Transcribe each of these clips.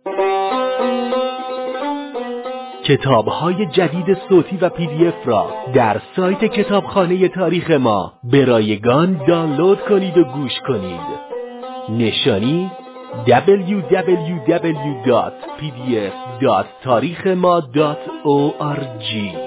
کتاب‌های جدید صوتی و PDF را در سایت کتابخانه تاریخ ما به رایگان دانلود کنید و گوش کنید. نشانی www.pdf.tarikhma.org.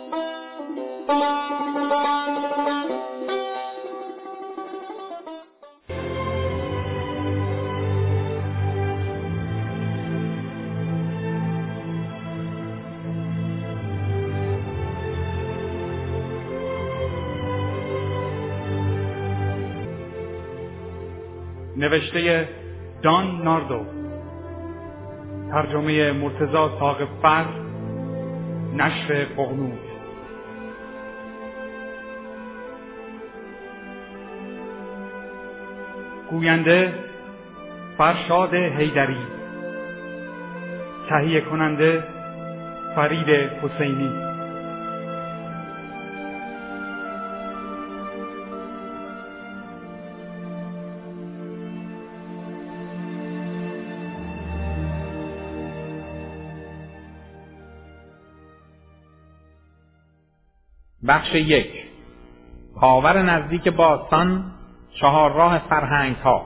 نوشته دان ناردو، ترجمه مرتضی ثاقب‌فر، نشر ققنوس. گوینده فرشاد حیدری، تهیه کننده فرید حسینی. بخش 1. خاور نزدیک باستان، چهارراه فرهنگ‌ها.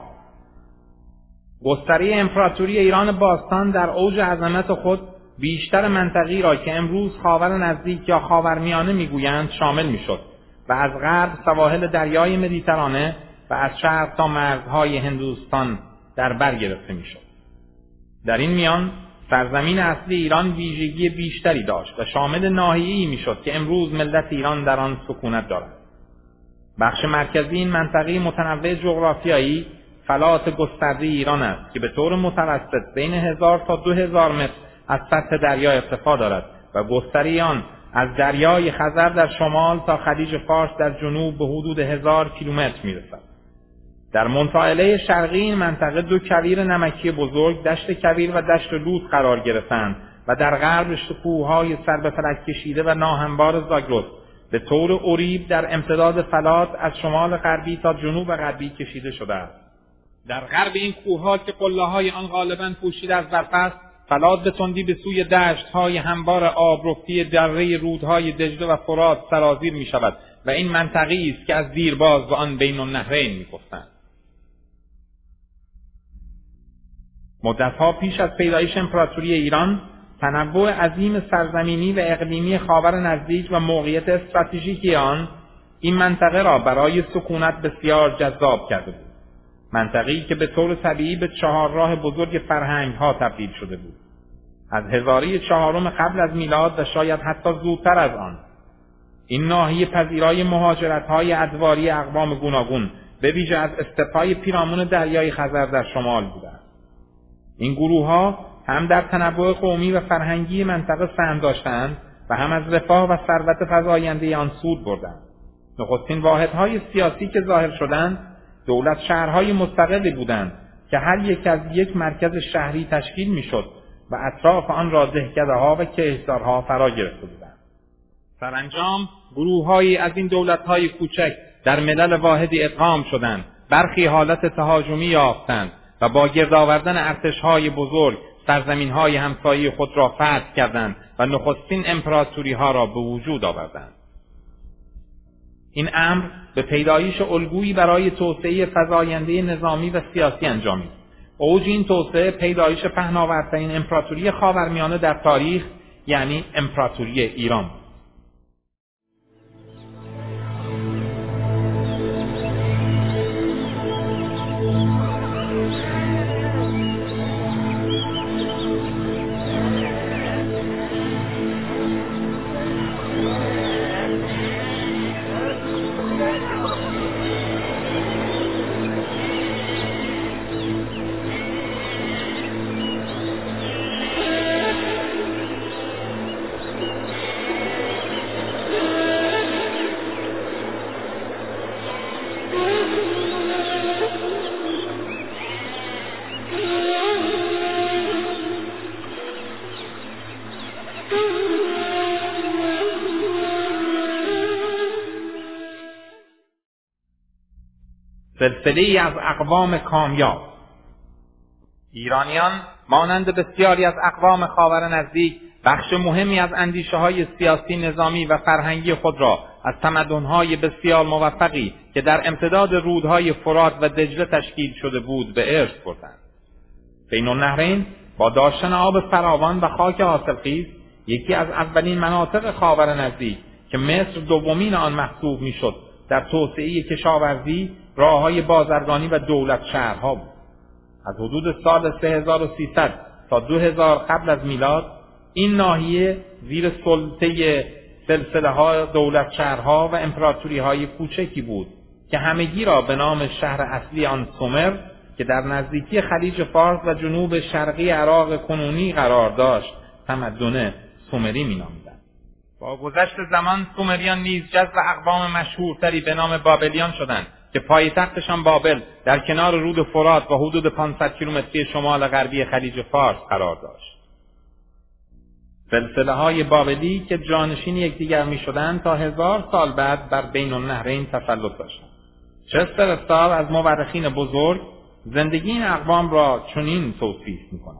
گستره امپراتوری ایران باستان در اوج عظمت خود بیشتر منطقی را که امروز خاور نزدیک یا خاورمیانه میگویند شامل میشد و از غرب سواحل دریای مدیترانه و از شرق تا مرزهای هندوستان در بر گرفته میشد. در این میان سرزمین اصلی ایران ویژگی بیشتری داشت و شامل ناحیه‌ای میشد که امروز ملت ایران در آن سکونت دارد. بخش مرکزی این منطقه متنوع جغرافیایی فلات گسترده ایران است که به طور متوسط بین 1000 تا 2000 متر از سطح دریا ارتفاع دارد و گستره آن از دریای خزر در شمال تا خلیج فارس در جنوب به حدود 1000 کیلومتر میرسد. در منطقه شرقی این منطقه دو کویر نمکی بزرگ، دشت کویر و دشت لوط قرار گرفتند و در غرب کوههای سر به فلک کشیده و ناهموار زاگرس به طور اریب در امتداد فلات از شمال غربی تا جنوب غربی کشیده شده است. در غرب این کوهها که قله‌های آن غالباً پوشیده از برف است، فلات به تندی به سوی دشت‌های هموار آبرفتی دره رودهای دجله و فرات سرازیر می‌شود و این منطقه‌ای است که از دیرباز به آن بین النهرین می‌گفتند. مدتها پیش از پیدایش امپراتوری ایران، تنوع عظیم سرزمینی و اقلیمی خاور نزدیک و موقعیت استراتژیکی آن این منطقه را برای سکونت بسیار جذاب کرده بود. منطقه‌ای که به طور طبیعی به چهارراه بزرگ فرهنگ‌ها تبدیل شده بود. از هزاره 4 قبل از میلاد و شاید حتی زودتر از آن، این ناحیه پذیرای مهاجرت‌های ادواری اقوام گوناگون به ویژه از استپ‌های پیرامون دریای خزر در شمال بودند. این گروه‌ها هم در تنوع قومی و فرهنگی منطقه سهم داشتند و هم از رفاه و ثروت فزاینده آن سود بردند. نخستین واحدهای سیاسی که ظاهر شدند، دولت شهرهای مستقلی بودند که هر یک از یک مرکز شهری تشکیل میشد و اطراف آن را دهکده‌ها و کشتزارها فرا گرفته بودند. سرانجام گروه‌هایی از این دولت‌های کوچک در ملل واحدی ادغام شدند، برخی حالت تهاجمی یافتند و با گرد آوردن ارتش‌های بزرگ سرزمین‌های همسایه خود را فتح کردند و نخستین امپراتوری‌ها را به وجود آوردند. این امر به پیدایش الگویی برای توسعه فزاینده نظامی و سیاسی انجامید. اوج این توسعه پیدایش پهناورترین امپراتوری خاورمیانه در تاریخ، یعنی امپراتوری ایران. سلسله‌ای از اقوام کامیاب. ایرانیان مانند بسیاری از اقوام خاور نزدیک بخش مهمی از اندیشه‌های سیاسی، نظامی و فرهنگی خود را از تمدن‌های بسیار موفقی که در امتداد رودهای فرات و دجله تشکیل شده بود به ارث بردند. بین النهرین با داشتن آب فراوان و خاک حاصلخیز یکی از اولین مناطق خاور نزدیک که مصر دومین آن محسوب میشد در توسعه کشاورزی، راههای بازرگانی و دولت شهرها بود. از حدود سال 3300 تا 2000 قبل از میلاد این ناحیه زیر سلطه سلسله‌ها دولت شهرها و امپراتوری‌های کوچکی بود که همگی را به نام شهر اصلی آن سومر که در نزدیکی خلیج فارس و جنوب شرقی عراق کنونی قرار داشت تمدن سومری می‌نامیدند. با گذشت زمان سومریان نیز جزو اقوام مشهورتری به نام بابلیان شدند که پایتختشان بابل در کنار رود فرات و حدود 500 کیلومتری شمال غربی خلیج فارس قرار داشت. سلسله‌های بابلی که جانشین یکدیگر می‌شدند تا 1000 سال بعد بر بین النهرین تسلط داشتند. چستر استار از مورخین بزرگ زندگی این اقوام را چنین توصیف می‌کند: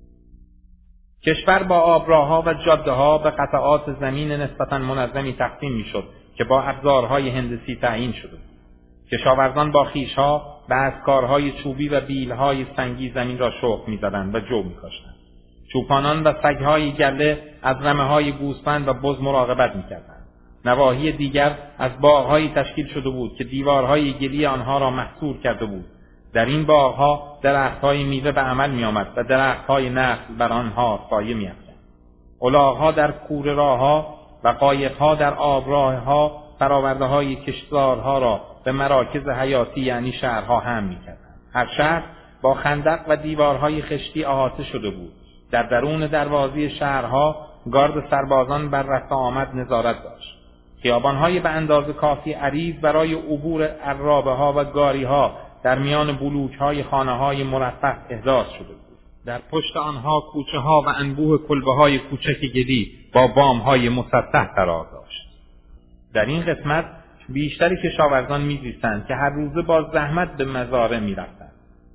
کشور با آبراه‌ها و جاده‌ها به قطعات زمین نسبتاً منظمی تقسیم می‌شد که با ابزارهای هندسی تعیین شده بود. کشاورزان با خیش‌ها و اسکارهای چوبی و بیل‌های سنگی زمین را شخم می‌زدند و جو می‌کاشتند. چوپانان و سگ‌های گله از رمه‌های گوسفند و بز مراقبت می‌کردند. نواحی دیگر از باغ‌هایی تشکیل شده بود که دیوارهای گلی آنها را محصور کرده بود. در این باغ‌ها درخت‌های میوه به عمل می‌آمد و درخت‌های نخل بر آنها سایه می‌افکند. الاغ‌ها در کوره‌راه‌ها و قایق‌ها در آبراه‌ها فرآورده‌های کشتزارها را به مراکز حیاتی یعنی شهرها حمل می‌کردند. هر شهر با خندق و دیوارهای خشتی احاطه شده بود. در درون دروازه شهرها گارد سربازان بر رفت و آمد نظارت داشت. خیابان‌های به اندازه کافی عریض برای عبور عرابه‌ها و گاری‌ها در میان بلوک‌های خانه‌های مرفه احداث شده بود. در پشت آنها کوچه‌ها و انبوه کلبه‌های کوچک گلی با بام‌های مسطح قرار داشت. در این قسمت بیشتر کشاورزان می‌زیستند که هر روزه با زحمت به مزارع می‌رفتند.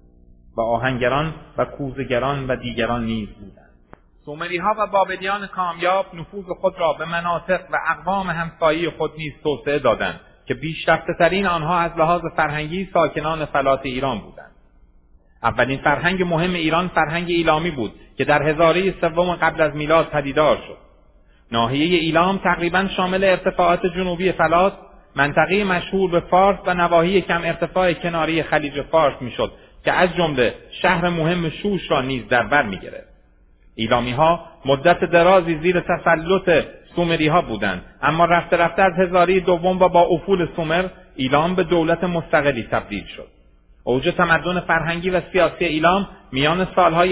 و آهنگران و کوزه‌گران و دیگران نیز بودند. سومری‌ها و بابلیان کامیاب نفوذ خود را به مناطق و اقوام همسایه خود نیز توسعه دادند که پیشرفته‌ترین آنها از لحاظ فرهنگی ساکنان فلات ایران بودند. اولین فرهنگ مهم ایران فرهنگ ایلامی بود که در هزاره سوم قبل از میلاد پدیدار شد. ناحیه ایلام تقریباً شامل ارتفاعات جنوبی فلات، منطقه مشهور به فارس و نواحی کم ارتفاع کناری خلیج فارس میشد که از جمله شهر مهم شوش را نیز در بر می‌گرفت. ایلامی‌ها مدت درازی زیر تسلط سومری‌ها بودند، اما رفته رفته از هزاره دوم و با افول سومر ایلام به دولت مستقلی تبدیل شد. اوج تمدن فرهنگی و سیاسی ایلام میان سالهای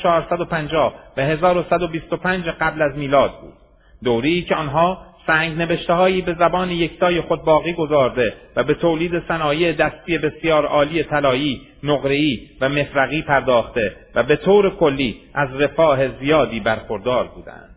1450 و 1125 قبل از میلاد بود، دوره‌ای که آنها سنگ نبشته‌هایی به زبان یکتای خود باقی گذارده و به تولید صنایع دستی بسیار عالی طلایی، نقره‌ای و مفرقی پرداخته و به طور کلی از رفاه زیادی برخوردار بودند.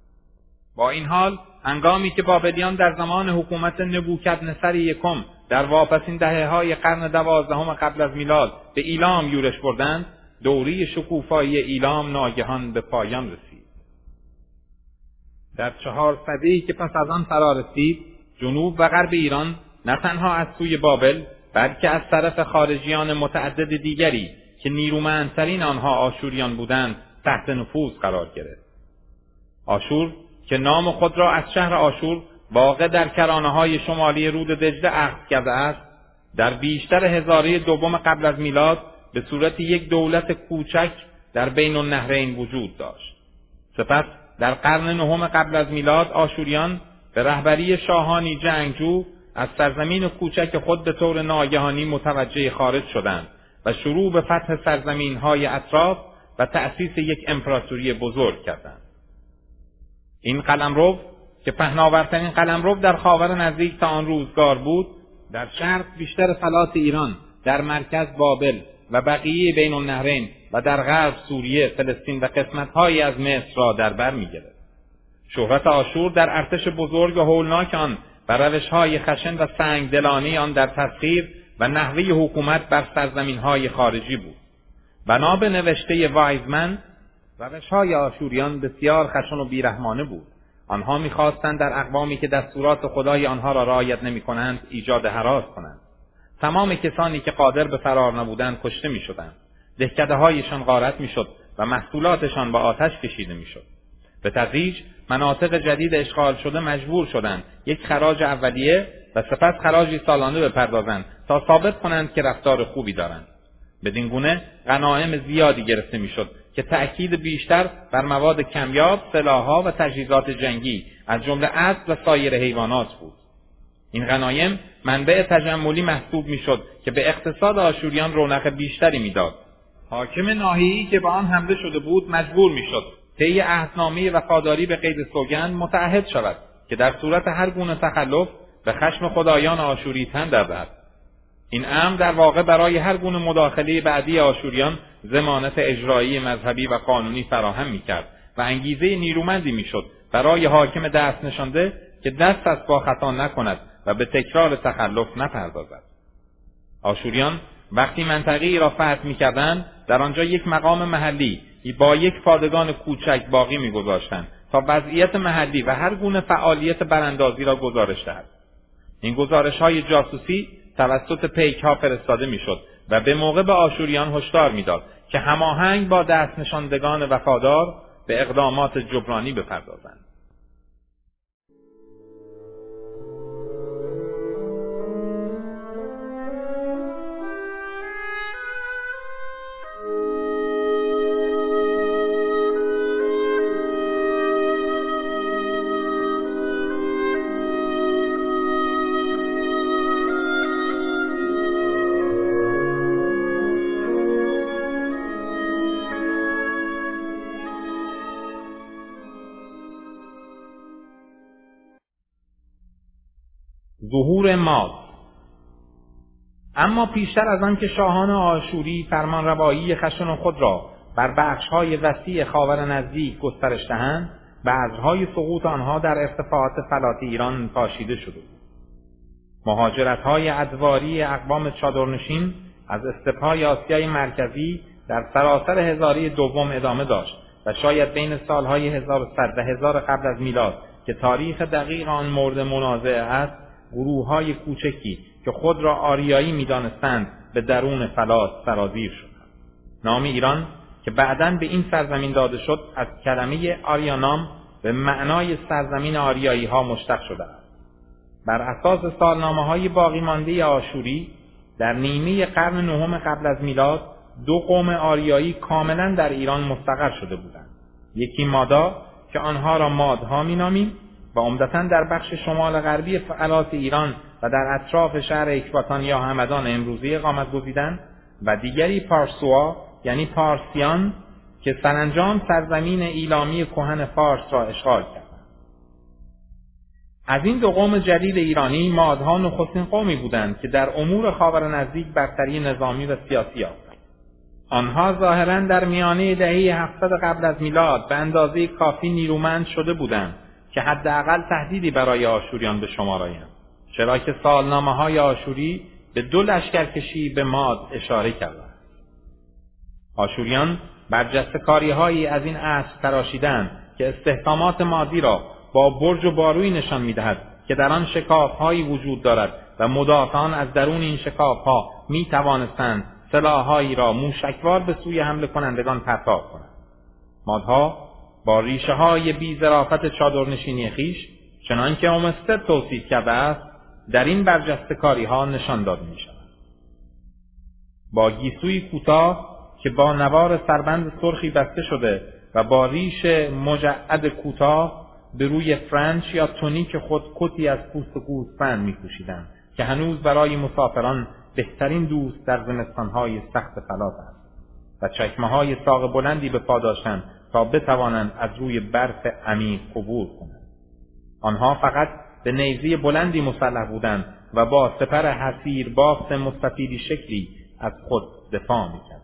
با این حال هنگامی که بابلیان در زمان حکومت نبوکدنصر یکم در واپسین دهه‌های قرن 12 قبل از میلاد به ایلام یورش بردند، دوره شکوفایی ایلام ناگهان به پایان رسید. در 4 سده‌ای که پس از آن فرا رسید، جنوب و غرب ایران نه تنها از سوی بابل بلکه از طرف خارجیان متعدد دیگری که نیرومندترین آنها آشوریان بودند تحت نفوذ قرار گرفت. آشور که نام خود را از شهر آشور واقع در کرانه‌های شمالی رود دجله اخذ کرده است، در بیشتر هزاره دوم قبل از میلاد به صورت یک دولت کوچک در بین النهرین وجود داشت. سپس در قرن 9 قبل از میلاد آشوریان به رهبری شاهانی جنگجو از سرزمین کوچک خود به طور ناگهانی متوجه خارج شدند و شروع به فتح سرزمین‌های اطراف و تأسیس یک امپراتوری بزرگ کردند. این قلمرو که پهناورترین قلمرو در خاور نزدیک تا آن روزگار بود، در شرق بیشتر فلات ایران، در مرکز بابل و بقیه بین النهرین و در غرب سوریه، فلسطین و قسمت‌هایی از مصر را در بر می‌گرفت. شهرت آشور در ارتش بزرگ و هولناک آن و روش‌های خشن و سنگدلانه آن در تسخیر و نحوه حکومت بر سرزمین‌های خارجی بود. بنا به نوشته وایزمن، روش‌های آشوریان بسیار خشن و بیرحمانه بود. آنها می‌خواستند در اقوامی که دستورات خدای آنها را رعایت نمی‌کنند ایجاد هراس کنند. تمام کسانی که قادر به فرار نبودند کشته می‌شدند. دهکده‌هایشان غارت می‌شد و محصولاتشان با آتش کشیده می‌شد. به تدریج مناطق جدید اشغال شده مجبور شدند یک خراج اولیه و سپس خراجی سالانه بپردازند تا ثابت کنند که رفتار خوبی دارند. بدین گونه غنایم زیادی گرفته میشد که تأکید بیشتر بر مواد کمیاب، سلاح‌ها و تجهیزات جنگی از جمله اسب و سایر حیوانات بود. این غنایم منبع تجملی محسوب میشد که به اقتصاد آشوریان رونق بیشتری میداد. حاکم ناحیه‌ای که به آن حمله شده بود مجبور میشد طی عهدنامه وفاداری به قید سوگند متعهد شود که در صورت هر گونه تخلف به خشم خدایان آشوری تن دهد. این امر در واقع برای هر گونه مداخله بعدی آشوریان ضمانت اجرایی مذهبی و قانونی فراهم می‌کرد و انگیزه نیرومندی می‌شد برای حاکم دست نشانده که دست از پا خطا نکند و به تکرار تخلف نپردازد. آشوریان وقتی منطقه‌ای را فتح می‌کردند، در آنجا یک مقام محلی با یک پادگان کوچک باقی می‌گذاشتند تا وضعیت محلی و هر گونه فعالیت براندازی را گزارش دهد. این گزارش‌های جاسوسی توسط پیک‌ها فرستاده می‌شد و به موقع به آشوریان هشدار می‌داد که هماهنگ با دست نشاندگان وفادار به اقدامات جبرانی بپردازند. ظهور ماد. اما پیشتر از آن که شاهان آشوری فرمانروایی خشن خود را بر بخش‌های وسیع خاور نزدیک گسترش دهند، بذرهای سقوط آنها در ارتفاعات فلات ایران پاشیده شده بود. مهاجرت‌های ادواری اقوام چادرنشین از استپ‌های آسیای مرکزی در سراسر هزاره دوم ادامه داشت و شاید بین سالهای 1100 و 1000 قبل از میلاد که تاریخ دقیق آن مورد منازعه است، گروه‌های کوچکی که خود را آریایی می‌دانستند به درون فلات سرازیر شدند. نام ایران که بعداً به این سرزمین داده شد از کلمه آریانام به معنای سرزمین آریایی‌ها مشتق شده است. بر اساس سالنامه‌های باقی مانده آشوری در نیمه قرن نهم قبل از میلاد دو قوم آریایی کاملاً در ایران مستقر شده بودند. یکی مادا که آنها را مادها می‌نامیم و عمدتاً در بخش شمال غربی فلات ایران و در اطراف شهر اکباتان یا همدان امروزی اقامت گزیدند، و دیگری پارسوا یعنی پارسیان که سرانجام سرزمین ایلامی کهن فارس را اشغال کردند. از این دو قوم جدید ایرانی مادها نخستین قومی بودند که در امور خاور نزدیک برتری نظامی و سیاسی یافتند. آنها ظاهراً در میانه دهه 700 قبل از میلاد به اندازه کافی نیرومند شده بودند که حداقل تهدیدی برای آشوریان به شمار آیند، چرا که سالنامه‌های آشوری به 2 لشکرکشی به ماد اشاره کردند. آشوریان برجسته‌کاری‌هایی از این اصل تراشیدند که استحکامات مادی را با برج و بارویی نشان می‌دهد که در آن شکاف‌هایی وجود دارد و مدافعان از درون این شکاف‌ها می‌توانستند سلاح‌هایی را موشکوار به سوی حمله کنندگان پرتاب کنند. مادها با ریشه‌های بی‌ظرافت چادرنشینی خویش، چنانکه اومستد توصیف کرده است، در این برجسته‌کاری‌ها نشان داده می‌شوند. با گیسوی کوتاه که با نوار سربند سرخی بسته شده و با ریش مجعد کوتاه به روی فرنچ یا تونیک خود کتی از پوست گوسفند می‌پوشیدند که هنوز برای مسافران بهترین دوست در زمستان‌های سخت فلات است، و چکمه‌های ساق بلندی به پا داشتند تا بتوانند از روی برف عمیق عبور کنند. آنها فقط به نیزه بلندی مسلح بودند و با سپر حصیر بافت مستطیلی شکلی از خود دفاع می‌کردند.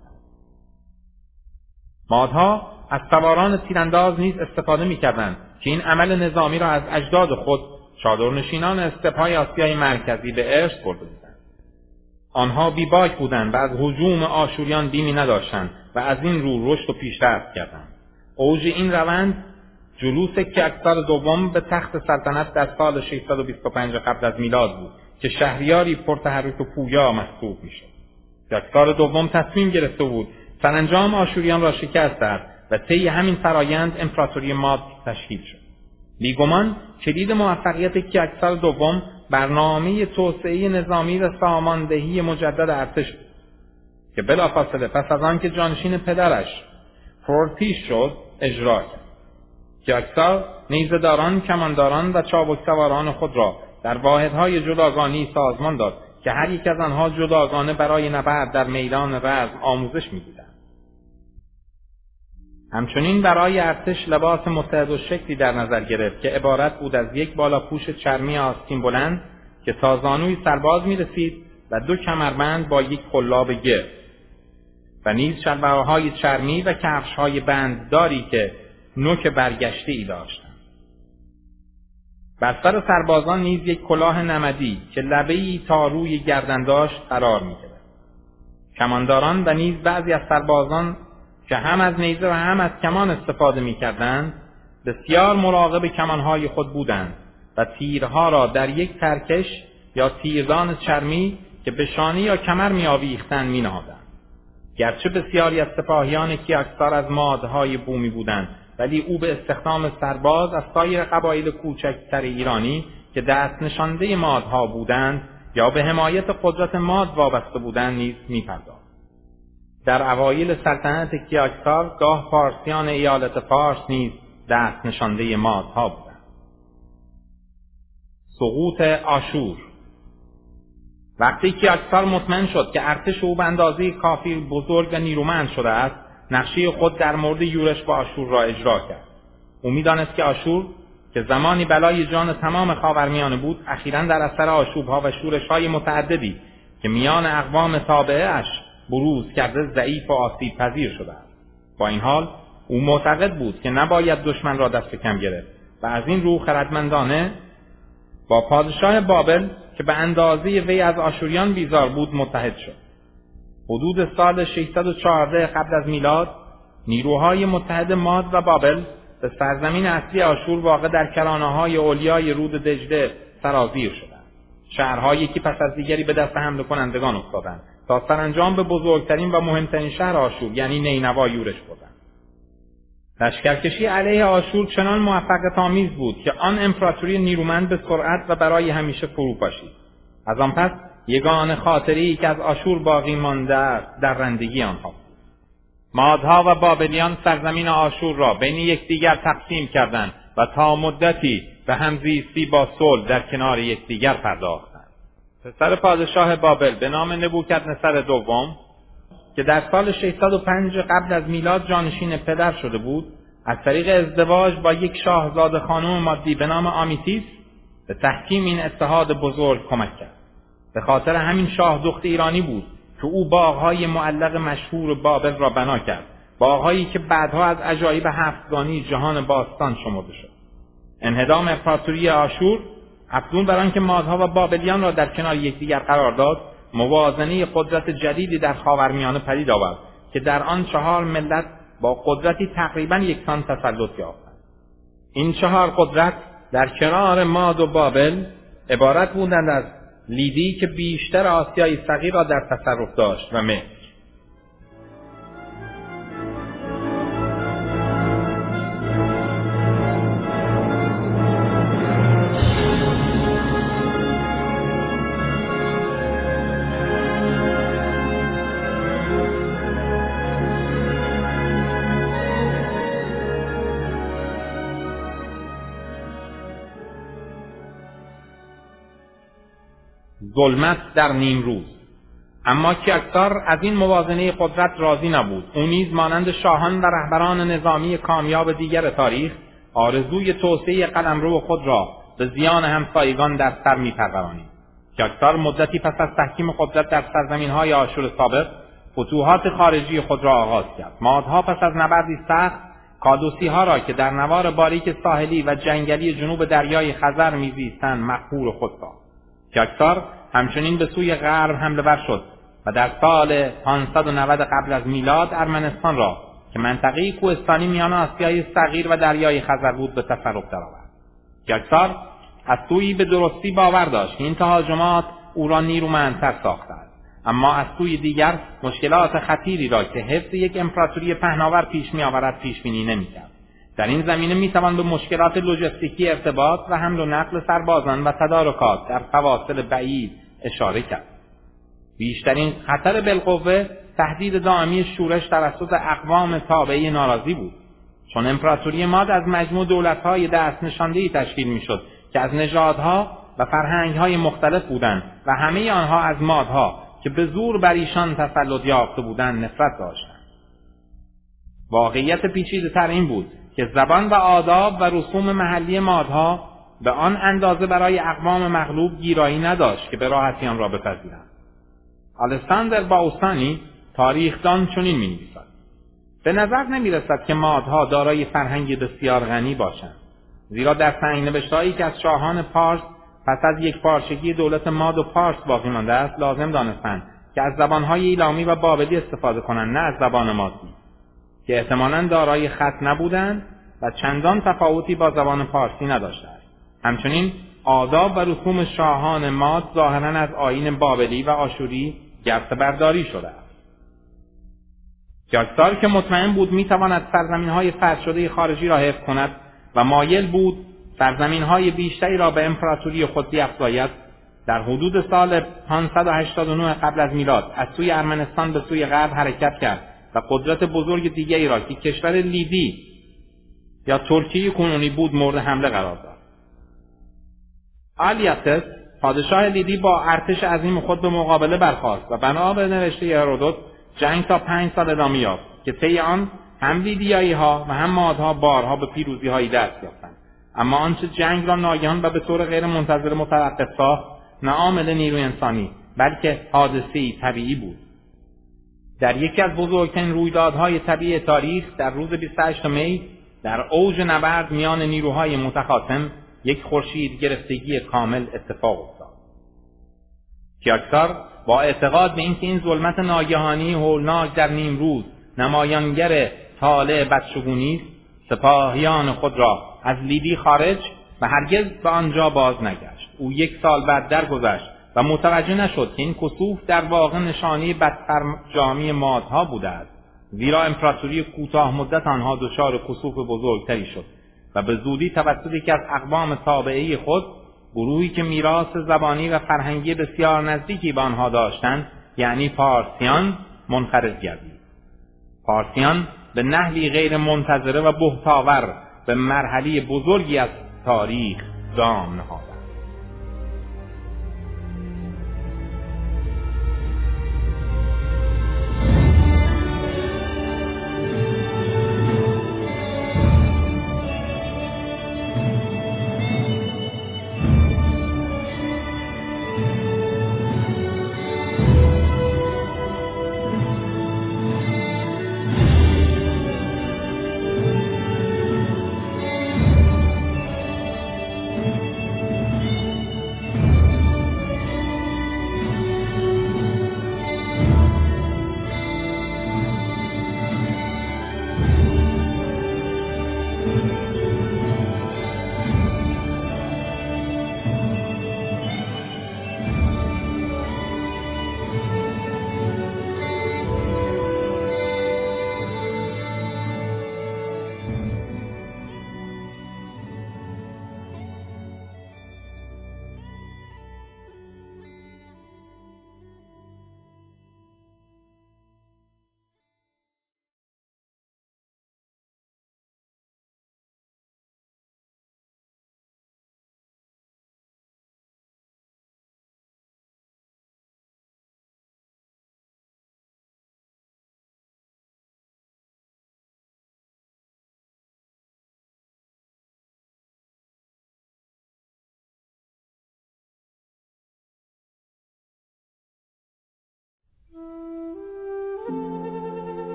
مادها از سواران تیرانداز نیز استفاده می‌کردند که این عمل نظامی را از اجداد خود چادرنشینان استپ‌های آسیای مرکزی به ارث برده بودند. آنها بیباک بودند و از هجوم آشوریان بیمی نداشتند و از این رو رشد و پیشرفت کردند. اوج این روند جلوس کیاکسار دوم به تخت سلطنت در سال 625 قبل از میلاد بود که شهریاری پرتحرک و پویا محسوب میشد. کیاکسار دوم تصمیم گرفته بود سرانجام آشوریان را شکست دهد و طی همین فرایند امپراتوری ماد تشکیل شد. بیگمان کلید موفقیت کیاکسار دوم برنامه توسعه نظامی و ساماندهی مجدد ارتش بود که بلافاصله پس از آنکه جانشین پدرش فورتیش شد اجرا کرد. کیاکسار نیزه‌داران، کمانداران و چابکسواران خود را در واحدهای جداگانه سازمان داد که هر یک از آنها جداگانه برای نبرد در میدان رزم آموزش می‌دیدند. همچنین برای ارتش لباس متحد و شکلی در نظر گرفت که عبارت بود از یک بالاپوش چرمی آستین بلند که تا زانوی سرباز می‌رسید و 2 کمربند با یک قلاب گرد و نیز شلوارهای چرمی و کفش‌های بندداری که نوک برگشته‌ای داشتند. بر سر سربازان نیز یک کلاه نمدی که لبه‌ای تا روی گردن داشت قرار می‌گرفت. کمانداران و نیز بعضی از سربازان که هم از نیزه و هم از کمان استفاده می‌کردند بسیار مراقب کمانهای خود بودند و تیرها را در یک ترکش یا تیردان چرمی که به شانه یا کمر می‌آویختند می‌نهادند. گرچه بسیاری از سپاهیان کیاکسار از مادهای بومی بودند، ولی او به استخدام سرباز از سایر قبایل کوچکتر ایرانی که دست نشانده مادها بودند یا به حمایت قدرت ماد وابسته بودند نیز می‌پرداخت. در اوایل سلطنت کیاکسار گاه پارسیان ایالت فارس نیز دست نشانده مادها بودند. سقوط آشور. وقتی کیاکسار مطمئن شد که ارتش او به اندازه کافی بزرگ و نیرومند شده است، نقشه خود در مورد یورش با آشور را اجرا کرد. او می‌دانست که آشور که زمانی بلای جان تمام خاورمیانه بود، اخیراً در اثر آشوب‌ها و شورش‌های متعددی که میان اقوام تابعه‌اش بروز کرده ضعیف و آسیب پذیر شده است. با این حال او معتقد بود که نباید دشمن را دست کم گرفت و از این رو خردمندانه با پادشاه بابل که به اندازه وی از آشوریان بیزار بود متحد شد. حدود سال 614 قبل از میلاد نیروهای متحد ماد و بابل به سرزمین اصلی آشور واقع در کرانه‌های علیای رود دجله سرازیر شدند. شهرهایی که پس از دیگری به دست حمله کنندگان افتادند تا سرانجام به بزرگترین و مهمترین شهر آشور یعنی نینوا یورش بردند. لشکرکشی علیه آشور چنان موفقیت آمیز بود که آن امپراتوری نیرومند به سرعت و برای همیشه فرو پاشید. از آن پس یگانه خاطره‌ای که از آشور باقی مانده در رندگی آنها بود. مادها و بابلیان سرزمین آشور را بین یکدیگر تقسیم کردند و تا مدتی به همزیستی با صلح در کنار یکدیگر پرداختند. پسر پادشاه بابل به نام نبوکدنصر دوم که در سال 605 قبل از میلاد جانشین پدر شده بود، از طریق ازدواج با یک شاهزاده خانم مادی به نام آمیتیس به تحکیم این اتحاد بزرگ کمک کرد. به خاطر همین شاه دخت ایرانی بود که او باغ‌های معلق مشهور بابل را بنا کرد، باغ‌هایی که بعدها از عجایب هفتگانی جهان باستان شمرده شد. انهدام امپراتوری آشور افزون بر آنکه مادها و بابلیان را در کنار یکدیگر قرار داد، موازنه قدرت جدیدی در خاورمیانه پدید آورد که در آن 4 ملت با قدرتی تقریباً یکسان تسلط یافتند. این 4 قدرت در کنار ماد و بابل عبارت بودند از لیدی که بیشتر آسیای صغیر را در تصرف داشت و مصر. ظلمت در نیمروز. اما کیاکسار از این موازنه قدرت راضی نبود. او نیز مانند شاهان و رهبران نظامی کامیاب دیگر تاریخ آرزوی توسعه قلمرو خود را به زیان همسایگان در سر می‌پرورانید. کیاکسار مدتی پس از تحکیم قدرت در سرزمین‌های آشور سابق فتوحات خارجی خود را آغاز کرد. مادها پس از نبردی سخت کادوسی‌ها را که در نوار باریک ساحلی و جنگلی جنوب دریای خزر می‌زیستند مقهور خود ساخت. کیاکسار همچنین به سوی غرب حمله ور شد و در سال 590 قبل از میلاد ارمنستان را که منطقه‌ای کوهستانی میان آسیای صغیر و دریای خزر بود به تصرف درآورد. کیاکسار از سویی به درستی باور داشت که این تهاجمات او را نیرومندتر ساخته است، اما از سوی دیگر مشکلات خطیری را که حفظ یک امپراتوری پهناور پیش می‌آورد پیش بینی نمی‌کرد. در این زمینه می‌توان به مشکلات لوجستیکی ارتباط و حمل و نقل سربازان و تدارکات در فواصل بعید اشاره کرد. بیشترین خطر بالقوه تهدید دائمی شورش توسط اقوام تابعه ناراضی بود، چون امپراتوری ماد از مجموع دولت‌های دست نشانده‌ای تشکیل می‌شد که از نژادها و فرهنگ‌های مختلف بودند و همه آنها از مادها که به زور بر ایشان تسلط یافته بودند نفرت داشتند. واقعیت پیچیده‌تر این بود که زبان و آداب و رسوم محلی مادها به آن اندازه برای اقوام مغلوب گیرایی نداشت که به راحتی آن را بپذیرند. الکساندر باوسانی تاریخدان چنین می‌نویسد: به نظر نمی‌رسد که مادها دارای فرهنگی بسیار غنی باشند، زیرا در سنگ‌نوشته‌هایی که از شاهان پارس پس از یک پارچگی دولت ماد و پارس باقی مانده است لازم دانستند که از زبان‌های ایلامی و بابلی استفاده کنند، نه از زبان مادی، که احتمالاً دارای خط نبودند و چندان تفاوتی با زبان پارسی نداشتند. همچنین آداب و رسوم شاهان ماد ظاهراً از آیین بابلی و آشوری گرفته برداری شده است. کیاکسار که مطمئن بود میتواند سرزمین‌های فتح شده خارجی را حفظ کند و مایل بود سرزمین‌های بیشتری را به امپراتوری خود بیفزاید، در حدود سال 589 قبل از میلاد از سوی ارمنستان به سوی غرب حرکت کرد و قدرت بزرگ دیگری را که کشور لیدی یا ترکیه کنونی بود مورد حمله قرار داد. آلیاتس پادشاه لیدی با ارتش عظیم خود به مقابله برخاست و بنا به نوشته هرودوت جنگ تا 5 سال ادامه یافت که طی آن هم لیدیایی‌ها و هم مادها بارها به پیروزی‌هایی دست یافتند. اما آنچه جنگ را ناگهان و به طور غیر منتظره متوقف ساخت نه عامل نیروی انسانی بلکه حادثه‌ای طبیعی بود. در یکی از بزرگترین رویدادهای طبیعی تاریخ در روز 28 می در اوج نبرد میان نیروهای متخاصم یک خورشید گرفتگی کامل اتفاق افتاد. کیاکسار با اعتقاد به اینکه این ظلمت ناگهانی هولناک در نیم روز نمایانگر طالع بدشگونی است، سپاهیان خود را از لیدی خارج و هرگز به آنجا باز نگشت. او 1 سال بعد درگذشت و متوجه نشد که این کسوف در واقع نشانی بدفرجامی مادها بوده است، زیرا امپراتوری کوتاه مدت آنها دچار کسوف بزرگتری شد و به زودی توسط یکی از اقوام تابعه خود، گروهی که میراث زبانی و فرهنگی بسیار نزدیکی به آنها داشتند، یعنی پارسیان، منقرض گردید. پارسیان به نحوی غیر منتظره و بهتاور به مرحله بزرگی از تاریخ گام نهادند.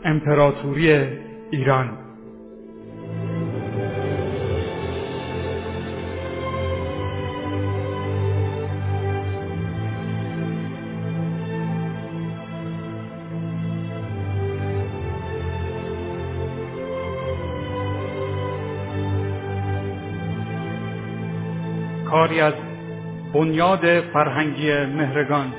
امپراتوری ایران. کاری از بنیاد فرهنگی مهرگان.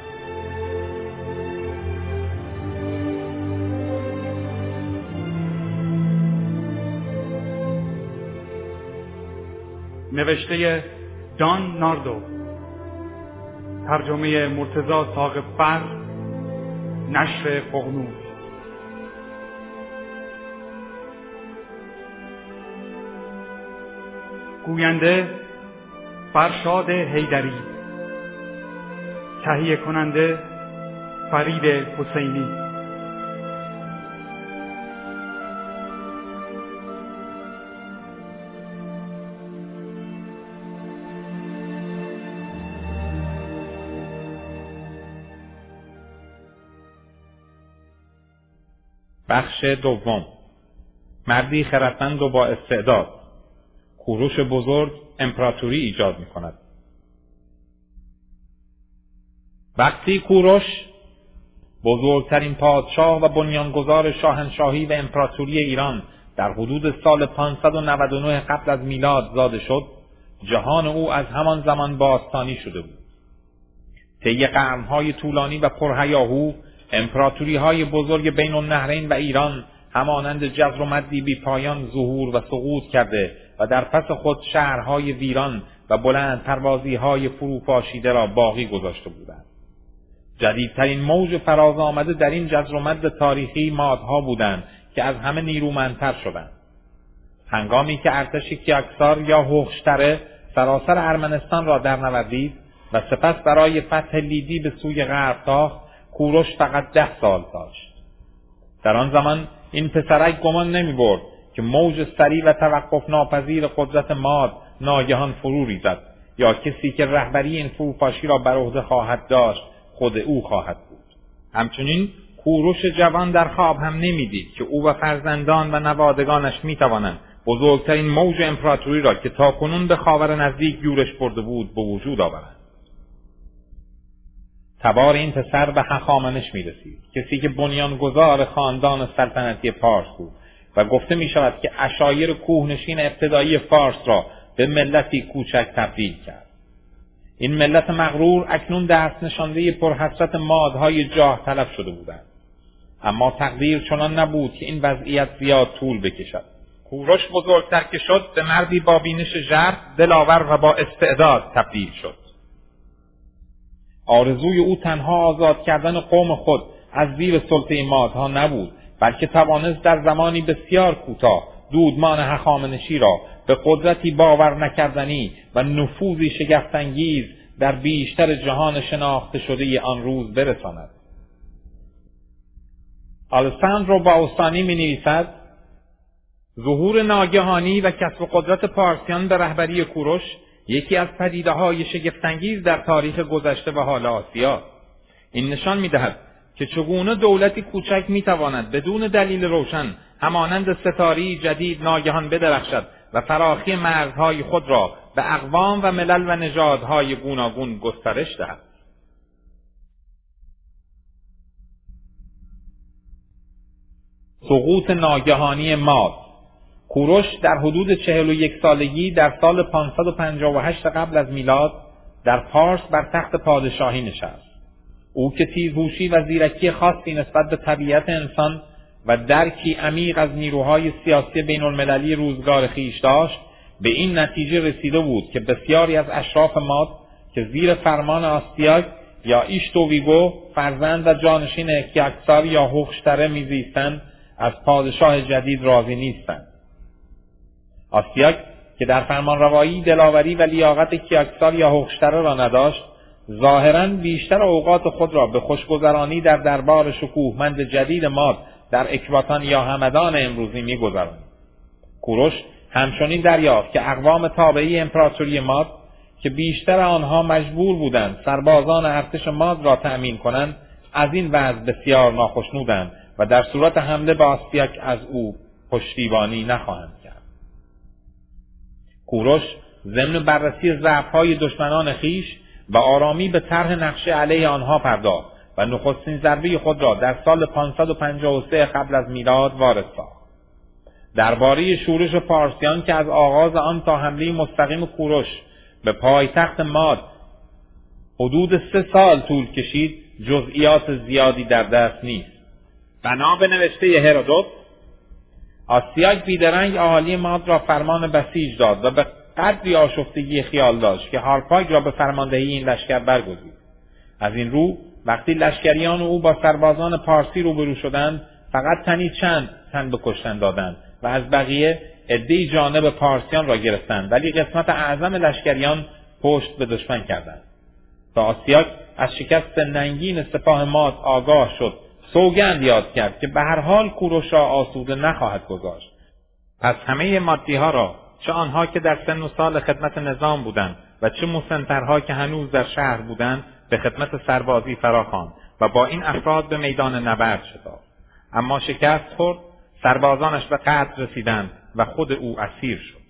نوشته دان ناردو، ترجمه مرتضی ثاقب‌فر، نشر ققنوس. گوینده فرشاد حیدری، تهیه کننده فرید حسینی. بخش دوم. مردی خردمند و با استعداد. کوروش بزرگ امپراتوری ایجاد می کند. وقتی کوروش بزرگترین پادشاه و بنیانگذار شاهنشاهی و امپراتوری ایران در حدود سال 599 قبل از میلاد زاده شد، جهان او از همان زمان باستانی شده بود. طی قرن‌های طولانی و پرهیاهو امپراتوری‌های بزرگ بین النهرین و ایران همانند جزر و مدی بی پایان ظهور و سقوط کرده و در پس خود شهرهای ویران و بلند پروازی‌های فروپاشیده را باقی گذاشته بودند. جدیدترین موج فراز آمده در این جزر و مد تاریخی مادها بودند که از همه نیرومندتر شدند. هنگامی که ارتش کیاکسار یا هوخشتره سراسر ارمنستان را درنوردید و سپس برای فتح لیدی به سوی غرب تاخت، کوروش فقط 10 سال داشت. در آن زمان این پسرک گمان نمی برد که موج سریع و توقف ناپذیر قدرت ماد ناگهان فرو ریزد یا کسی که رهبری این فروپاشی را بر عهده خواهد داشت خود او خواهد بود. همچنین کوروش جوان در خواب هم نمیدید که او و فرزندان و نوادگانش میتوانند بزرگترین موج امپراتوری را که تاکنون به خاور نزدیک یورش برده بود به وجود آورند. تبار این پسر به هخامنش میرسید، کسی که بنیانگذار خاندان سلطنتی پارس بود و گفته می شود که عشایر کوهنشین ابتدایی فارس را به ملتی کوچک تبدیل کرد. این ملت مغرور اکنون دست نشانده پرحسرت مادهای جاه طلب شده بودند. اما تقدیر چنان نبود که این وضعیت زیاد طول بکشد. کوروش بزرگتر که شد به مردی با بینش ژرف، دلاور و با استعداد تبدیل شد. آرزوی او تنها آزاد کردن قوم خود از زیر سلطه مادها نبود، بلکه توانست در زمانی بسیار کوتاه دودمان هخامنشی را به قدرتی باور نکردنی و نفوذی شگفت‌انگیز در بیشتر جهان شناخته شده آن روز برساند. آلساندرو باوستانی می‌نویسد: ظهور ناگهانی و کسب قدرت پارسیان به رهبری کوروش یکی از پدیده‌های شگفت‌انگیز در تاریخ گذشته و حال آسیا. این نشان می‌دهد که چگونه دولتی کوچک می‌تواند بدون دلیل روشن همانند ستاره‌ای جدید ناگهان بدرخشد و فراخی مرزهای خود را به اقوام و ملل و نژادهای گوناگون گسترش دهد. سقوط ناگهانی ماد. کوروش در حدود 41 سالگی در سال 558 قبل از میلاد در پارس بر تخت پادشاهی نشست. او که تیزهوشی و زیرکی خاصی نسبت به طبیعت انسان و درکی عمیق از نیروهای سیاسی بین المللی روزگار خویش داشت، به این نتیجه رسیده بود که بسیاری از اشراف ماد که زیر فرمان آستیاگ یا ایشتوویگو فرزند و جانشین کیاکسار یا هوخشتره میزیستند از پادشاه جدید راضی نیستند. آستیاگ که در فرمانروایی دلاوری و لیاقت کیاکسار یا هوخشتره را نداشت، ظاهراً بیشتر اوقات خود را به خوشگذرانی در دربار شکوهمند جدید ماد در اکباتان یا همدان امروزی می‌گذراند. کوروش همچنین دریافت که اقوام تابعی امپراتوری ماد که بیشتر آنها مجبور بودند سربازان ارتش ماد را تأمین کنند، از این وضع بسیار ناخشنودند و در صورت حمله به آستیاک از او پشتیبانی نخواهند کرد. کوروش ضمن بررسی ضعف‌های دشمنان خیش و آرامی به طرح نقشه علیه آنها پرداخت و نخستین ضربه خود را در سال 553 قبل از میلاد وارد ساخت. درباره شورش پارسیان که از آغاز آن تا حمله مستقیم کوروش به پایتخت ماد حدود 3 سال طول کشید جزئیات زیادی در دست نیست. بنا به نوشته هرودوت، آستیاک بیدرنگ اهالی ماد را فرمان بسیج داد و به قدری آشفتگی خیال داشت که هارپاگ را به فرماندهی این لشکر برگزید. از این رو وقتی لشکریان او با سربازان پارسی روبرو شدند فقط تنی چند تن به کشتن دادند و از بقیه عده‌ای جانب پارسیان را گرفتند، ولی قسمت اعظم لشکریان پشت به دشمن کردند. تا آستیاک از شکست ننگین سپاه ماد آگاه شد، سوگند یاد کرد که به هر حال کوروش را آسوده نخواهد گذاشت. پس همه مادی‌ها را، چه آنها که در سن و سال خدمت نظام بودند و چه مسن‌ترها که هنوز در شهر بودند، به خدمت سربازی فراخواند و با این افراد به میدان نبرد شتافت. اما شکست خورد، سربازانش به قتل رسیدند و خود او اسیر شد.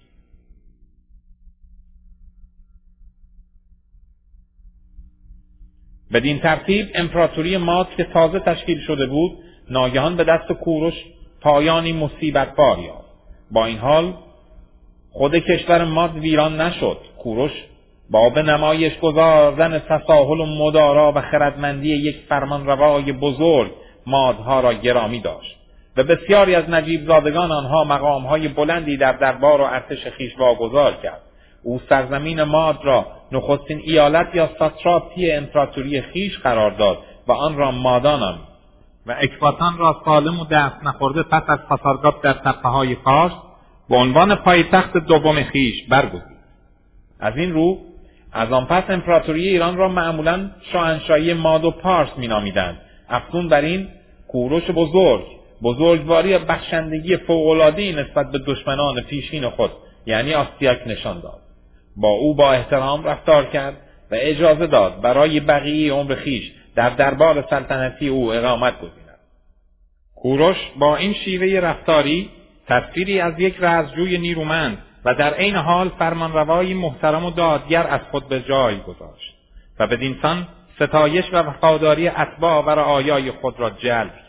بدین ترتیب امپراتوری ماد که تازه تشکیل شده بود ناگهان به دست کوروش پایانی مصیبت‌بار یافت. با این حال خود کشور ماد ویران نشد. کوروش با به نمایش گذاردن تساهل و مدارا و خردمندی یک فرمانروای بزرگ مادها را گرامی داشت و بسیاری از نجیب زادگان آنها مقامهای بلندی در دربار و ارتش خویش واگذار کرد. او سرزمین ماد را نخستین ایالت یا ساتراپی امپراتوری خویش قرار داد و آن را مادان نامید و اکباتان را سالم و دست نخورده پس از خسارگاه در تپه‌های فارس به عنوان پایتخت دوم خویش برگزید. از این رو از آن پس امپراتوری ایران را معمولاً شاهنشاهی ماد و پارس می‌نامیدند. افزون بر این کوروش بزرگواری و بخشندگی فوق‌العاده‌ای نسبت به دشمنان پیشین خود یعنی آستیاک نشان داد. با او با احترام رفتار کرد و اجازه داد برای بقیه عمر خویش در دربار سلطنتی او اقامت گزیند. کوروش با این شیوه رفتاری تصویری از یک رزمجوی نیرومند و در عین حال فرمانروایی محترم و دادگر از خود به جای گذاشت و بدین سان ستایش و وفاداری اتباع و رعایای خود را جلب کرد.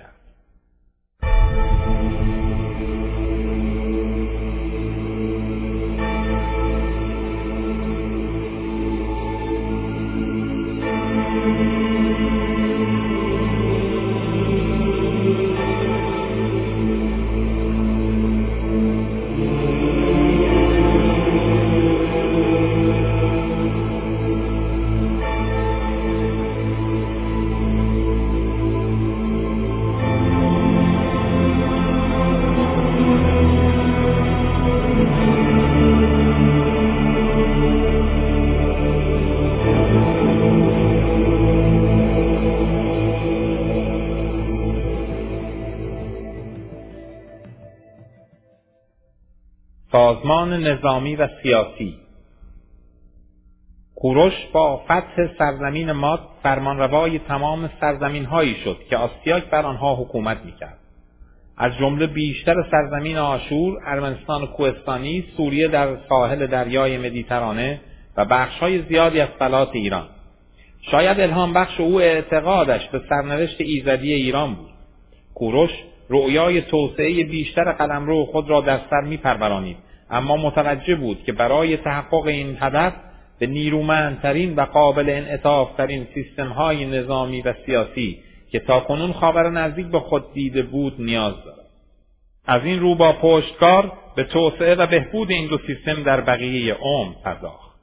سازمان نظامی و سیاسی. کوروش با فتح سرزمین ماد فرمانروای تمام سرزمین‌هایی شد که آستیاک بر آنها حکومت می‌کرد. از جمله بیشتر سرزمین آشور، ارمنستان کوهستانی، سوریه در ساحل دریای مدیترانه و بخش‌های زیادی از فلات ایران. شاید الهام بخش او اعتقادش به سرنوشت ایزدی ایران بود. کوروش رؤیای توسعه بیشتر قلمرو خود را در سر می‌پرورانید، اما متوجه بود که برای تحقق این هدف به نیرومندترین و قابل انعطاف‌ترین سیستم‌های نظامی و سیاسی که تاکنون خاور نزدیک به خود دیده بود نیاز دارد. از این رو با پشتکار به توسعه و بهبود این دو سیستم در بقیه عمر پرداخت.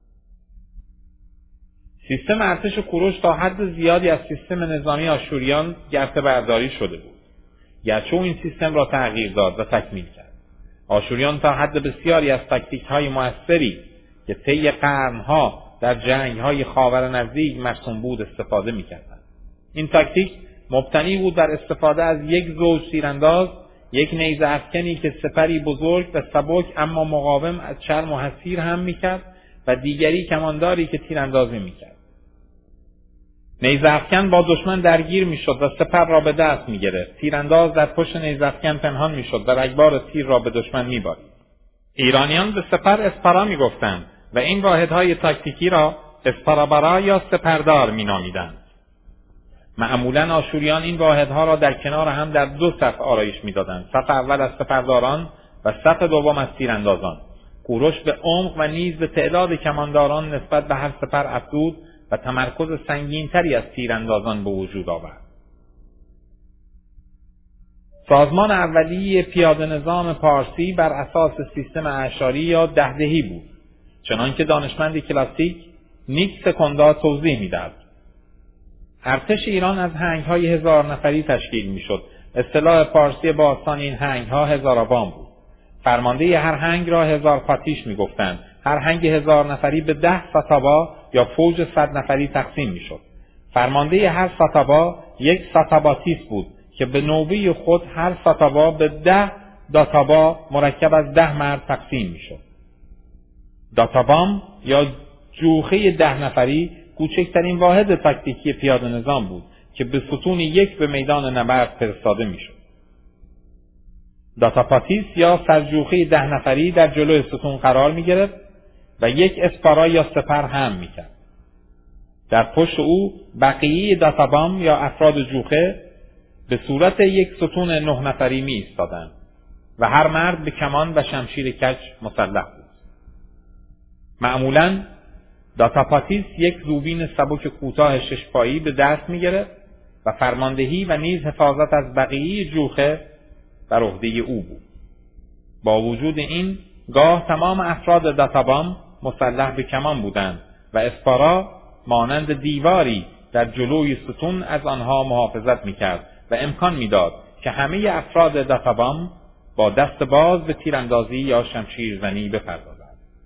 سیستم ارتش کوروش تا حد زیادی از سیستم نظامی آشوریان گرته برداری شده بود، گرچه این سیستم را تغییر داد و تکمیل کرد. آشوریان تا حد بسیاری از تاکتیک‌های موثری که طی قرن‌ها در جنگ‌های خاور نزدیک مرسوم بود استفاده می‌کردند. این تاکتیک مبتنی بود بر استفاده از یک زوج تیرانداز، یک نیزه افکنی که سپری بزرگ و سبک اما مقاوم از چرم و حصیر هم می‌کرد و دیگری کمانداری که تیراندازی می‌کرد. نیزه‌افکن با دشمن درگیر میشد و سپر را به دست میگرفت. تیرانداز در پشت نیزه‌افکن پنهان میشد و رگبار تیر را به دشمن میبارید. ایرانیان به سپر اسپارا میگفتند و این واحدهای تاکتیکی را اسپارابارا یا سپردار مینامیدند. معمولاً آشوریان این واحدها را در کنار هم در دو صف آرایش میدادند. صف اول از سپرداران و صف دوم از تیراندازان. کوروش به عمق و نیز به تعداد کمانداران نسبت به هر سپر افزود و تمرکز سنگینتری از تیراندازان به وجود آورد. سازمان اولیه پیاده نظام پارسی بر اساس سیستم اعشاری یا دهدهی بود، چنانکه دانشمند کلاسیک نیک سکوندا توضیح می‌داد. ارتش ایران از هنگ‌های 1000 نفری تشکیل می‌شد. اصطلاح پارسی باستان این هنگ‌ها هزارابان بود. فرمانده هر هنگ را 1000 پاتیش می‌گفتند. هر هنگ 1000 نفری به 10 ستابا یا فوج 100 نفری تقسیم می‌شد. فرمانده هر ستابا یک ستاباتیس بود که به نوبه خود هر ستابا به 10 داتابا مرکب از 10 مرد تقسیم می‌شد. داتابام یا جوخه 10 نفری کوچکترین واحد تاکتیکی پیاده نظام بود که به ستون یک به میدان نبرد فرستاده می‌شد. داتاپاتیس یا سرجوخه 10 نفری در جلوی ستون قرار می‌گرفت و یک اسپارا یا سپر هم می‌کرد. در پشت او بقیه داتابام یا افراد جوخه به صورت یک ستون 9 نفری می‌ایستادند و هر مرد به کمان و شمشیر کج مسلح بود. معمولاً داتاپاتیس یک زوبین سبک کوتاه 6 پایی به دست می‌گرفت و فرماندهی و نیز حفاظت از بقیه جوخه بر عهده او بود. با وجود این گاه تمام افراد داتابام مسلح به کمان بودند و اسپارا مانند دیواری در جلوی ستون از آنها محافظت می‌کرد و امکان می‌داد که همه افراد داتابام با دست باز به تیراندازی یا شمشیرزنی بپردازند.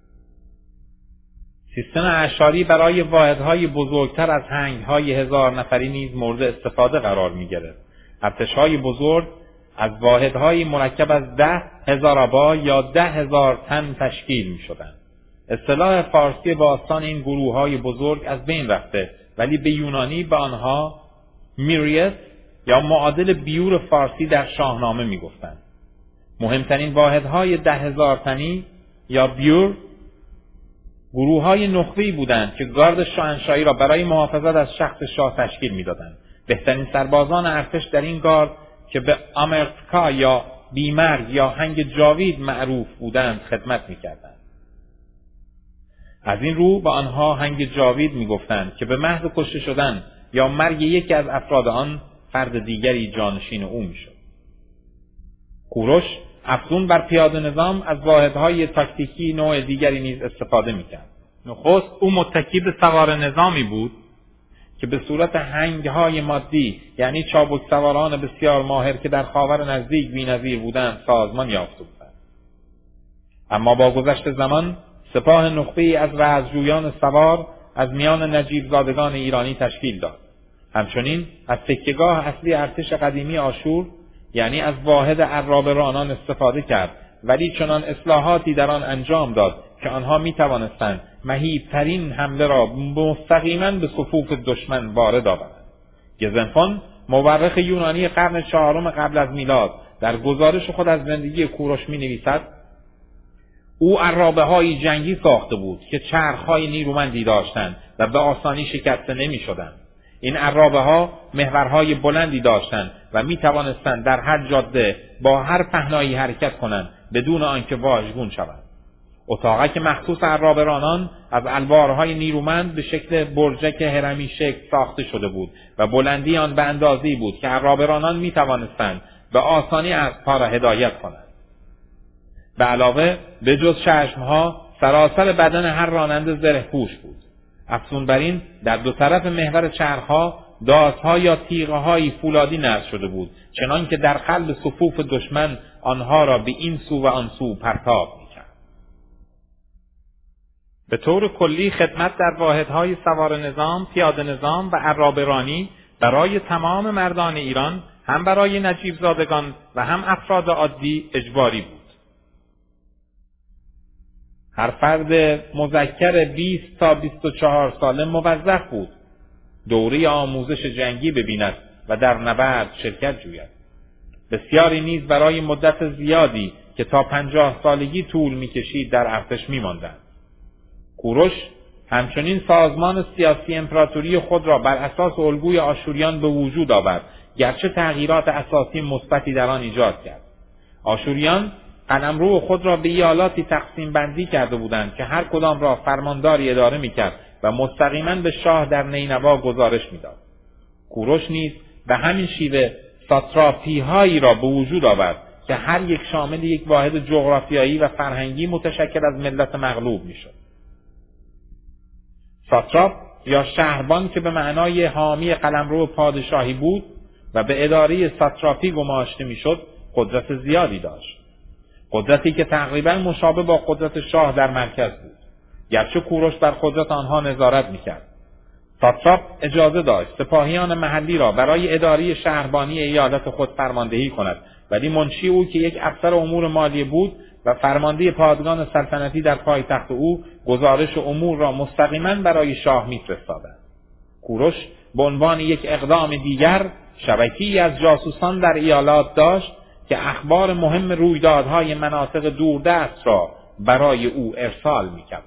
سیستم اعشاری برای واحدهای بزرگتر از هنگ‌های 1000 نفری نیز مورد استفاده قرار می‌گرفت. ارتش‌های بزرگ از واحدهای مرکب از 10,000 آبا یا 10,000 تن تشکیل می‌شدند. اصطلاح فارسی باستان این گروه‌های بزرگ از بین رفته، ولی به یونانی به آنها میریس یا معادل بیور فارسی در شاهنامه می‌گفتند. مهمترین واحدهای 10,000 تنی یا بیور گروه‌های نخبه‌ای بودند که گارد شاهنشاهی را برای محافظت از شخص شاه تشکیل می‌دادند. بهترین سربازان ارتش در این گارد که به آمرتکا یا بیمرگ یا هنگ جاوید معروف بودند خدمت می‌کردند. از این رو به آنها هنگ جاوید می‌گفتند که به محض کشته شدن یا مرگ یکی از افراد آن فرد دیگری جانشین او می‌شد. کوروش افزون بر پیاده نظام از واحدهای تاکتیکی نوع دیگری نیز استفاده می‌کرد. نخست او متکی به سوار نظامی بود که به صورت هنگ‌های مادی یعنی چابک سواران بسیار ماهر که در خاور نزدیک بی‌نظیر بودند سازمان یافته بودند. اما با گذشت زمان سپاه نخبه‌ای از رزمجویان سوار از میان نجیب زادگان ایرانی تشکیل داد. همچنین از تکیه‌گاه اصلی ارتش قدیمی آشور یعنی از واحد عرابرانان استفاده کرد، ولی چنان اصلاحاتی در آن انجام داد که آنها می توانستند مهیب‌ترین حمله را مستقیما به صفوف دشمن وارد آورند. گزنفون مورخ یونانی قرن 4 قبل از میلاد در گزارش خود از زندگی کوروش می نویسد: او عرابه‌های جنگی ساخته بود که چرخ‌های نیرومندی داشتند و به آسانی شکسته نمی‌شدند. این عرابه‌ها محورهای بلندی داشتند و می توانستند در هر جاده با هر پهنایی حرکت کنند بدون آنکه واژگون شوند. اتاقک مخصوص عرابرانان از الوارهای نیرومند به شکل برجک هرمی شکل ساخته شده بود و بلندی آن به اندازه‌ای بود که عرابرانان می توانستند به آسانی اسب‌ها را هدایت کنند. به علاوه به جز چشمها سراسر بدن هر راننده زره‌پوش بود. افزون بر این در دو طرف محور چرخها داس‌ها یا تیغه‌های فولادی نصب شده بود، چنان که در قلب صفوف دشمن آنها را به این سو و آن سو پرتاب می‌کرد. به طور کلی خدمت در واحدهای سوار نظام، پیاده نظام و عرابرانی برای تمام مردان ایران، هم برای نجیب زادگان و هم افراد عادی اجباری بود. هر فرد مذکر 20 تا 24 ساله موظف بود دوره آموزش جنگی ببیند و در نبرد شرکت جوید. بسیاری نیز برای مدت زیادی که تا 50 سالگی طول می‌کشید در ارتش می‌ماندند. کوروش همچنین سازمان سیاسی امپراتوری خود را بر اساس الگوی آشوریان به وجود آورد، گرچه تغییرات اساسی مثبتی در آن ایجاد کرد. آشوریان قلمرو خود را به ایالاتی تقسیم بندی کرده بودند که هر کدام را فرمانداری اداره می‌کرد و مستقیما به شاه در نینوا گزارش می‌داد. کوروش نیز به همین شیوه ساتراپی‌هایی را به وجود آورد که هر یک شامل یک واحد جغرافیایی و فرهنگی متشکل از ملت مغلوب می‌شد. ساتراپ یا شهربان که به معنای حامی قلمرو پادشاهی بود و به اداره ساتراپی گماشته می‌شد، قدرت زیادی داشت. قدرتی که تقریباً مشابه با قدرت شاه در مرکز بود، گرچه کوروش بر قدرت آنها نظارت می‌کرد. ساتراپ اجازه داشت سپاهیان محلی را برای اداره شهربانی ایالت خود فرماندهی کند، ولی منشی او که یک افسر امور مالی بود و فرمانده پادگان سلطنتی در پایتخت او گزارش امور را مستقیما برای شاه می‌فرستادند. کوروش به عنوان یک اقدام دیگر شبکه‌ای از جاسوسان در ایالات داشت که اخبار مهم رویدادهای مناطق دوردست را برای او ارسال می‌کردند.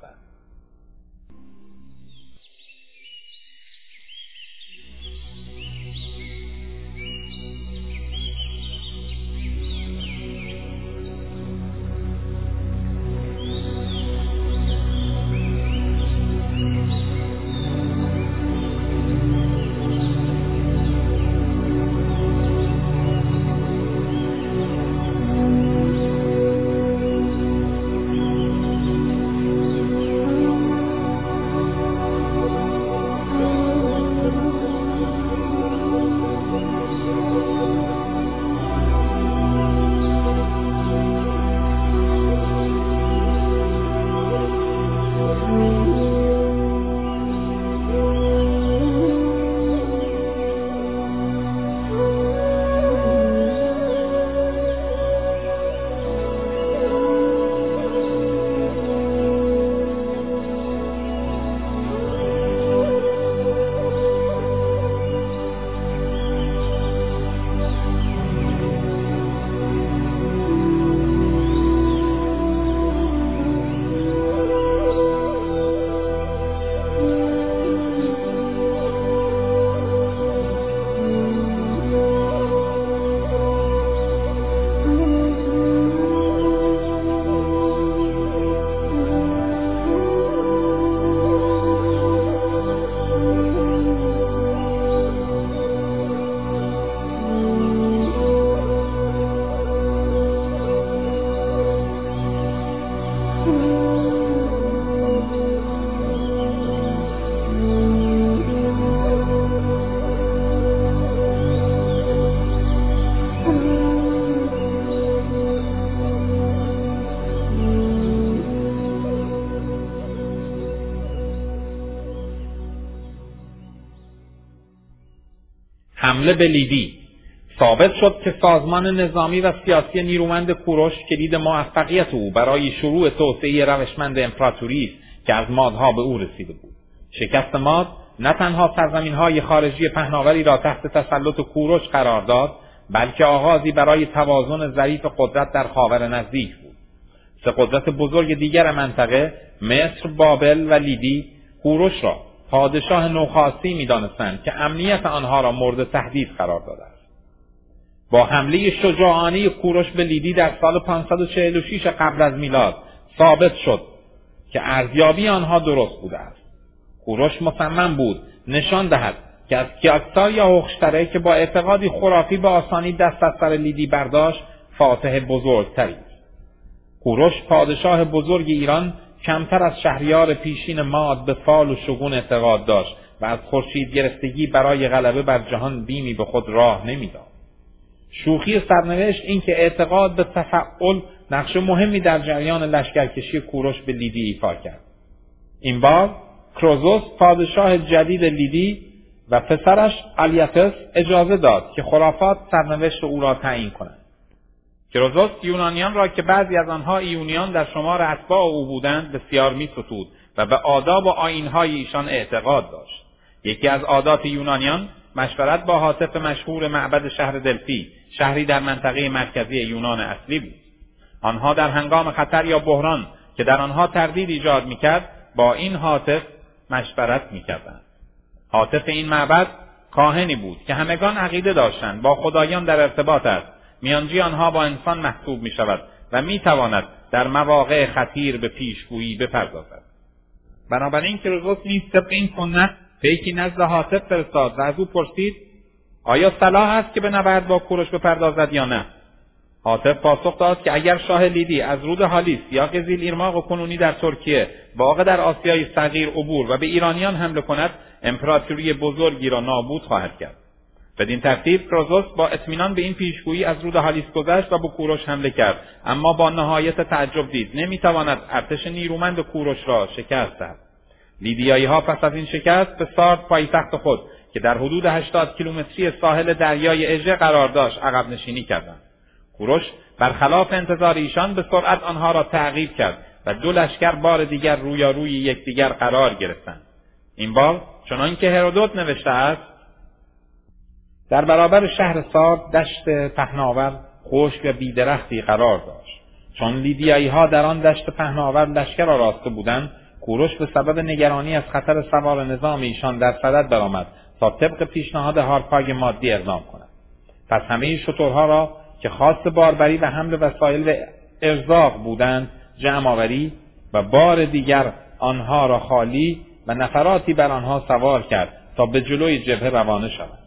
حمله به لیدی. ثابت شد که سازمان نظامی و سیاسی نیرومند کوروش کلید موفقیت او برای شروع توسعه روشمند امپراتوری است که از مادها به او رسیده بود. شکست ماد نه تنها سرزمین‌های خارجی پهناوری را تحت تسلط کوروش قرار داد، بلکه آغازی برای توازن ظریف قدرت در خاور نزدیک بود. سه قدرت بزرگ دیگر منطقه، مصر، بابل و لیدی، کوروش را پادشاه نوخاستی می‌دانستند که امنیت آنها را مورد تهدید قرار داده است. با حمله شجاعانه کوروش به لیدی در سال 546 قبل از میلاد ثابت شد که ارزیابی آنها درست بوده است. کوروش مصمم بود نشان دهد که از کیاکسار یا هوخشتره که با اعتقادی خرافی به آسانی دست از سر لیدی برداشت فاتح بزرگتری است. کوروش پادشاه بزرگ ایران کمتر از شهریار پیشین ماد به فال و شگون اعتقاد داشت و از خورشید گرفتگی برای غلبه بر جهان بیمی به خود راه نمیداد. شوخی سرنوشت این که اعتقاد به تفعل نقش مهمی در جریان لشکرکشی کوروش به لیدی ایفا کرد. این بار کروزوس پادشاه جدید لیدی و پسرش الیاتس اجازه داد که خرافات سرنوشت او را تعیین کنند. کروزوس یونانیان را که بعضی از آنها ایونیان در شمار اتباع او بودند بسیار می‌ستود و به آداب و آیین‌های ایشان اعتقاد داشت. یکی از عادات یونانیان مشورت با هاتف مشهور معبد شهر دلفی، شهری در منطقه مرکزی یونان اصلی بود. آنها در هنگام خطر یا بحران که در آنها تردید ایجاد میکرد با این هاتف مشورت میکردند. هاتف این معبد کاهنی بود که همگان عقیده داشتند با خدایان در ارتباط است. میانجی آنها با انسان محسوب میشود و میتواند در مواقع خطیر به پیشگویی بپردازد. بنابراین کروزوس نیز طبق این سنت پیکی نزد هاتف فرستاد و از او پرسید آیا صلاح است که به نبرد با کوروش بپردازد یا نه؟ هاتف پاسخ داد که اگر شاه لیدی از رود هالیس یا قزیل ایرماق و کنونی در ترکیه، واقع در آسیای صغیر عبور و به ایرانیان حمله کند، امپراتوری بزرگی را نابود خواهد کرد. بدین ترتیب کروزوس با اطمینان به این پیشگویی از رود هالیس گذشت و به کوروش حمله کرد، اما با نهایت تعجب دید نمیتواند ارتش نیرومند کوروش را شکست دهد. لیدیایی‌ها پس از این شکست به سارد، پایتخت خود که در حدود 80 کیلومتری ساحل دریای اژه قرار داشت، عقب نشینی کردند. کوروش برخلاف انتظار ایشان به سرعت آنها را تعقیب کرد و دو لشکر بار دیگر رویاروی یکدیگر قرار گرفتند. این بار چنان که هرودوت نوشته است، در برابر شهر سارد دشت پهناور خشک و بیدرختی قرار داشت. چون لیدیایی‌ها در آن دشت پهناور لشکر آراسته بودند، کوروش به سبب نگرانی از خطر سوار نظام ایشان در صدد درآمد تا طبق پیشنهاد هارپاگ مادی اقدام کند. پس همه شترها را که خاص باربری و حمل وسایل و ارزاق بودند جمع آوری و بار دیگر آنها را خالی و نفراتی بر آنها سوار کرد تا به جلوی جبهه روانه شوند.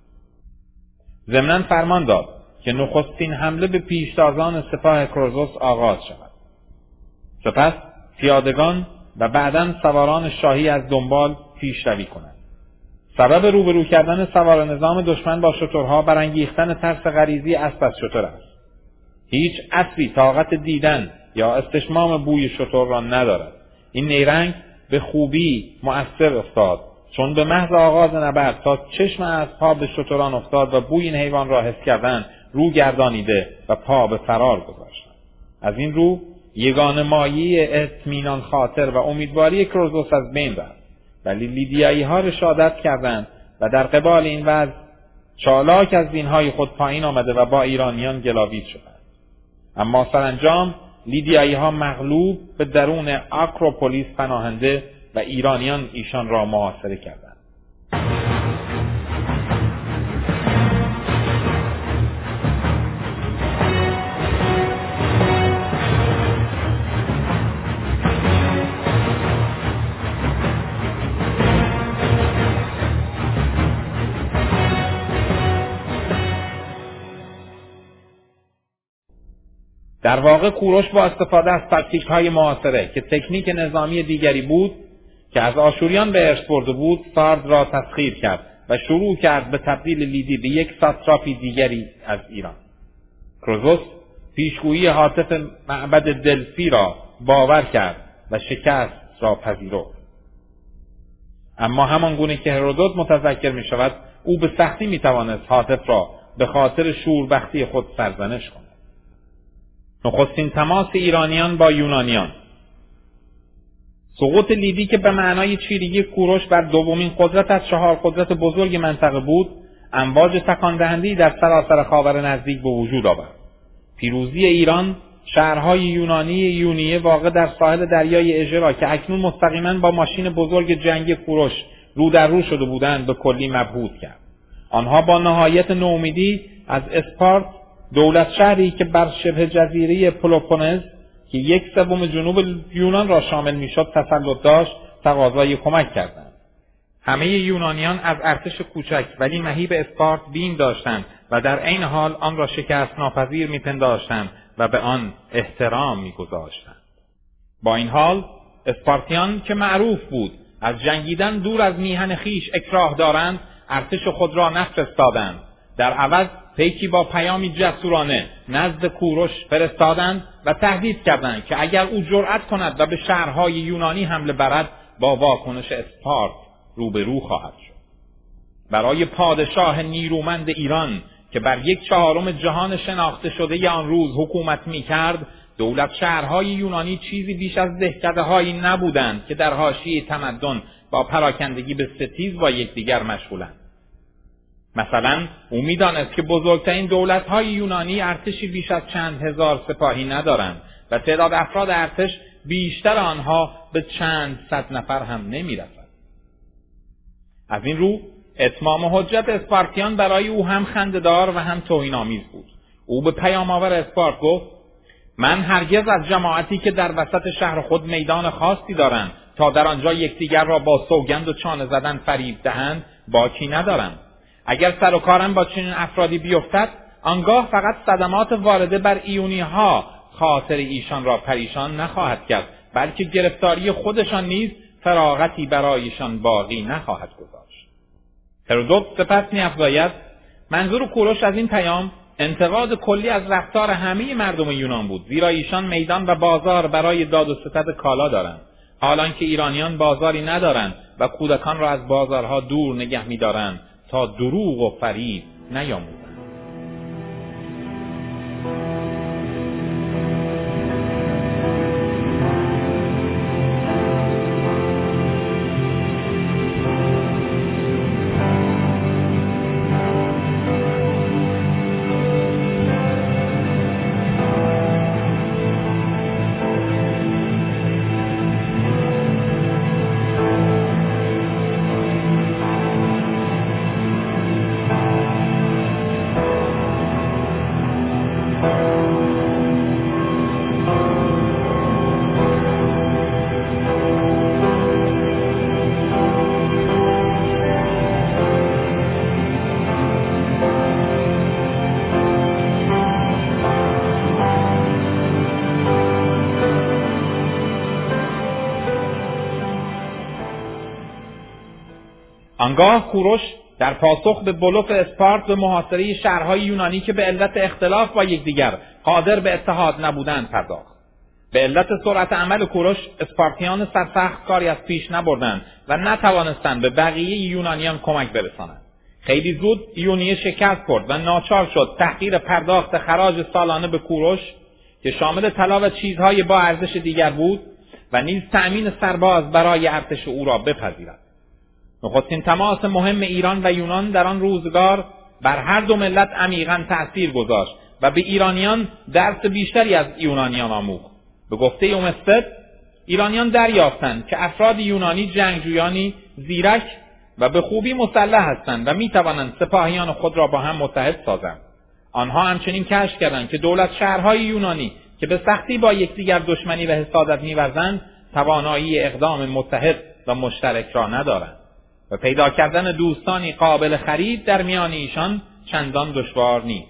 ضمناً فرمان داد که نخستین حمله به پیشتازان سپاه کروزوس آغاز شود. سپس پیادگان و بعداً سواران شاهی از دنبال پیشروی کنند. سبب روبرو کردن سوار نظام دشمن با شترها برانگیختن ترس غریزی اسب از شتر است. هیچ اسبی طاقت دیدن یا استشمام بوی شتر را ندارد. این نیرنگ به خوبی مؤثر افتاد، چون به محض آغاز نبرد تا چشم اسبها به شتران افتاد و بوی این حیوان را حس کردند، رو گردانیده و پا به فرار گذاشتند. از این رو یگانه مایه اطمینان خاطر و امیدواری کروزوس از بین رفت، ولی لیدیایی‌ها رشادت کردند و در قبال این وضع چالاک از دینهای خود پایین آمده و با ایرانیان گلاویز شدند. اما سرانجام لیدیایی‌ها مغلوب به درون آکروپولیس پناهنده و ایرانیان ایشان را محاصره کردند. در واقع کوروش با استفاده از تاکتیک‌های معاصره که تکنیک نظامی دیگری بود که از آشوریان به ارث برده بود، سارد را تسخیر کرد و شروع کرد به تبدیل لیدی به یک ساتراپی دیگری از ایران. کروزوس پیشگویی هاتف معبد دلفی را باور کرد و شکست را پذیرفت. اما همان گونه که هرودوت متذکر می شود، او به سختی می توانست هاتف را به خاطر شوربختی خود سرزنش کند. نخستین تماس ایرانیان با یونانیان. سقوط لیدی که به معنای چیرگی کوروش بر دومین قدرت از 4 قدرت بزرگ منطقه بود، امواج تکاندهنده‌ای در سراسر خاور نزدیک به وجود آورد. پیروزی ایران شهرهای یونانی یونیه واقع در ساحل دریای اژه را که اکنون مستقیما با ماشین بزرگ جنگی کوروش رو در رو شده بودند به کلی مبهوت کرد. آنها با نهایت نومیدی از اسپارت، دولت شهری که بر شبه جزیره پلوپونز که 1/3 جنوب یونان را شامل میشد تسلط داشت، تقاضای کمک کردند. همه یونانیان از ارتش کوچک ولی مهیب اسپارت بیم داشتند و در عین حال آن را شکست ناپذیر میپنداشتند و به آن احترام میگذاشتند. با این حال اسپارتیان که معروف بود از جنگیدن دور از میهن خیش اکراه دارند، ارتش خود را نفرستادند. در عوض پیکی با پیامی جسورانه نزد کوروش فرستادند و تهدید کردند که اگر او جرأت کند و به شهرهای یونانی حمله برد، با واکنش اسپارت روبرو خواهد شد. برای پادشاه نیرومند ایران که بر 1/4 جهان شناخته شده آن روز حکومت می‌کرد، دولت شهرهای یونانی چیزی بیش از دهکده‌هایی نبودند که در حاشیه تمدن با پراکندگی به ستیز با یکدیگر مشغولند. مثلا او می‌دانست که بزرگترین دولت‌های یونانی ارتشی بیش از چند هزار سپاهی ندارند و تعداد افراد ارتش بیشتر آنها به چند صد نفر هم نمی‌رسد. از این رو اتمام حجت اسپارتیان برای او هم خنده‌دار و هم توهین‌آمیز بود. او به پیام‌آور اسپارت گفت: من هرگز از جماعتی که در وسط شهر خود میدان خاصی دارند تا در آنجا یکدیگر را با سوگند و چانه زدن فریب دهند باکی ندارم. اگر سر و کارم با چنین افرادی بیفتد، آنگاه فقط صدمات وارده بر ایونی‌ها خاطر ایشان را پریشان نخواهد کرد، بلکه گرفتاری خودشان نیز فراغتی برایشان باقی نخواهد گذاشت. هرودوت سپس می‌افزاید: منظور کوروش از این پیام انتقاد کلی از رفتار همه مردم یونان بود، زیرا ایشان میدان و بازار برای داد و ستد کالا دارند، حالان که ایرانیان بازاری ندارند و کودکان را از بازارها دور نگه می‌دارند تا دروغ و فریب نیاموزند. آنگاه کوروش در پاسخ به بلوف اسپارت به محاصره شهرهای یونانی که به علت اختلاف با یکدیگر قادر به اتحاد نبودند پرداخت. به علت سرعت عمل کوروش اسپارتیان سرسخت کاری از پیش نبردند و نتوانستند به بقیه یونانیان کمک برسانند. خیلی زود ایونیه شکست خورد و ناچار شد تحقیر پرداخت خراج سالانه به کوروش که شامل طلا و چیزهای با ارزش دیگر بود و نیز تأمین سرباز برای ارتش او را بپذیرد. نخستین تماس مهم ایران و یونان در آن روزگار بر هر دو ملت عمیقاً تأثیر گذاشت و به ایرانیان درس بیشتری از یونانیان آموخت. به گفته اومستد، ایرانیان دریافتند که افراد یونانی جنگجویانی زیرک و به خوبی مسلح هستند و میتوانند سپاهیان خود را با هم متحد سازند. آنها همچنین کشف کردند که دولت شهرهای یونانی که به سختی با یکدیگر دشمنی و حسادت می‌ورزند توانایی اقدام متحد و مشترک را ندارند و پیدا کردن دوستانی قابل خرید در میان ایشان چندان دشوار نیست.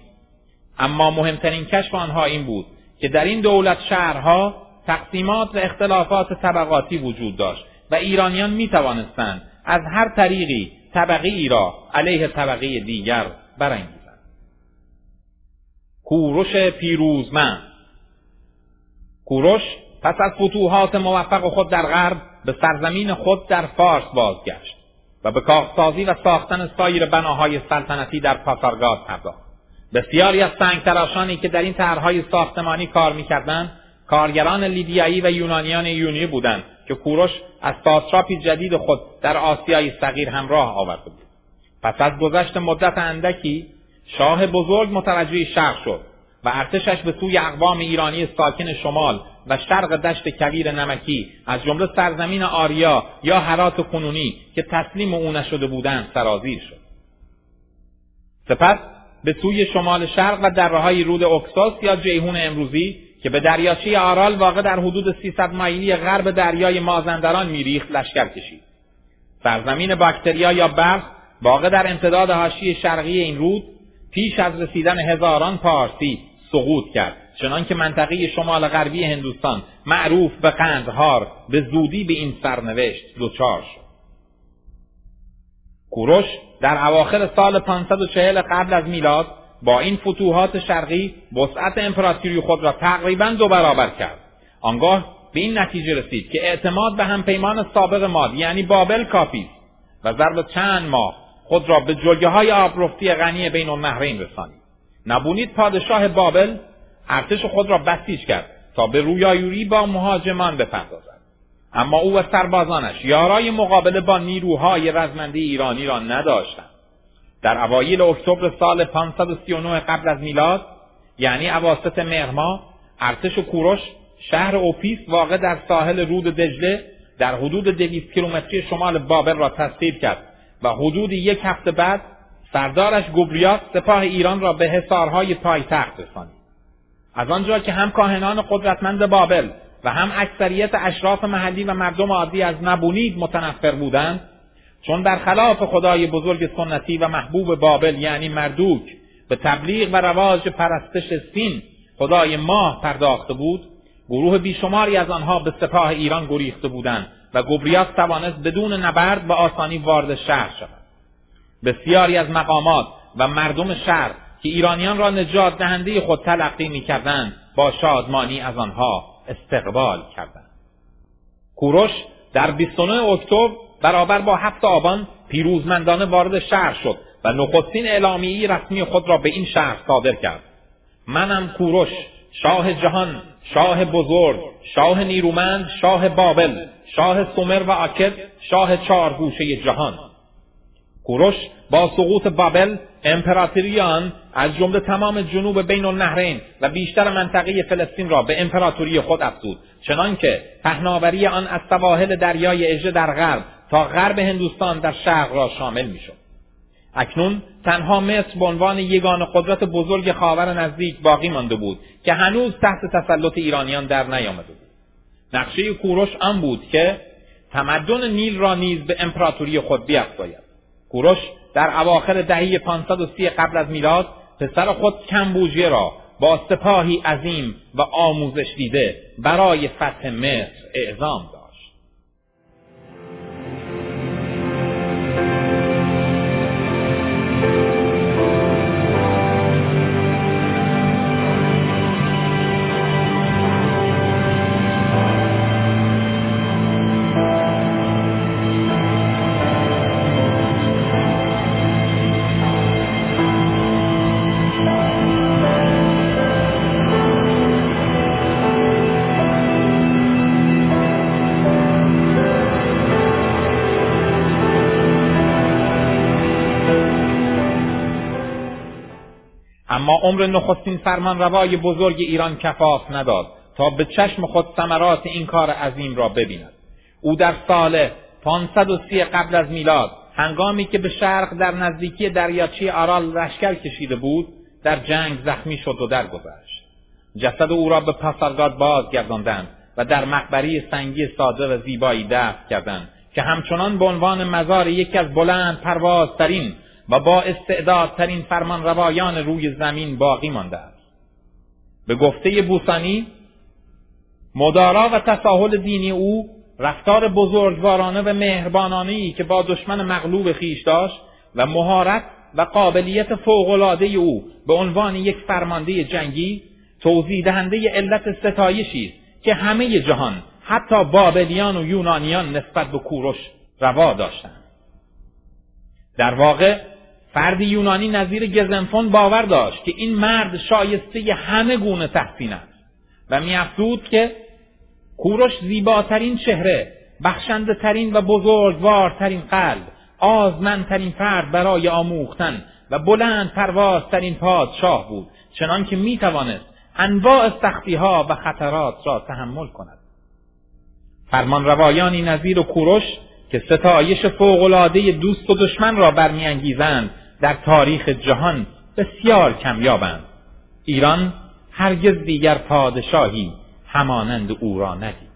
اما مهمترین کشف آنها این بود که در این دولت شهرها تقسیمات و اختلافات طبقاتی وجود داشت و ایرانیان می توانستند از هر طریقی طبقه ای را علیه طبقه دیگر برانگیزند. کوروش پیروزمند. کوروش پس از فتوحات موفق خود در غرب به سرزمین خود در فارس بازگشت و به کاخسازی و ساختن سایر بناهای سلطنتی در پاسارگاد پرداخت. بسیاری از سنگتراشانی که در این طرحهای ساختمانی کار می‌کردند کارگران لیدیایی و یونانیان ایونیه بودند که کوروش از ساتراپی جدید خود در آسیای صغیر همراه آورده بود. پس از گذشت مدت اندکی شاه بزرگ متوجه شرق شد و ارتشش به سوی اقوام ایرانی ساکن شمال و شرق دشت کویر نمکی از جمله سرزمین آریا یا هرات کنونی که تسلیم او نشده بودند سرازیر شد. سپس به سوی شمال شرق و دره‌های رود اکسوس یا جیهون امروزی که به دریاچه آرال واقع در حدود 300 مایلی غرب دریای مازندران میریخت لشکر کشید. سرزمین باکتریا یا بلخ واقع در امتداد حاشیه شرقی این رود پیش از رسیدن هزاران پارسی سقوط کرد، چنانکه منطقه شمال غربی هندوستان معروف به قندهار به زودی به این سرنوشت دچار شد. کوروش در اواخر سال 540 قبل از میلاد با این فتوحات شرقی وسعت امپراتوری خود را تقریباً 2 برابر کرد. آنگاه به این نتیجه رسید که اعتماد به همپیمان سابق ما یعنی بابل کافی است و ضرب چند ماه خود را به جلگه‌های آبرفتی غنی بین النهرین رسانید. نبونید پادشاه بابل ارتش خود را بسیج کرد تا به رویارویی با مهاجمان بپردازد. اما او و سربازانش یارای مقابله با نیروهای رزمنده ایرانی را نداشتند. در اوایل اکتبر سال 539 قبل از میلاد، یعنی اواسط مهر ماه، ارتش کوروش شهر اوپیس واقع در ساحل رود دجله در حدود 200 کیلومتری شمال بابل را تسخیر کرد و حدود 1 هفته بعد سردارش گوبریاس سپاه ایران را به حصارهای پایتخت رسانید. از آنجا که هم کاهنان قدرتمند بابل و هم اکثریت اشراف محلی و مردم عادی از نبونید متنفر بودند، چون در خلاف خدای بزرگ سنتی و محبوب بابل یعنی مردوک به تبلیغ و رواج پرستش سین خدای ماه پرداخته بود، گروه بیشماری از آنها به سپاه ایران گریخته بودند و گوبریاس توانست بدون نبرد و آسانی وارد شهر شود. بسیاری از مقامات و مردم شهر که ایرانیان را نجات دهنده خود تلقی می‌کردند با شادمانی از آنها استقبال کردند. کوروش در 29 اکتبر برابر با 7 آبان پیروزمندانه وارد شهر شد و نخستین اعلامیه رسمی خود را به این شهر صادر کرد: منم کوروش، شاه جهان، شاه بزرگ، شاه نیرومند، شاه بابل، شاه سومر و آکد، شاه 4 گوشه جهان. کوروش با سقوط بابل امپراتوری آن از جمله تمام جنوب بین النهرین و بیشتر منطقه فلسطین را به امپراتوری خود افزود، چنانکه پهناوری آن از سواحل دریای اژه در غرب تا غرب هندوستان در شرق را شامل می‌شد. اکنون تنها مصر به عنوان یگانه قدرت بزرگ خاور نزدیک باقی مانده بود که هنوز تحت تسلط ایرانیان در نیامده بود. نقشه کوروش آن بود که تمدن نیل را نیز به امپراتوری خود بیفزاید. کوروش در اواخر دهه 530 قبل از میلاد پسر خود کمبوجیه را با سپاهی عظیم و آموزش دیده برای فتح مصر اعزام داشت. اما عمر نخستین فرمانروای بزرگ ایران کفاف نداد تا به چشم خود ثمرات این کار عظیم را ببیند. او در سال 530 قبل از میلاد، هنگامی که به شرق در نزدیکی دریاچه آرال لشکر کشیده بود، در جنگ زخمی شد و درگذشت. جسد او را به پاسارگاد بازگرداندند و در مقبره سنگی ساده و زیبایی دفن کردند که همچنان به عنوان مزار یکی از بلند پروازترین و با استعدادترین فرمانروایان روی زمین باقی مانده است. به گفته بوسانی، مدارا و تساهل دینی او، رفتار بزرگوارانه و مهربانانه‌ای که با دشمن مغلوب خویش داشت و مهارت و قابلیت فوق‌العاده او به عنوان یک فرمانده جنگی، توضیح دهنده علت ستایشی است که همه جهان، حتی بابلیان و یونانیان، نسبت به کوروش روا داشتند. در واقع فردی یونانی نظیر گزنفون باور داشت که این مرد شایسته همه گونه تحسین است و می‌افزود که کوروش زیباترین چهره، بخشنده ترین و بزرگوارترین قلب، آزمندترین فرد برای آموختن و بلند پروازترین پادشاه بود، چنان که می‌توانست انواع سختی‌ها و خطرات را تحمل کند. فرمانروایانی نظیر کوروش که ستایش فوق‌العاده دوست و دشمن را برمی‌انگیزند در تاریخ جهان بسیار کمیابند. ایران هرگز دیگر پادشاهی همانند او را ندید.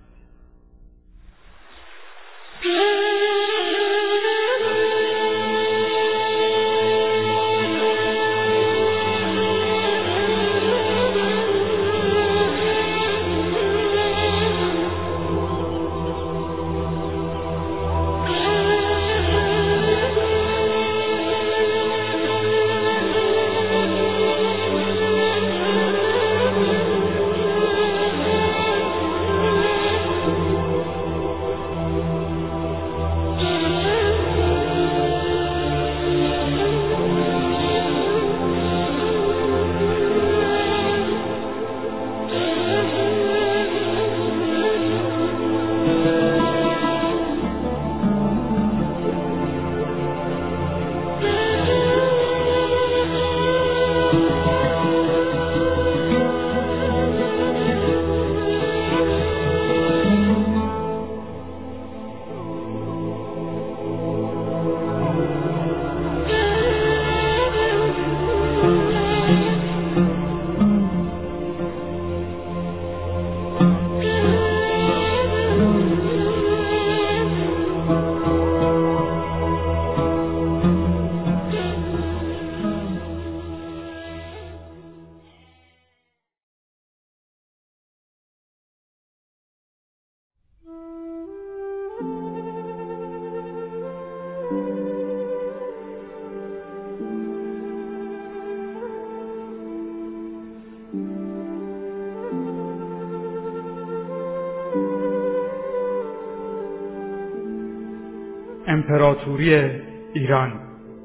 امپراتوری ایران.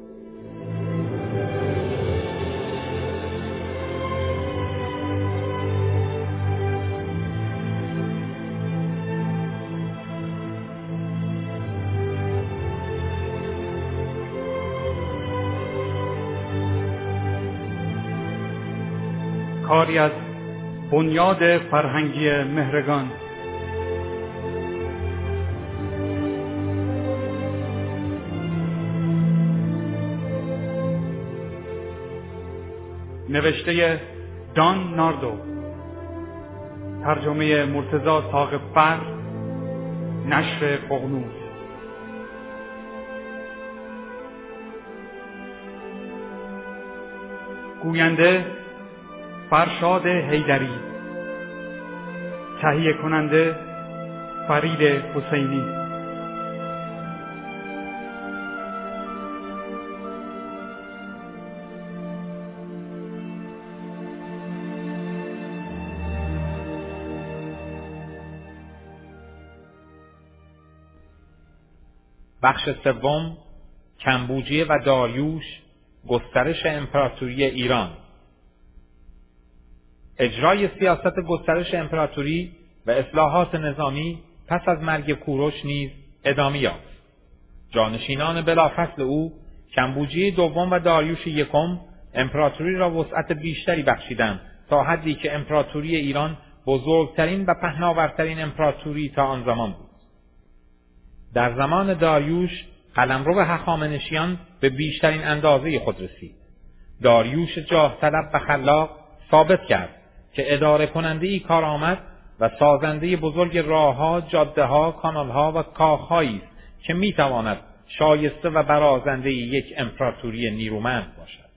کاری از بنیاد فرهنگی مهرگان. نوشته دان ناردو، ترجمه مرتضی ثاقب‌فر، نشر ققنوس. گوینده فرشاد حیدری، تهیه کننده فرید حسینی. بخش سوم، کمبوجیه و داریوش، گسترش امپراتوری ایران. اجرای سیاست گسترش امپراتوری و اصلاحات نظامی پس از مرگ کوروش نیز ادامه یافت. جانشینان بلافصل او، کمبوجیه دوم و داریوش یکم، امپراتوری را وسعت بیشتری بخشیدند تا حدی که امپراتوری ایران بزرگترین و پهناورترین امپراتوری تا آن زمان بود. در زمان داریوش قلمرو هخامنشیان به بیشترین اندازه خود رسید. داریوش جاه طلب و خلاق ثابت کرد که اداره کننده ای کارآمد و سازنده بزرگ راهها، جاده‌ها، کانال‌ها و کاخ‌هایی است که می‌تواند شایسته و برازنده یک امپراتوری نیرومند باشد.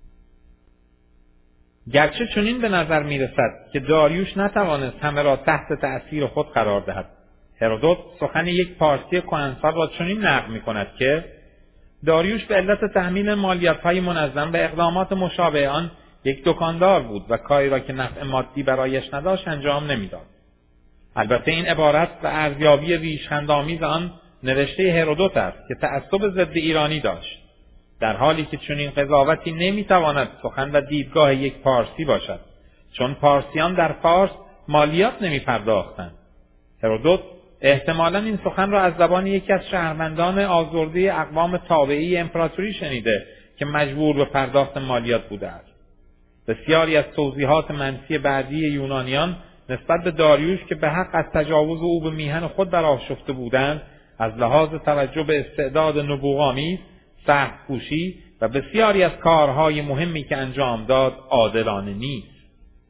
گرچه چنین به نظر می‌رسد که داریوش نتوانست همه را تحت تأثیر خود قرار دهد. هرودوت سخن یک پارسی کهنسال را چنین نقل می‌کند که داریوش به علت تحمیل مالیات‌های منظم و اقدامات مشابه آن یک دکاندار بود و کاری را که نفع مادی برایش نداشت انجام نمیداد. البته این عبارت و ارزیابی ریشخندآمیز آن نوشته هرودوت است که تعصب ضد ایرانی داشت، در حالی که چنین قضاوتی نمیتواند سخن و دیدگاه یک پارسی باشد، چون پارسیان در فارس مالیات نمیپرداختند. هرودوت احتمالاً این سخن را از زبان یکی از شهروندان آزرده اقوام تابعی امپراتوری شنیده که مجبور به پرداخت مالیات بوده است. بسیاری از توضیحات منفی بعدی یونانیان نسبت به داریوش که به حق از تجاوز او به میهن خود برآشفته بودند، از لحاظ توجه به استعداد نبوغامیز، سخت‌کوشی و بسیاری از کارهای مهمی که انجام داد عادلانه نیست.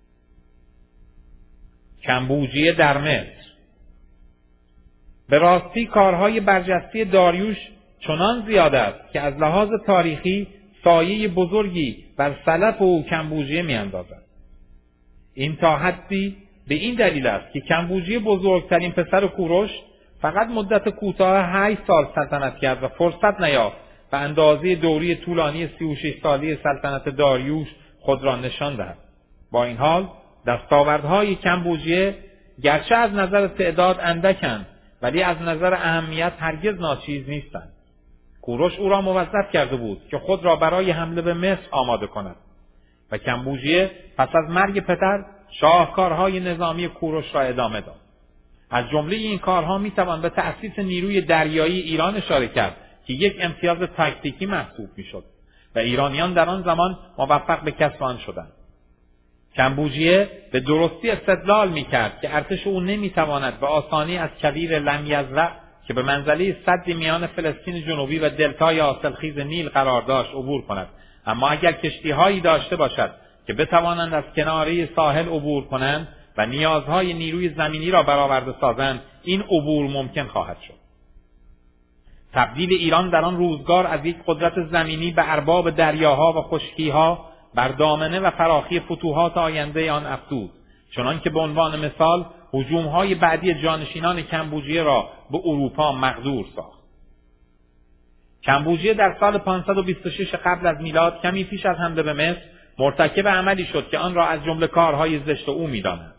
کمبوجیه در مصر. به راستی کارهای برجسته داریوش چنان زیاد است که از لحاظ تاریخی سایه بزرگی بر سلف او کمبوجیه میاندازد. این تا حدی به این دلیل است که کمبوجیه بزرگترین پسر کوروش فقط مدت کوتاه 8 سال سلطنت کرد و فرصت نیافت به اندازه دوری طولانی 36 ساله سلطنت داریوش خود را نشان دهد. با این حال دستاوردهای کمبوجیه گرچه از نظر تعداد اندکند ولی از نظر اهمیت هرگز ناچیز نیستند. کوروش او را موظف کرده بود که خود را برای حمله به مصر آماده کند و کمبوجیه پس از مرگ پدر شاهکارهای نظامی کوروش را ادامه داد. از جمله این کارها میتوان به تأسیس نیروی دریایی ایران اشاره کرد که یک امتیاز تاکتیکی محسوب میشد و ایرانیان در آن زمان موفق به کسب آن شدند. کمبوجیه به درستی استدلال میکرد که ارتش او نمیتواند به آسانی از کویر لمیزرع که به منزله سد میان فلسطین جنوبی و دلتای حاصلخیز نیل قرار داشت عبور کند، اما اگر کشتی‌هایی داشته باشد که بتوانند از کناره ساحل عبور کنند و نیازهای نیروی زمینی را برآورده سازند، این عبور ممکن خواهد شد. تبدیل ایران در آن روزگار از یک قدرت زمینی به ارباب دریاها و خشکی‌ها بر دامنه و فراخی فتوحات آینده آن افزود، چنان که به عنوان مثال هجوم‌های بعدی جانشینان کمبوجیه را به اروپا مقدور ساخت. کمبوجیه در سال 526 قبل از میلاد، کمی پیش از حمله به مصر، مرتکب عملی شد که آن را از جمله کارهای زشت او می‌دانند.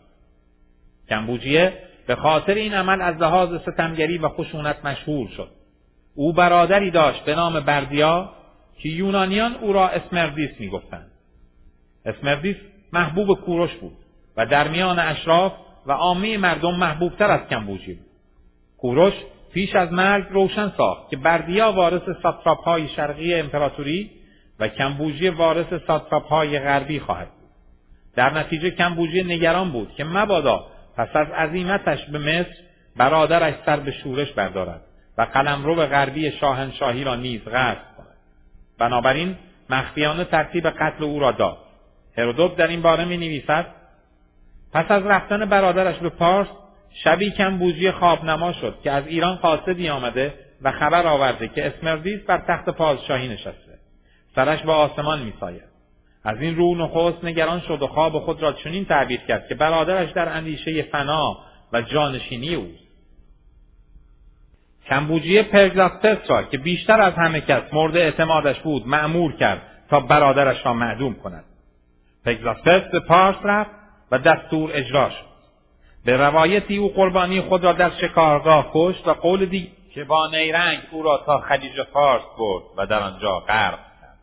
کمبوجیه به خاطر این عمل از لحاظ ستمگری و خشونت مشهور شد. او برادری داشت به نام بردیا که یونانیان او را اسمردیس میگفتند. اسمردیس محبوب کوروش بود و در میان اشراف و عامه مردم محبوبتر از کمبوجیه بود. کوروش پیش از مرگ روشن ساخت که بردیا وارث ساتراپ‌های شرقی امپراتوری و کمبوجیه وارث ساتراپ‌های غربی خواهد بود. در نتیجه کمبوجیه نگران بود که مبادا پس از عزیمتش به مصر برادرش سر به شورش بردارد و قلمرو غربی شاهنشاهی را نیز غصب کند. بنابراین مخفیانه ترتیب قتل او را داد. هرودوت در این باره می‌نویسد: پس از رفتن برادرش به پارس، شبی کمبوجیه خوابنما شد که از ایران قاصدی آمده و خبر آورده که اسمردیس بر تخت پادشاهی نشسته، سرش به آسمان می‌ساید. از این رو نخست نگران شد و خواب خود را چنین تعبیر کرد که برادرش در اندیشه فنا و جانشینی اوست. کمبوجیه پرگزاستس را که بیشتر از همه کس مورد اعتمادش بود مأمور کرد تا برادرش را معدوم کند. پرگزاستس به پارس رفت و دستور اجرا شد. به روایتی او قربانی خود را در شکارگاه کشت و قول دیگر که با نیرنگ او را تا خلیج فارس برد و در آنجا غرق کرد.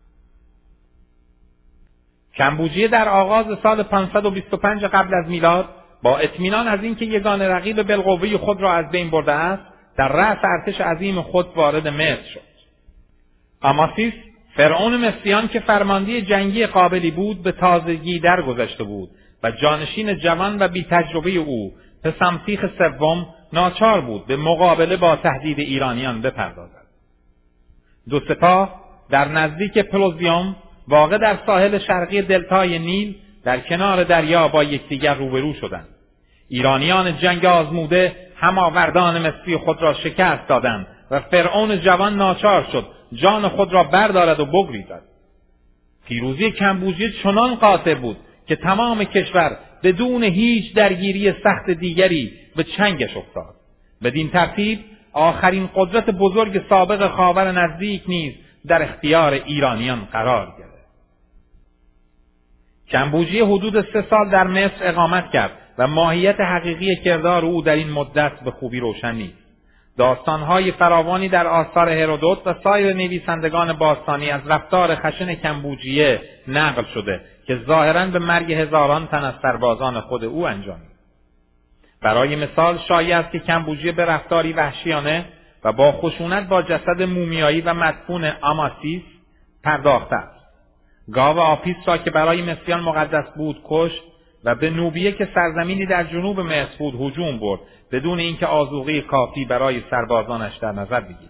کمبوجیه در آغاز سال 525 قبل از میلاد با اطمینان از اینکه یگان رقیب بالقوه خود را از بین برده است، در رأس ارتش عظیم خود وارد مصر شد. آماسیس فرعون مصریان که فرمانده جنگی قابلی بود به تازگی درگذشته بود و جانشین جوان و بی تجربه او پسامسیخ سوم ناچار بود به مقابله با تهدید ایرانیان بپردازد. دو سپاه در نزدیک پلوزیوم واقع در ساحل شرقی دلتای نیل در کنار دریا با یکدیگر روبرو شدند. ایرانیان جنگ آزموده هماوردان مصری خود را شکست دادند و فرعون جوان ناچار شد جان خود را بردارد و بگریزد. پیروزی کمبوجیه چنان قاطع بود که تمام کشور بدون هیچ درگیری سخت دیگری به چنگش افتاد. بدین ترتیب آخرین قدرت بزرگ سابق خاور نزدیک نیز در اختیار ایرانیان قرار گرفت. کمبوجیه حدود 3 سال در مصر اقامت کرد و ماهیت حقیقی کردار او در این مدت به خوبی روشن نیست. داستانهای فراوانی در آثار هرودوت و سایر نویسندگان باستانی از رفتار خشن کمبوجیه نقل شده که ظاهراً به مرگ هزاران تن از سربازان خود او انجامید. برای مثال شایع است که کمبوجیه به رفتاری وحشیانه و با خشونت با جسد مومیایی و مدفون آماسیس پرداخته است. گاو آپیس را که برای مصریان مقدس بود کشت و به نوبیه که سرزمینی در جنوب مصر بود هجوم برد بدون اینکه آذوقه کافی برای سربازانش در نظر بگیرد.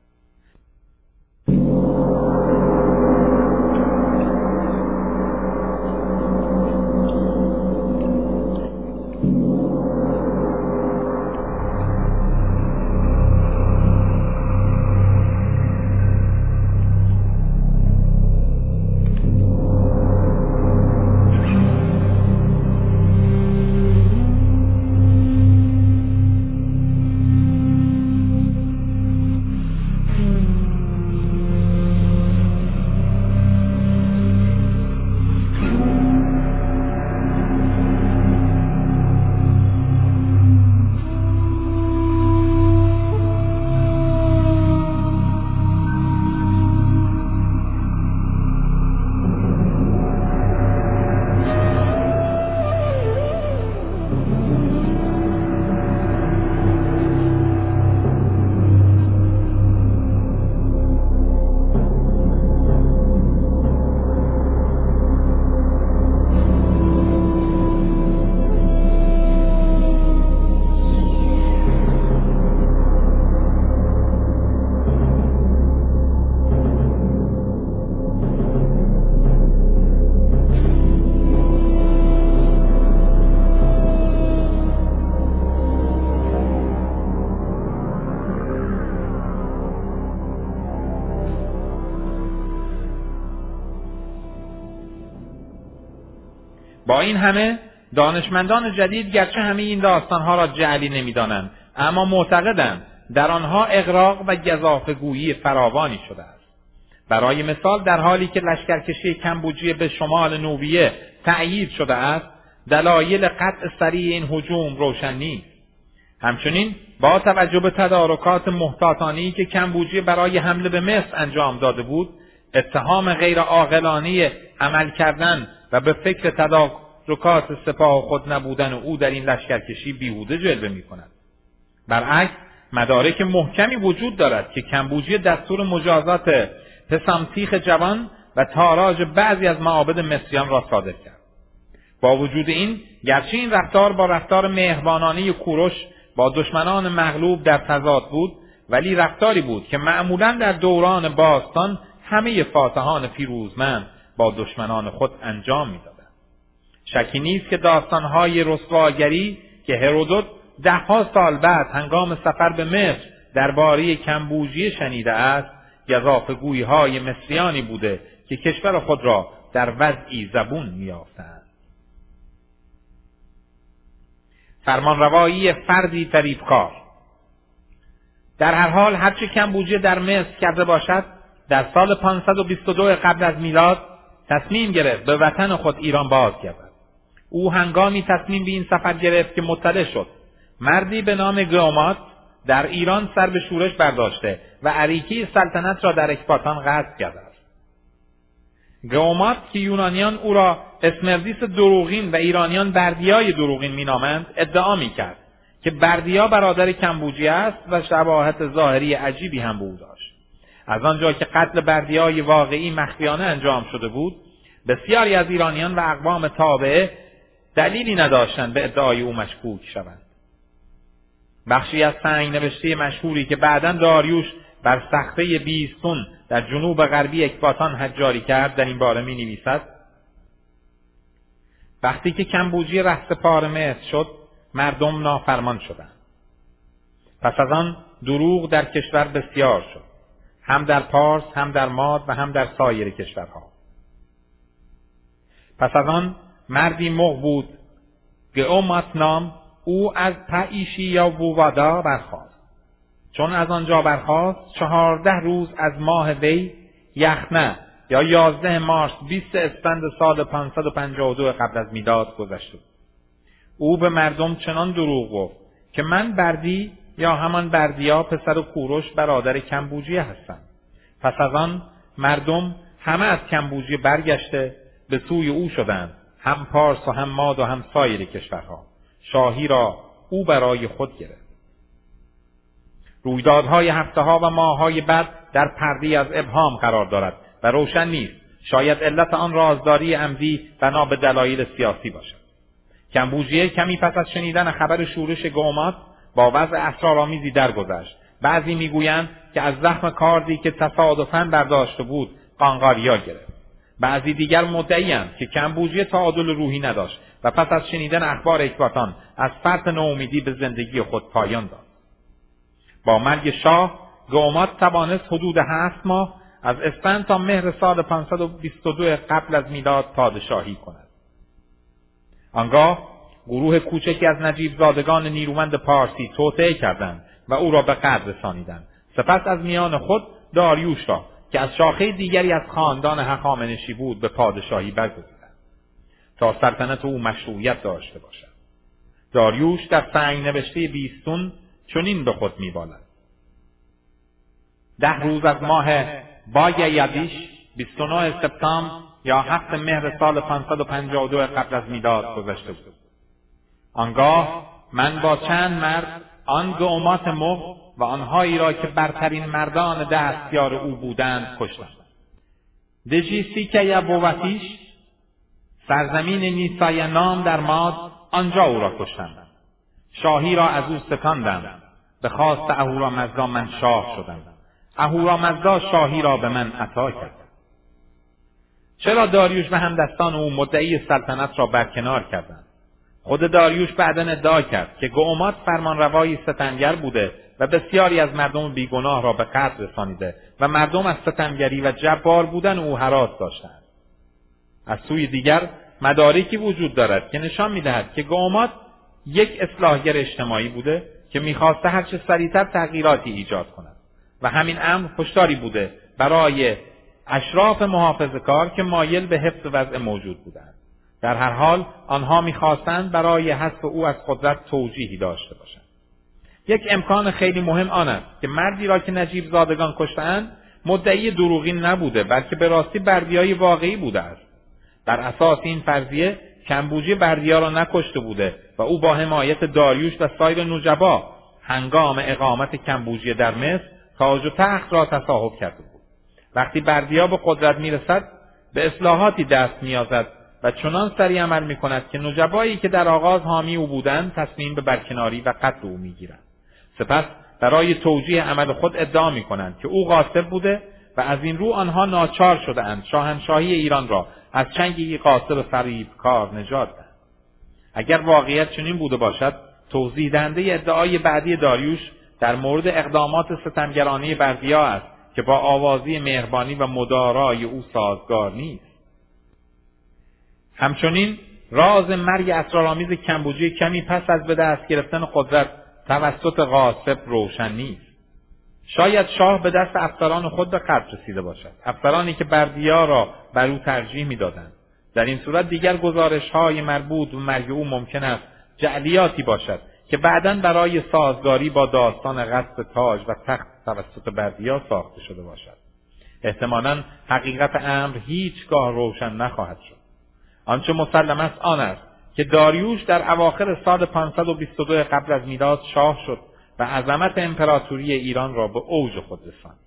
با این همه دانشمندان جدید گرچه همه این داستانها را جعلی نمی‌دانند، اما معتقدند در آنها اغراق و گزافه‌گویی فراوانی شده است. برای مثال در حالی که لشکرکشی کمبوجیه به شمال نوبیه تأیید شده است، دلایل قطع سریع این هجوم روشن نیست. همچنین با توجه به تدارکات محتاطانه‌ای که کمبوجیه برای حمله به مصر انجام داده بود، اتهام غیر عاقلانه عمل کردن و به فکر تدارکات سپاه خود نبودن او در این لشکرکشی بیهوده جلوه می‌کند. برعکس مدارک محکمی وجود دارد که کمبوجیه دستور مجازات پسامتیخ جوان و تاراج بعضی از معابد مصریان را صادر کرد. با وجود این، گرچه این رفتار با رفتار مهربانانه کوروش با دشمنان مغلوب در تضاد بود، ولی رفتاری بود که معمولاً در دوران باستان همه فاتحان پیروزمند با دشمنان خود انجام می‌دادند. شکی نیست که داستان‌های رسواگری که هرودوت ده‌ها سال بعد هنگام سفر به مصر درباره کمبوجیه شنیده است، گزافه‌گویی‌های مصریانی بوده که کشور خود را در وضعی زبون می‌یافتند. فرمانروایی فردی فریبکار. در هر حال هرچه کمبوجیه در مصر کرده باشد، در سال 522 قبل از میلاد تصمیم گرفت به وطن خود ایران بازگردد. او هنگامی تصمیم به این سفر گرفت که مطلع شد مردی به نام گئومات در ایران سر به شورش برداشته و اریکه سلطنت را در اکباتان غصب کرده است. گئومات که یونانیان او را اسمردیس دروغین و ایرانیان بردیای دروغین مینامند، ادعا میکرد که بردیا برادر کمبوجیه است و شباهت ظاهری عجیبی هم به او داشت. از آنجا که قتل بردیای واقعی مخفیانه انجام شده بود، بسیاری از ایرانیان و اقوام تابعه دلیلی نداشتند به ادعای او مشکوک شوند. بخشی از سنگ نوشته مشهوری که بعداً داریوش بر صخره بیستون در جنوب غربی اکباتان حجاری کرد در این باره می نویسد: وقتی که کمبوجیه رهسپار مصر شد، مردم نافرمان شدند. پس از آن دروغ در کشور بسیار شد، هم در پارس، هم در ماد و هم در سایر کشورها. پس از آن مردی مغ بود گئومات نام، او از پایشی یا ووادا برخاست. چون از آنجا برخاست 14 روز از ماه وی یخنه یا 11 مارس 20 اسفند سال 552 قبل از میلاد گذشته بود. او به مردم چنان دروغ گفت که من بردی یا همان بردیا پسر کوروش برادر کمبوجیه هستم. پس از آن مردم همه از کمبوجیه برگشته به سوی او شدند، هم پارس و هم ماد و هم سایر کشورها. شاهی را او برای خود گرفت. رویدادهای هفته‌ها و ماه‌های بعد در پرده‌ای از ابهام قرار دارد و روشن نیست شاید علت آن رازداری عمدی بنا به دلایل سیاسی باشد. کمبوجیه کمی پس از شنیدن خبر شورش گئومات با وضع اسرارآمیزی درگذشت. بعضی میگویند که از زخم کاردی که تصادفاً برداشته بود قانقاریا گرفت. بعضی دیگر مدعی‌اند که کمبوجیه تعادل روحی نداشت و پس از شنیدن اخبار اکباتان از فرط ناامیدی به زندگی خود پایان داد. با مرگ شاه، گئومات توانست حدود 7 ماه از اسفند تا مهر سال 522 قبل از میلاد پادشاهی کند. آنگاه گروه کوچکی از نجیب زادگان نیرومند پارسی توطئه کردند و او را به قتل رسانیدند. سپس از میان خود داریوش را که از شاخه دیگری از خاندان هخامنشی بود به پادشاهی برگزیدند تا سلطنت او مشروعیت داشته باشد. داریوش در سنگ نوشته بیستون چنین به خود می‌بالد: 10 روز از ماه باییدیش 29 سپتامبر یا 7 مهر سال 552 قبل از میلاد گذشته بود. آنگاه من با چند مرد آن گئومات مغ و آنهایی را که برترین مردان دستیار او بودند کشتم. دژیسیکه بواتیش سرزمین نیسای نام در ماد، آنجا او را کشتند. شاهی را از او ستاندند. به خواست اهورامزدا من شاه شدم. اهورامزدا شاهی را به من عطا کرد. چرا داریوش و همدستان او مدعی سلطنت را برکنار کردند؟ خود داریوش بعداً ادعا کرد که گئومات فرمانروایی ستمگر بوده و بسیاری از مردم بیگناه را به قتل رسانیده و مردم از ستمگری و جبار بودن او هراس داشتند. از سوی دیگر مدارکی وجود دارد که نشان می‌دهد که گئومات یک اصلاحگر اجتماعی بوده که می‌خواسته هر چه سریعتر تغییراتی ایجاد کند و همین امر هشداری بوده برای اشراف محافظه‌کار که مایل به حفظ وضع موجود بودند. در هر حال آنها می‌خواستند برای حذف او از قدرت توجیهی داشته باشند. یک امکان خیلی مهم آن است که مردی را که نجیب زادگان کشتند مدعی دروغین نبوده، بلکه به راستی بردیای واقعی بوده است. بر اساس این فرضیه کمبوجی بردیا را نکشته بوده و او با حمایت داریوش و سایر نجبا هنگام اقامت کمبوجی در مصر تاج و تخت را تصاحب کرده بود. وقتی بردیا به قدرت میرسد به اصلاحاتی دست می‌یابد و چنان سریع عمل می‌کند که نجبایی که در آغاز حامی او بودند تصمیم به برکناری و قتل او می‌گیرند. سپس برای توجیه عمل خود ادعا می‌کنند که او غاصب بوده و از این رو آنها ناچار شده‌اند شاهنشاهی ایران را از چنگ غاصب فریبکار نجات دهند. اگر واقعیت چنین بوده باشد، توضیح دهنده ادعای بعدی داریوش در مورد اقدامات ستمگرانه بردیا است که با آوازی مهربانی و مدارای او سازگار نیست. همچنین راز مرگ اسرارآمیز کمبوجی کمی پس از به دست گرفتن قدرت توسط غاصب روشن نیست. شاید شاه به دست افسران خود به قتل رسیده باشد، افسرانی که بردیا را بر او ترجیح می‌دادند. در این صورت دیگر گزارش‌های مربوط به مرگ او ممکن است جعلیاتی باشد که بعداً برای سازگاری با داستان غصب تاج و تخت توسط بردیا ساخته شده باشد. احتمالاً حقیقت امر هیچگاه روشن نخواهد شد. آنچه مسلم است آن است که داریوش در اواخر سال 522 قبل از میلاد شاه شد و عظمت امپراتوری ایران را به اوج خود رساند.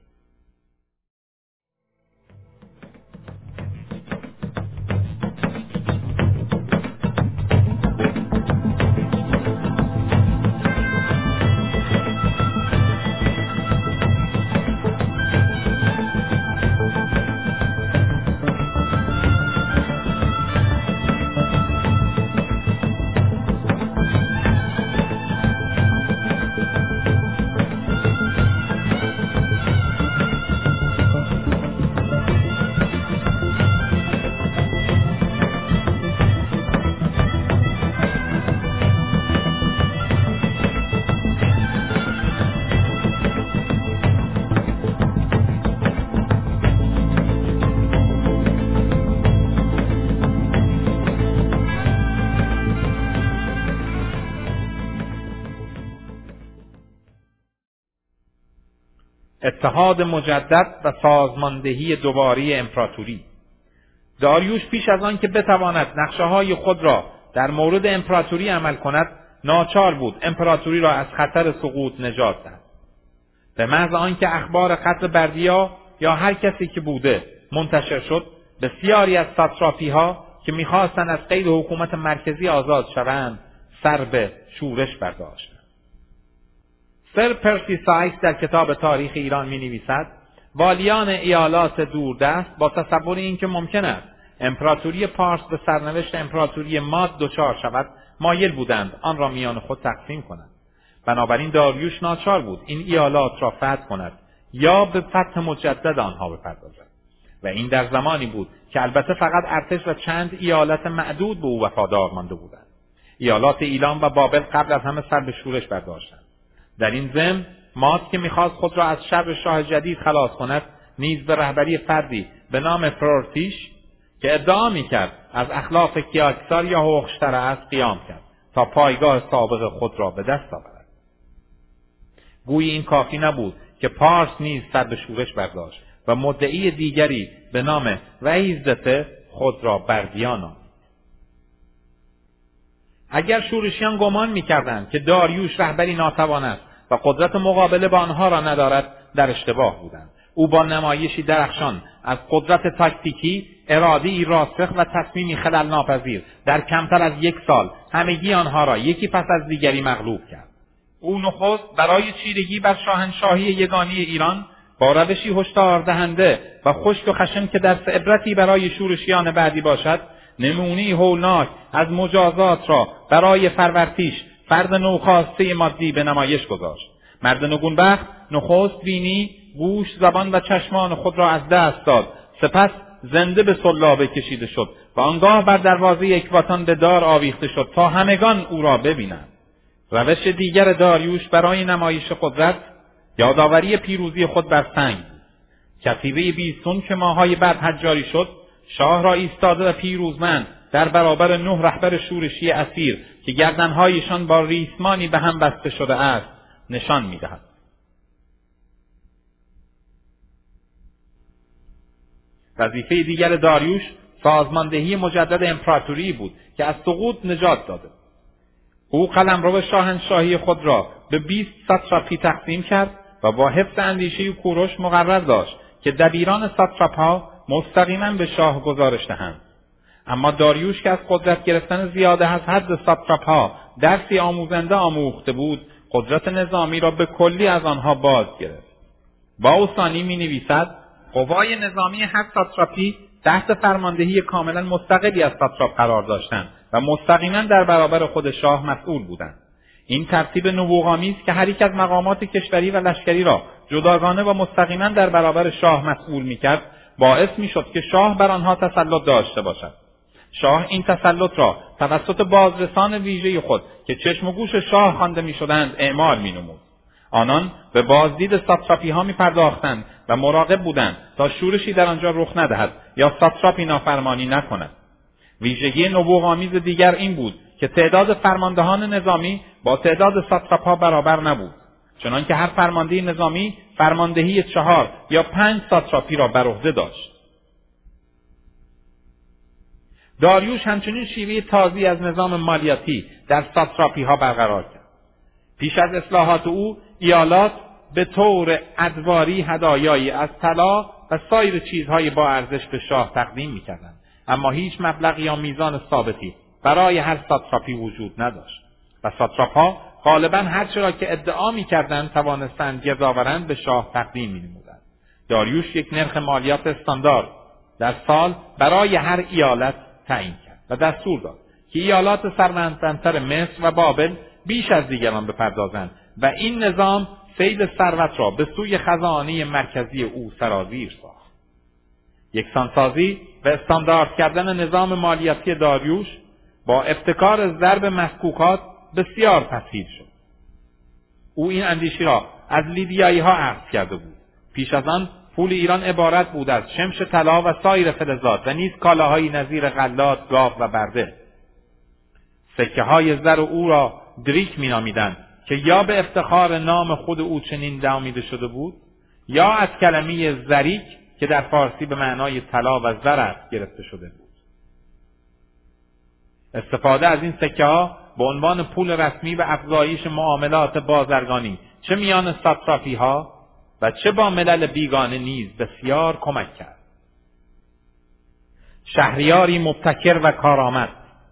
اتحاد مجدد و سازماندهی دوباره امپراتوری. داریوش پیش از آن که بتواند نقشه‌های خود را در مورد امپراتوری عمل کند ناچار بود امپراتوری را از خطر سقوط نجات دهد. به محض آنکه اخبار قتل بردیا یا هر کسی که بوده منتشر شد، بسیاری از ساتراپی‌ها که می‌خواستند از قید حکومت مرکزی آزاد شوند سر به شورش برداشتند. سر پرسی سایکس در کتاب تاریخ ایران می‌نویسد والیان ایالات دوردست با تصور اینکه ممکن است امپراتوری پارس به سرنوشت امپراتوری ماد دچار شود مایل بودند آن را میان خود تقسیم کنند. بنابراین داریوش ناچار بود این ایالات را فتح کند یا به فتح مجدد آنها بپردازد و این در زمانی بود که البته فقط ارتش و چند ایالت معدود به او وفادار مانده بودند. ایالات ایلام و بابل قبل از همه سر به شورش برداشتند. در این ضمن ماد که می‌خواست خود را از شر شاه جدید خلاص کند نیز به رهبری فردی به نام فرورتیش که ادعا می‌کرد از اخلاق کیاکسار یا هوخشتر است قیام کرد تا پایگاه سابق خود را به دست آورد. گویی این کافی نبود که پارس نیز سر به شورش برداشت و مدعی دیگری به نام وحیزدته خود را بردیا نامید. اگر شورشیان گمان می‌کردند که داریوش رهبری ناتوان است و قدرت مقابله با آنها را ندارد در اشتباه بودند. او با نمایشی درخشان از قدرت تاکتیکی، اراده‌ای راسخ و تصمیمی خلل ناپذیر در کمتر از 1 سال همگی آنها را یکی پس از دیگری مغلوب کرد. او نخست برای چیرگی بر شاهنشاهی یگانه ایران با روشی هشدار دهنده و خشک و خشن که درس عبرتی برای شورشیان بعدی باشد نمونه‌ای هولناک از مجازات را برای فرورتیش فرد نوخاسته مادی به نمایش گذاشت. مرد نگونبخت نخست بینی، گوش، زبان و چشمان خود را از دست داد، سپس زنده به صلابه کشیده شد و آنگاه بر دروازه اکباتان به دار آویخته شد تا همگان او را ببینند. روش دیگر داریوش برای نمایش قدرت یادآوری پیروزی خود بر سنگ بود. کتیبه بیستون که ماه‌های بعد حجاری شد شاه را ایستاده و پیروزمند در برابر 9 رهبر شورشی اسیر که گردنهایشان با ریسمانی به هم بسته شده است نشان می‌دهد. وظیفه دیگر داریوش سازماندهی مجدد امپراتوری بود که از سقوط نجات داده. او قلمرو شاهنشاهی خود را به 20 ساتراپی تقسیم کرد و با حفظ اندیشه کوروش مقرر داشت که دبیران ساتراپ‌ها مستقیما به شاه گزارش دهند. اما داریوش که از قدرت گرفتن زیاده از حد ساتراپ‌ها درسی آموزنده آموخته بود، قدرت نظامی را به کلی از آنها باز گرفت. باوسانی می‌نویسد قوای نظامی هر ساتراپی تحت فرماندهی کاملا مستقلی از ساتراپ قرار داشتند و مستقیما در برابر خود شاه مسئول بودند. این ترتیب نبوغامیز که هر یک از مقامات کشوری و لشکری را جداگانه و مستقیما در برابر شاه مسئول می‌کرد، باعث می‌شد که شاه بر آنها تسلط داشته باشد. شاه این تسلط را توسط بازرسان ویژه خود که چشم و گوش شاه خوانده می‌شدند اعمال می‌نمود. آنان به بازدید ساتراپی‌ها می‌پرداختند و مراقب بودند تا شورشی در آنجا رخ ندهد یا ساتراپی نافرمانی نکند. ویژگی نبوغامیز دیگر این بود که تعداد فرماندهان نظامی با تعداد ساتراپ‌ها برابر نبود، چنانکه هر فرمانده نظامی فرماندهی 4 یا 5 ساتراپی را بر عهده داشت. داریوش همچنین شیوه تازی از نظام مالیاتی در ساتراپی‌ها برقرار کرد. پیش از اصلاحات او ایالات به طور ادواری هدایایی از طلا و سایر چیزهای با ارزش به شاه تقدیم می‌کردند، اما هیچ مبلغ یا میزان ثابتی برای هر ساتراپی وجود نداشت و ساتراپ‌ها غالباً هر چه را که ادعا می‌کردند توانستند گزاورند به شاه تقدیم می‌نمودند. داریوش یک نرخ مالیات استاندارد در سال برای هر ایالت تعیین کرد و دستور داد که ایالات ثروتمندتر مصر و بابل بیش از دیگران بپردازند و این نظام سیل ثروت را به سوی خزانه مرکزی او سرازیر ساخت. یکسانسازی و استاندارد کردن نظام مالیاتی داریوش با ابتکار ضرب مسکوکات بسیار تسهیل شد. او این اندیشه را از لیدیایی ها اخذ کرده بود. پیش از آن پول ایران عبارت بود از شمش طلا و سایر فلزات و نیز کالاهایی نظیر غلات، گاو و برده. سکه های زر او را دریک می نامیدند که یا به افتخار نام خود او چنین نامیده شده بود یا از کلمه زریک که در فارسی به معنای طلا و زر است گرفته شده بود. استفاده از این سکه ها به عنوان پول رسمی و افزایش معاملات بازرگانی چه میان ساتراپی ها و چه با ملل بیگانه نیز بسیار کمک کرد. شهریاری مبتکر و کارآمد.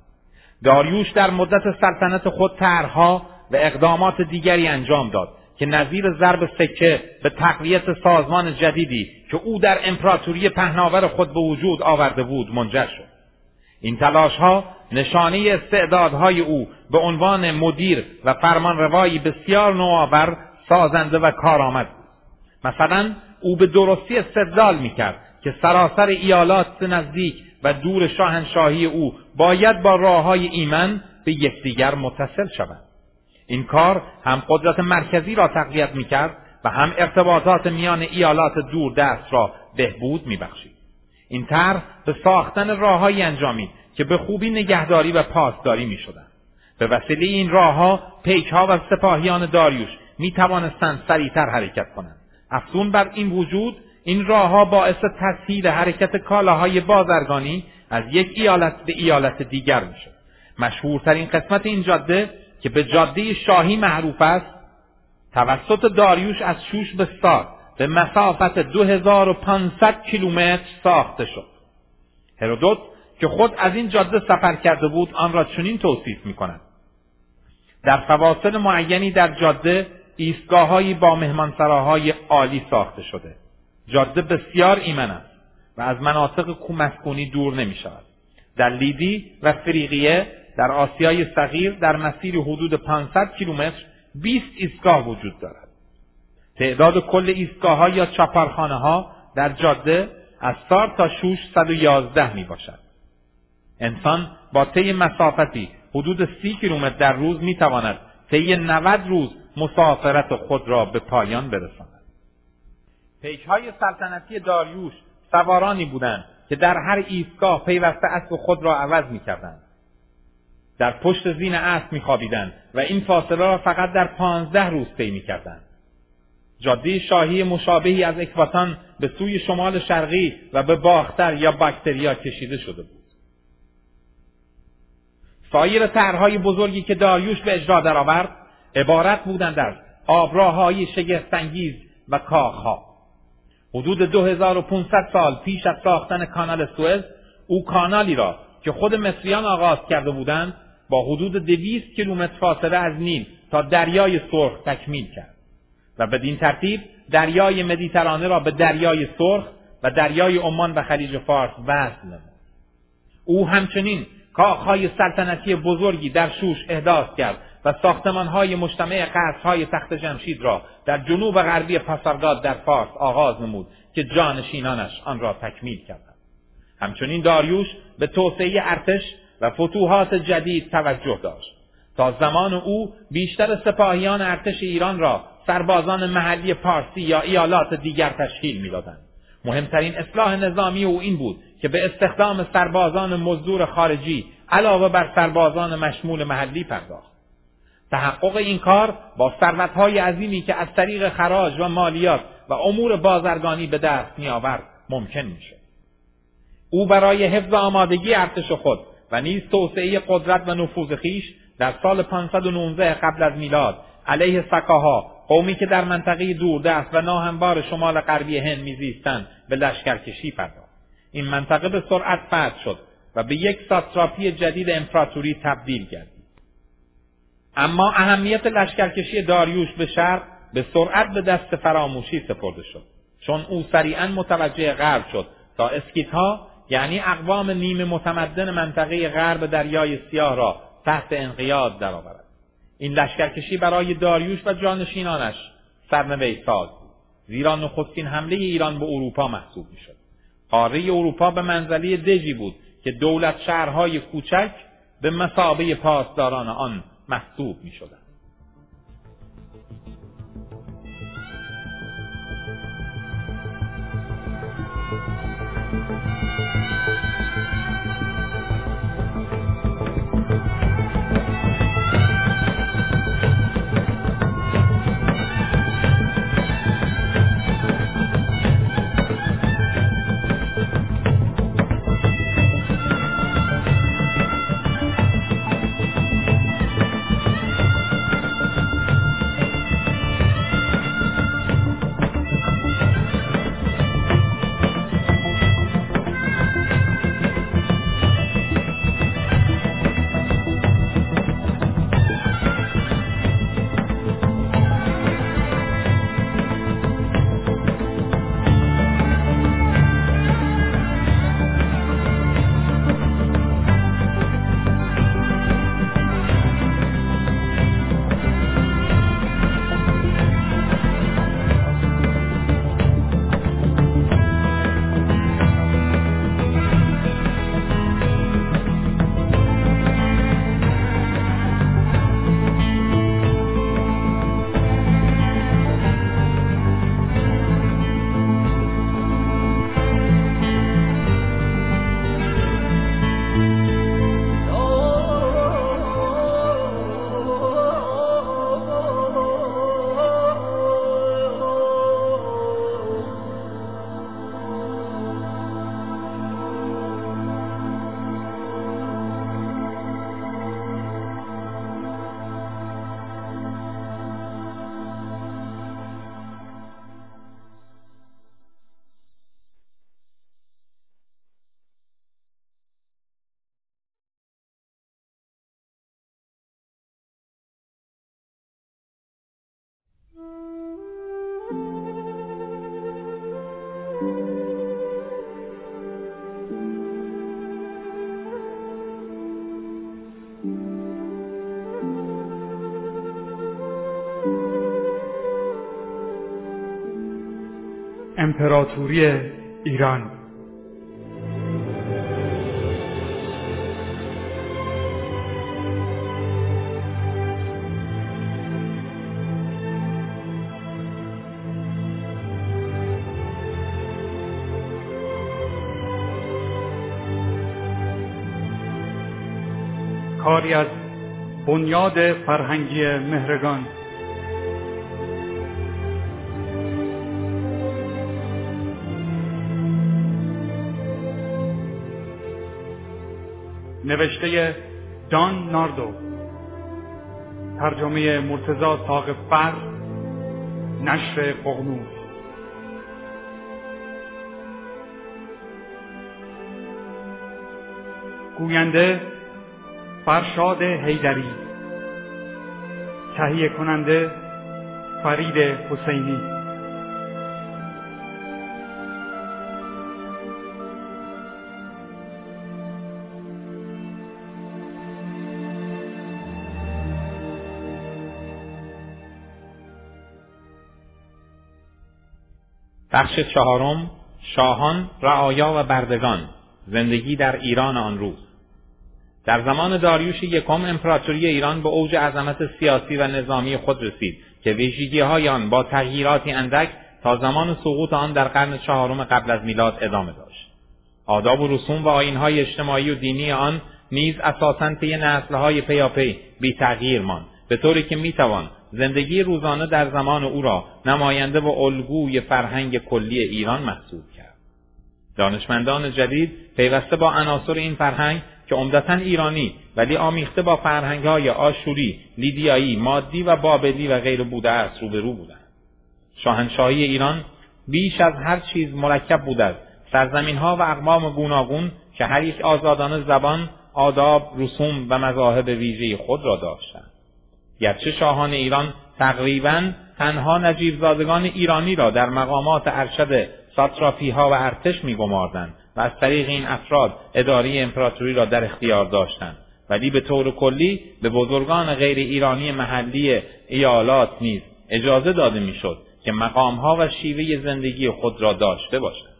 داریوش در مدت سلطنت خود طرح‌ها و اقدامات دیگری انجام داد که نظیر ضرب سکه به تقویت سازمان جدیدی که او در امپراتوری پهناور خود به وجود آورده بود منجر شد. این تلاش‌ها نشانه استعدادهای او به عنوان مدیر و فرمانروایی بسیار نوآور، سازنده و کارآمد بود. مثلا او به درستی استدلال می‌کرد که سراسر ایالات نزدیک و دور شاهنشاهی او باید با راه‌های ایمن به یکدیگر متصل شوند. این کار هم قدرت مرکزی را تقویت می‌کرد و هم ارتباطات میان ایالات دور دست را بهبود می‌بخشید. این طرح به ساختن راه‌هایی انجامید که به خوبی نگهداری و پاسداری می‌شدند. به وسیله این راه‌ها پیک‌ها و سپاهیان داریوش می‌توانستند سریعتر حرکت کنند. افزون بر این وجود، این راه‌ها باعث تسهیل حرکت کالاهای بازرگانی از یک ایالت به ایالت دیگر می‌شد. مشهورترین قسمت این جاده که به جاده شاهی معروف است، توسط داریوش از شوش به سار به مسافت 2500 کیلومتر ساخته شد. هرودوت که خود از این جاده سفر کرده بود آن را چنین توصیف می‌کند: در فواصل معینی در جاده ایستگاه‌هایی با مهمانسراهای عالی ساخته شده. جاده بسیار ایمن است و از مناطق مسکونی دور نمی‌شود. در لیدی و فریقیه در آسیای صغیر در مسیر حدود 500 کیلومتر 20 ایستگاه وجود دارد. تعداد کل ایستگاه‌ها یا چاپارخانه‌ها در جاده از سار تا شوش 111 میباشد. انسان با طی مسافتی حدود 30 کیلومتر در روز میتواند طی 90 روز مسافرت خود را به پایان برساند. پیک‌های سلطنتی داریوش سوارانی بودند که در هر ایستگاه پیوسته اسب خود را عوض می‌کردند. در پشت زین اسب می‌خوابیدند و این فاصله را فقط در 15 روز طی می‌کردند. جاده شاهی مشابهی از اکباتان به سوی شمال شرقی و به باختر یا باکتریا کشیده شده بود. سایر طرح‌های بزرگی که داریوش به اجرا درآورد عبارت بودند از آبراه‌های شگفت‌انگیز و کاخ‌ها. حدود 2500 سال پیش از ساختن کانال سوئز، او کانالی را که خود مصریان آغاز کرده بودند با حدود 200 کیلومتر فاصله از نیل تا دریای سرخ تکمیل کرد و بدین ترتیب دریای مدیترانه را به دریای سرخ و دریای عمان و خلیج فارس وصل نمود. او همچنین کاخهای سلطنتی بزرگی در شوش احداث کرد و ساختمانهای مجتمع قصرهای تخت جمشید را در جنوب غربی پاسارگاد در فارس آغاز نمود که جانشینانش آن را تکمیل کردند. همچنین داریوش به توسعه ارتش و فتوحات جدید توجه داشت. تا زمان او بیشتر سپاهیان ارتش ایران را سربازان محلی پارسی یا ایالات دیگر تشکیل می‌دادند. مهمترین اصلاح نظامی او این بود که به استخدام سربازان مزدور خارجی علاوه بر سربازان مشمول محلی پرداخت. تحقق این کار با ثروت‌های عظیمی که از طریق خراج و مالیات و امور بازرگانی به دست می‌آورد ممکن می‌شد. او برای حفظ آمادگی ارتش خود و نیز توسعه قدرت و نفوذ خویش در سال 519 قبل از میلاد علیه سکاها، قومی که در منطقه دوردست و ناهموار شمال غربی هند میزیستند، به لشکرکشی پرداخت. این منطقه به سرعت فتح شد و به یک ساتراپی جدید امپراتوری تبدیل گردید. اما اهمیت لشکرکشی داریوش به شرق به سرعت به دست فراموشی سپرده شد، چون او سریعا متوجه غرب شد تا اسکیت‌ها یعنی اقوام نیمه متمدن منطقه غرب دریای سیاه را تحت انقیاد درآورد. این لشکرکشی برای داریوش و جانشینانش سرنوشت ساز بود، زیرا نخستین حمله ایران به اروپا محسوب می‌شد. قاره اروپا به منزله دژی بود که دولت شهرهای کوچک به مثابه پاسداران آن محسوب می‌شدند. امپراتوری ایران. کاری از بنیاد فرهنگی مهرگان. نوشته جان ناردو، ترجمه مرتضی ساقف‌فر، نشر ققنوس. گوینده فرشاد حیدری، تهیه کننده فرید حسینی. بخش چهارم، شاهان، رعایا و بردگان، زندگی در ایران آن روز. در زمان داریوش یکم امپراتوری ایران به اوج عظمت سیاسی و نظامی خود رسید که ویژگی‌های آن با تغییراتی اندک تا زمان سقوط آن در قرن چهارم قبل از میلاد ادامه داشت. آداب و رسوم و آیین‌های اجتماعی و دینی آن نیز اساساً طی نسل‌های پیاپی بی تغییر ماند، به طوری که میتوان زندگی روزانه در زمان او را نماینده و الگوی فرهنگ کلی ایران محسوب کرد. دانشمندان جدید پیوسته با عناصر این فرهنگ که عمدتاً ایرانی ولی آمیخته با فرهنگ‌های آشوری، لیدیایی، مادی و بابلی و غیر بوده است روبرو بودند. شاهنشاهی ایران بیش از هر چیز مرکب بود از سرزمین‌ها و اقوام گوناگون که هر یک آزادانه زبان، آداب، رسوم و مذاهب ویژه خود را داشتند. گرچه شاهان ایران تقریباً تنها نجیب زادگان ایرانی را در مقامات ارشد ساتراپی‌ها و ارتش می‌گماردند و از طریق این افراد اداره امپراتوری را در اختیار داشتند، ولی به طور کلی به بزرگان غیر ایرانی محلی ایالات نیز اجازه داده می‌شد که مقام‌ها و شیوه زندگی خود را داشته باشند.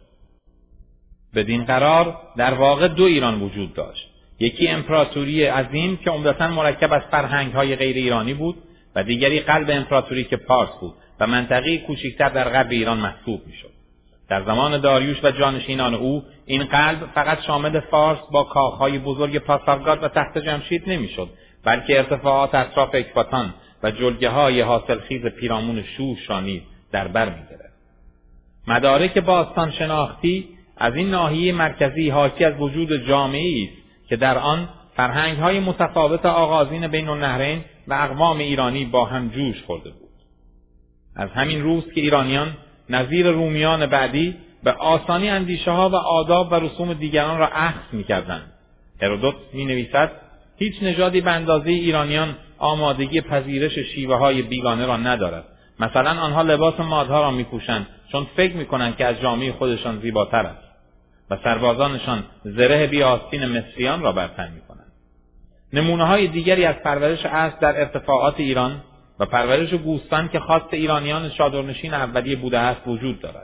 بدین قرار در واقع دو ایران وجود داشت، یکی امپراتوری عظیم که عمدتاً مرکب از فرهنگ‌های غیر ایرانی بود و دیگری قلب امپراتوری که پارس بود و منطقه‌ای کوچکتر در غرب ایران محسوب می‌شد. در زمان داریوش و جانشینان او این قلب فقط شامل فارس با کاخهای بزرگ پاسارگاد و تخت جمشید نمی‌شد، بلکه ارتفاعات اطراف اکباتان و جلگه‌های حاصلخیز پیرامون شوش را نیز در بر می‌گرفت. مدارک باستان شناختی از این ناحیه مرکزی حاکی از وجود جامعه‌ای است که در آن فرهنگ‌های متفاوت آغازین بین النهرین و اقوام ایرانی با هم جوش خورده بود. از همین روز که ایرانیان نظیر رومیان بعدی به آسانی اندیشه‌ها و آداب و رسوم دیگران را اخذ می‌کردند. هرودوت می‌نویسد هیچ نژادی به اندازه ایرانیان آمادگی پذیرش شیوه‌های بیگانه را ندارد. مثلا آنها لباس مادها را می‌پوشند چون فکر می‌کنند که از جامعه خودشان زیباتر است و سربازانشان زره بی آستین مصریان را بر تن می‌کنند. نمونه‌های دیگری از پرورش اسب در ارتفاعات ایران و پرورش گوسفند که خاص ایرانیان چادرنشین اولیه بوده است وجود دارد.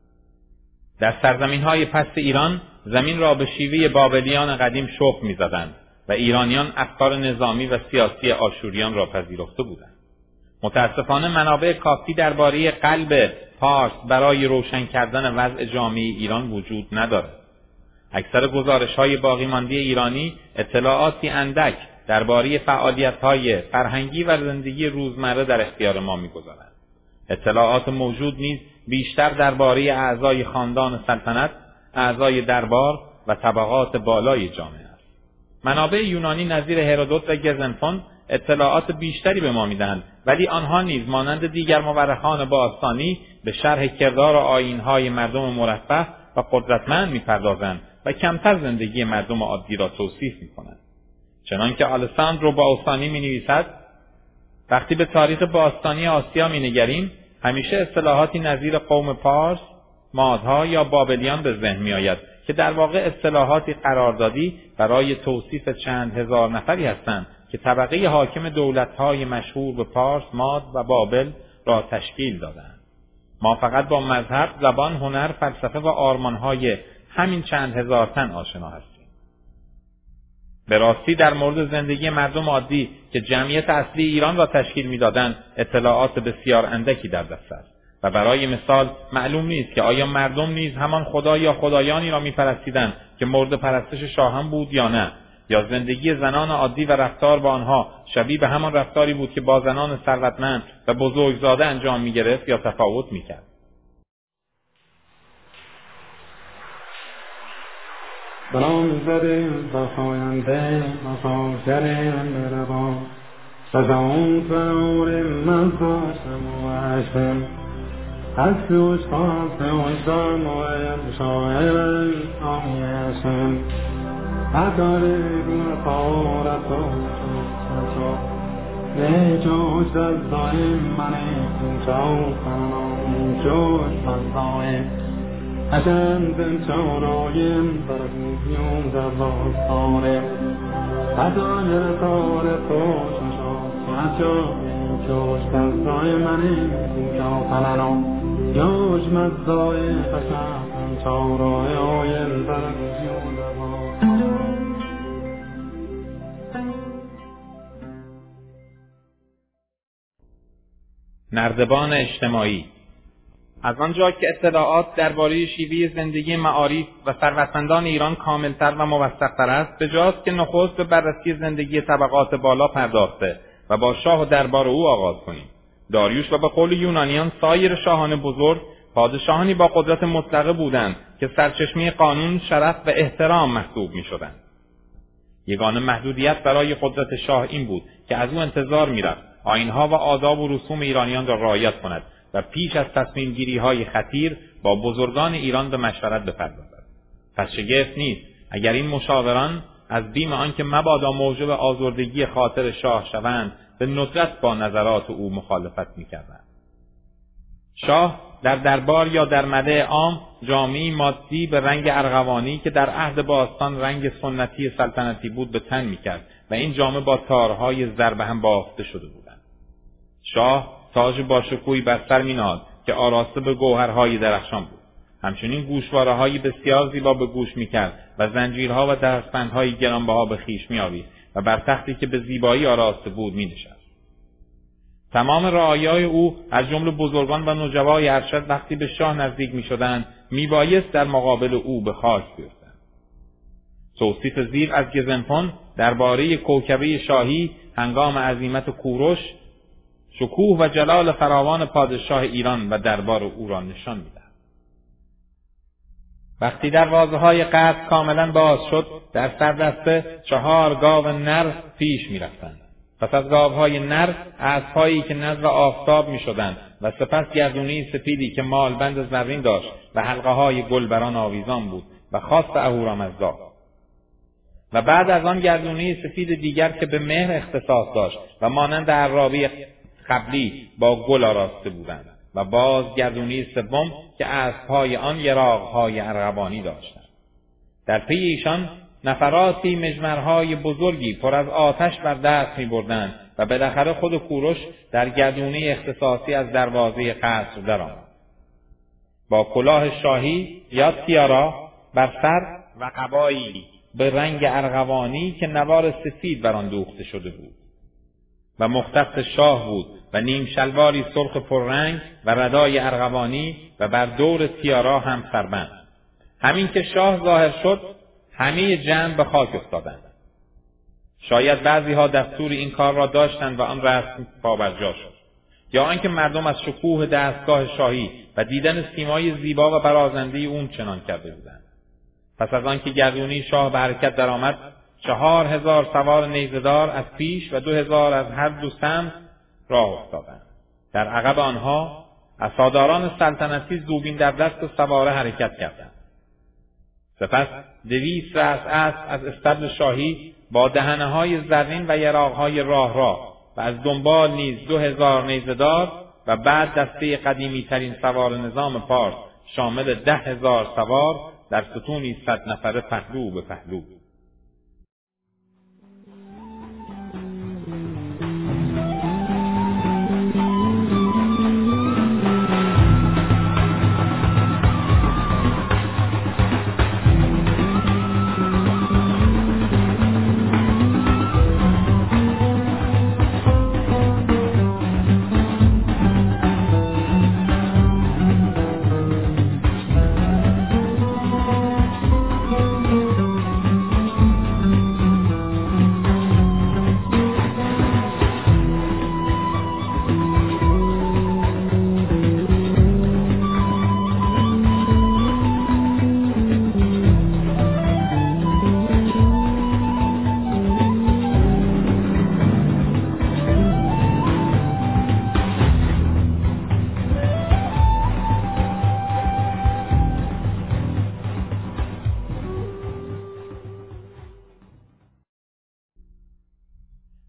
در سرزمین‌های پست ایران زمین را به شیوه بابلیان قدیم شخم می‌زدند و ایرانیان افکار نظامی و سیاسی آشوریان را پذیرفته بودند. متاسفانه منابع کافی درباره قلب پارس برای روشن کردن وضع جامعه ایران وجود ندارد. اکثر گزارش‌های باقیمانده ایرانی اطلاعاتی اندک درباره فعالیت‌های فرهنگی و زندگی روزمره در اختیار ما می‌گذارند. اطلاعات موجود نیز بیشتر درباره اعضای خاندان سلطنت، اعضای دربار و طبقات بالای جامعه است. منابع یونانی نظیر هرودوت و گزنفون اطلاعات بیشتری به ما می‌دهند، ولی آنها نیز مانند دیگر مورخان باستانی به شرح کردار و آیین‌های مردم مرفه و قدرتمند می‌پردازند و کمتر زندگی مردم عادی را توصیف می‌کنند. چنانکه آلساندرو باستانی می‌نویسد وقتی به تاریخ باستانی آسیا می‌نگریم همیشه اصطلاحاتی نظیر قوم پارس، مادها یا بابلیان به ذهن می‌آید که در واقع اصطلاحاتی قراردادی برای توصیف چند هزار نفری هستند که طبقه حاکم دولت‌های مشهور به پارس، ماد و بابل را تشکیل دادند. ما فقط با مذهب، زبان، هنر، فلسفه و آرمان‌های همین چند هزار تن آشنا هستیم. به راستی در مورد زندگی مردم عادی که جمعیت اصلی ایران را تشکیل می‌دادند اطلاعات بسیار اندکی در دست است و برای مثال معلوم نیست که آیا مردم نیز همان خدا یا خدایانی را می‌پرستیدند که مورد پرستش شاهان بود یا نه یا زندگی زنان عادی و رفتار با آنها شبیه به همان رفتاری بود که با زنان ثروتمند و بزرگزاده انجام می‌گرفت یا تفاوت می‌کرد؟ برام زده بخواینده مخاطره مربا سزاون فرور مزداشم و عشم حسوش خواستوش دارمویم شاعر آمیشم حکاری گرفارت و شو نیچوش دزدایم منی کنچاو کنم چوش دزدایم حسن دن چورویم برگویم در باستانه حسن کار توش شو کنچو چوش دزدایم منی کنچاو کنم یوش مزدایم حسن چورویم برگویم در باستانه. نردبان اجتماعی. از آنجا که اطلاعات درباره شیوه زندگی معارف و ثروتمندان ایران کاملتر و موثق‌تر است، بجاست که نخست به بررسی زندگی طبقات بالا پرداخته و با شاه و دربار او آغاز کنیم. داریوش و به قول یونانیان سایر شاهان بزرگ پادشاهانی با قدرت مطلقه بودند که سرچشمه قانون، شرف و احترام محسوب می‌شدند. یگانه محدودیت برای قدرت شاه این بود که از او انتظار می‌رفت آیین‌ها و آداب و رسوم ایرانیان را رعایت کند و پیش از تصمیم‌گیری‌های خطیر با بزرگان ایران به مشورت بپردازد. پس شگفت نیست اگر این مشاوران از بیم آنکه مبادا موجب آزردگی خاطر شاه شوند به ندرت با نظرات او مخالفت می‌کردند. شاه در دربار یا در مده عام جامه‌ای مادی به رنگ ارغوانی که در عهد باستان رنگ سنتی سلطنتی بود به تن می‌کرد و این جامه با تارهای زر به هم بافته شده بودند. شاه تاج با شکوهی بر سر می‌نهاد که آراسته به گوهرهای درخشان بود. همچنین گوشواره‌های بسیار زیبا به گوش می‌کرد و زنجیرها و دستبندهای گرانبها به خویش می‌آویخت و بر تختی که به زیبایی آراسته بود می‌نشست. تمام رعایای او از جمله بزرگان و نجبای ارشد وقتی به شاه نزدیک می‌شدند میبایست در مقابل او به خاک بیفتند. توصیف زیر از گزنفون درباره کوکبه شاهی هنگام عزیمت کوروش شکوه و جلال فراوان پادشاه ایران و دربار او را نشان می‌دهد. وقتی دروازه‌های قصر کاملا باز شد، در سردسته 4 گاو نر پیش می‌رفتند. پس از گاوهای نر اسب‌هایی که نذر آفتاب می‌شدند و سپس گردونی سپیدی که مالبند زرین داشت و حلقه‌های گل بر آن آویزان بود و خاص اهورامزدا. و بعد از آن گردونی سفید دیگر که به مهر اختصاص داشت و مانند عرابی قبلی با گل آراسته بودند و باز گردونی سوم که اسب‌های آن یراق‌های ارغوانی داشتند. در پی ایشان نفراتی مجمرهای بزرگی پر از آتش بر دست می‌بردند و بالاخره خود کوروش در گردونی اختصاصی از دروازه قصر درآمد. با کلاه شاهی یا تیارا بر سر و قبایی به رنگ ارغوانی که نوار سفید بر آن دوخته شده بود و مختص شاه بود و نیم شلواری سرخ پررنگ و ردای ارغوانی و بر دور تیارا هم سربند. همین که شاه ظاهر شد همه جمع به خاک افتادند. شاید بعضی‌ها دستور این کار را داشتند و آن رسم پابرجا شد، یا آنکه مردم از شکوه دستگاه شاهی و دیدن سیمای زیبا و برازنده اون چنان کرده بودند. پس از آنکه گردونی شاه به حرکت درآمد، 4000 سوار نیزه‌دار از پیش و 2000 از هر دو سمت راه افتادند. در عقب آنها عصاداران سلطنتی زوبین در دست سواره حرکت کردند. سپس 200 رأس اسب از استبل شاهی با دهنه‌های زرین و یراق‌های راه و از دنبال نیز 2000 نیزه‌دار و بعد دسته قدیمی ترین سوار نظام پارس شامل 10,000 سوار در ستونی 100 نفره پهلو به پهلو.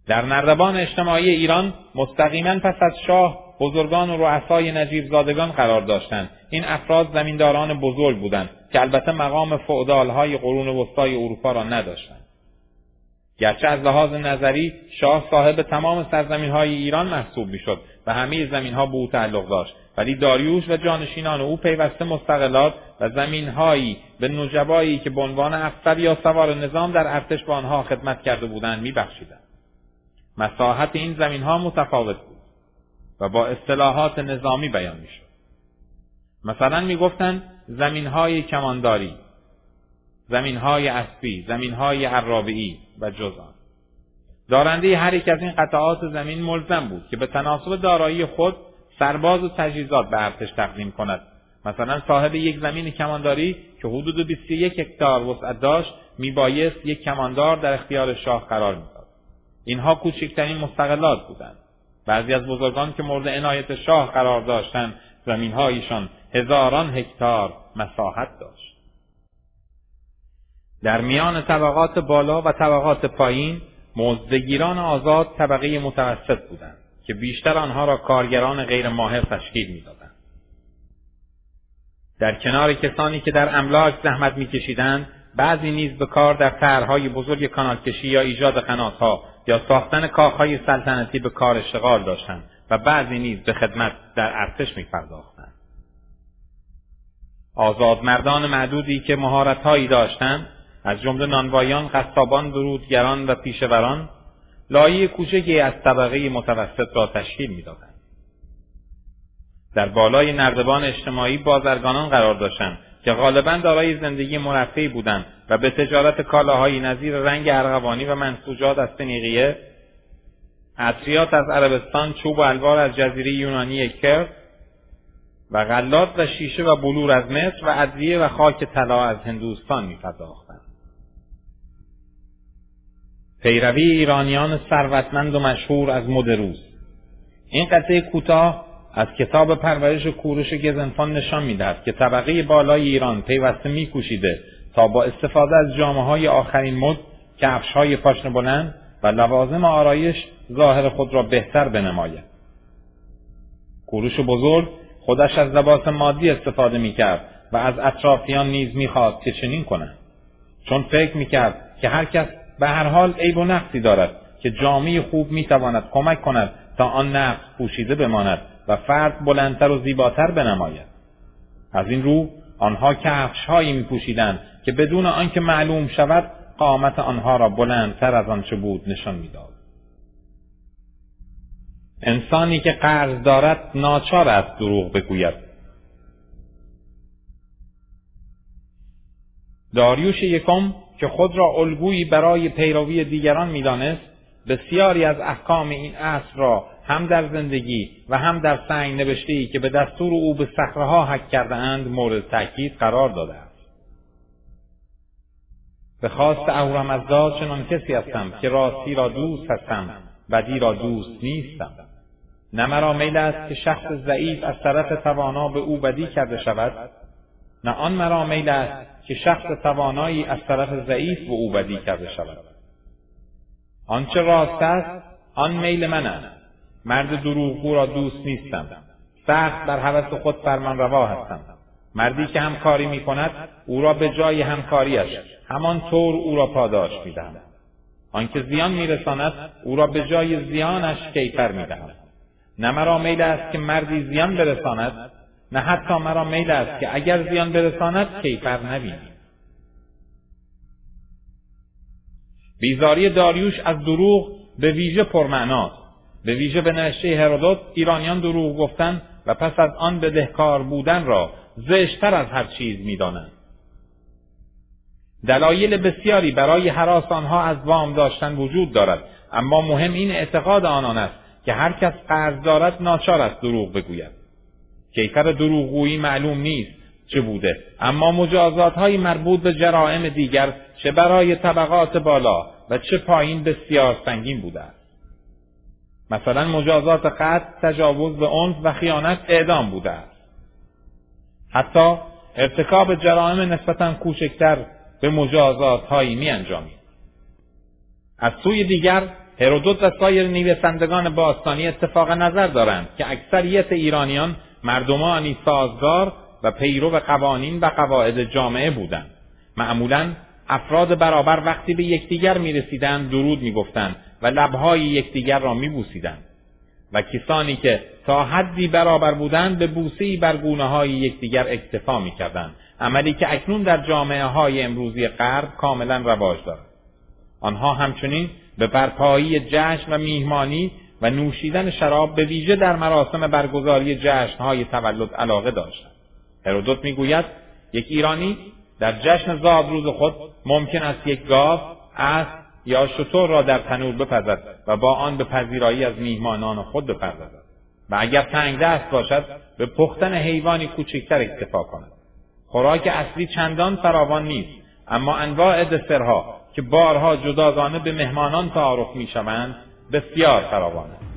در نردبان اجتماعی ایران مستقیما پس از شاه بزرگان و رؤسای نجیب زادگان قرار داشتند. این افراد زمینداران بزرگ بودند که البته مقام فئودال‌های قرون وسطای اروپا را نداشتند. گرچه از لحاظ نظری شاه صاحب تمام سرزمین‌های ایران محسوب می‌شد و همه زمین‌ها به او تعلق داشت، ولی داریوش و جانشینان او پیوسته مستقلات و زمین‌هایی به نجبایی که به عنوان افسر یا سوار نظام در ارتش با آنها خدمت کرده بودند می‌بخشیدند. مساحت این زمین‌ها متفاوت بود و با اصطلاحات نظامی بیان می‌شد. مثلا می‌گفتند زمین‌های کمانداری، زمین‌های اسبی، زمین‌های عرابه‌ای و جز آن. دارنده هر یک از این قطعات زمین ملزم بود که به تناسب دارایی خود سرباز و تجهیزات به ارتش تقدیم کند. مثلا صاحب یک زمین کمانداری که حدود 21 هکتار وسعت داشت میبایست یک کماندار در اختیار شاه قرار میداد. اینها کوچکترین مستقلات بودند. بعضی از بزرگان که مورد عنایت شاه قرار داشتند زمین‌هایشان هزاران هکتار مساحت داشت. در میان طبقات بالا و طبقات پایین مزدگیران آزاد طبقه متوسط بودند که بیشتر آنها را کارگران غیر ماهر تشکیل می‌دادند. در کنار کسانی که در املاک زحمت می‌کشیدند، بعضی نیز به کار در طرح‌های بزرگ کانالکشی یا ایجاد قنات‌ها یا ساختن کاخ‌های سلطنتی به کار اشتغال داشتند و بعضی نیز به خدمت در ارتش می‌پرداختند. آزادمردان معدودی که مهارت‌هایی داشتند، از جمله نانوایان، قصابان، درودگران و پیشوران، لایه کوچکی از طبقه متوسط را تشکیل می‌دادند. در بالای نردبان اجتماعی بازرگانان قرار داشتند که غالباً دارای زندگی مرفهی بودند و به تجارت کالاهایی نظیر رنگ ارغوانی و منسوجات از فنیقیه، عطریات از عربستان، چوب و الوار از جزیره یونانی کرد و غلات و شیشه و بلور از مصر و ادویه و خاک طلا از هندوستان می‌پرداختند. پیروی ایرانیان ثروتمند و مشهور از مد روز. این قطعه کوتاه از کتاب پرورش کوروش گزنفان نشان می‌دهد که طبقه بالای ایران پیوسته می‌کوشیده تا با استفاده از جامه‌های آخرین مد، کفش‌های پاشنه بلند و لوازم آرایش ظاهر خود را بهتر بنماید. کوروش بزرگ خودش از لباس مادی استفاده می‌کرد و از اطرافیان نیز می‌خواست که چنین کنند، چون فکر می‌کرد که هر کس به هر حال عیب و نقصی دارد که جامه خوب می‌تواند کمک کند تا آن نقص پوشیده بماند و فرد بلندتر و زیباتر بنماید. از این رو آنها کفش‌هایی می‌پوشیدند که بدون آنکه معلوم شود قامت آنها را بلندتر از آنچه بود نشان می‌داد. انسانی که قرض دارد ناچار است دروغ بگوید. داریوش یکم که خود را الگویی برای پیروی دیگران می‌دانست، بسیاری از احکام این عصر را هم در زندگی و هم در سنگ نوشته‌ای که به دستور او به صخره‌ها حک کرده‌اند مورد تأکید قرار داده است. به خواست اهورامزدا چنان کسی هستم که راستی را دوست هستم، بدی را دوست نیستم. نه مرا میل است که شخص ضعیف از طرف توانا به او بدی کرده شود، نه آن مرا میل است که شخص توانایی از طرف ضعیف به او بدی کرده شود. آنچه راست است آن میل من است. مرد دروغگو را دوست نیستم. سخت بر هوس خود فرمان روا هستم. مردی که همکاری می کند او را به جای همکاریش همان طور او را پاداش می دهم. آنکه زیان می رساند او را به جای زیانش کیفر می دهم. نه مرا میل است که مردی زیان برساند، نه حتی مرا میل است که اگر زیان برساند کیفر نبینیم. بیزاری داریوش از دروغ به ویژه پرمعناست. به ویژه به نوشته هرودوت ایرانیان دروغ گفتن و پس از آن بدهکار بودن را زشت‌تر از هر چیز می‌دانند. دلایل بسیاری برای هراس آنها از وام داشتن وجود دارد، اما مهم این اعتقاد آنان است که هر کس قرض دارد ناچار است دروغ بگوید. کیفر دروغگویی معلوم نیست چه بوده، اما مجازات‌های مربوط به جرائم دیگر چه برای طبقات بالا و چه پایین بسیار سنگین بوده است. مثلا مجازات قتل، تجاوز به عنف و خیانت اعدام بوده است. حتی ارتکاب جرائم نسبتاً کوچکتر به مجازات‌هایی می‌انجامید. از سوی دیگر هرودوت و سایر نویسندگان باستانی اتفاق نظر دارند که اکثریت ایرانیان مردمانی سازگار و پیرو قوانین و قواعد جامعه بودند. معمولاً افراد برابر وقتی به یکدیگر می‌رسیدند درود می‌گفتند و لب‌های یکدیگر را می‌بوسیدند و کسانی که تا حدی برابر بودند به بوسه‌ای بر گونه‌های یکدیگر اکتفا می‌کردند، عملی که اکنون در جامعه‌های امروزی غرب کاملاً رواج دارد. آنها همچنین به برپایی جشن و میهمانی و نوشیدن شراب به ویژه در مراسم برگزاری جشن‌های تولد علاقه داشتند. هرودوت می‌گوید یک ایرانی در جشن زادروز خود ممکن است یک گاو، اسب یا شتر را در تنور بپزد و با آن به پذیرایی از میهمانان خود بپردازد و اگر تنگ دست باشد به پختن حیوانی کوچکتر اکتفا کند. خوراک اصلی چندان فراوان نیست، اما انواع دسرها که بارها جداگانه به مهمانان تعارف می‌شوند بسیار فراوان است.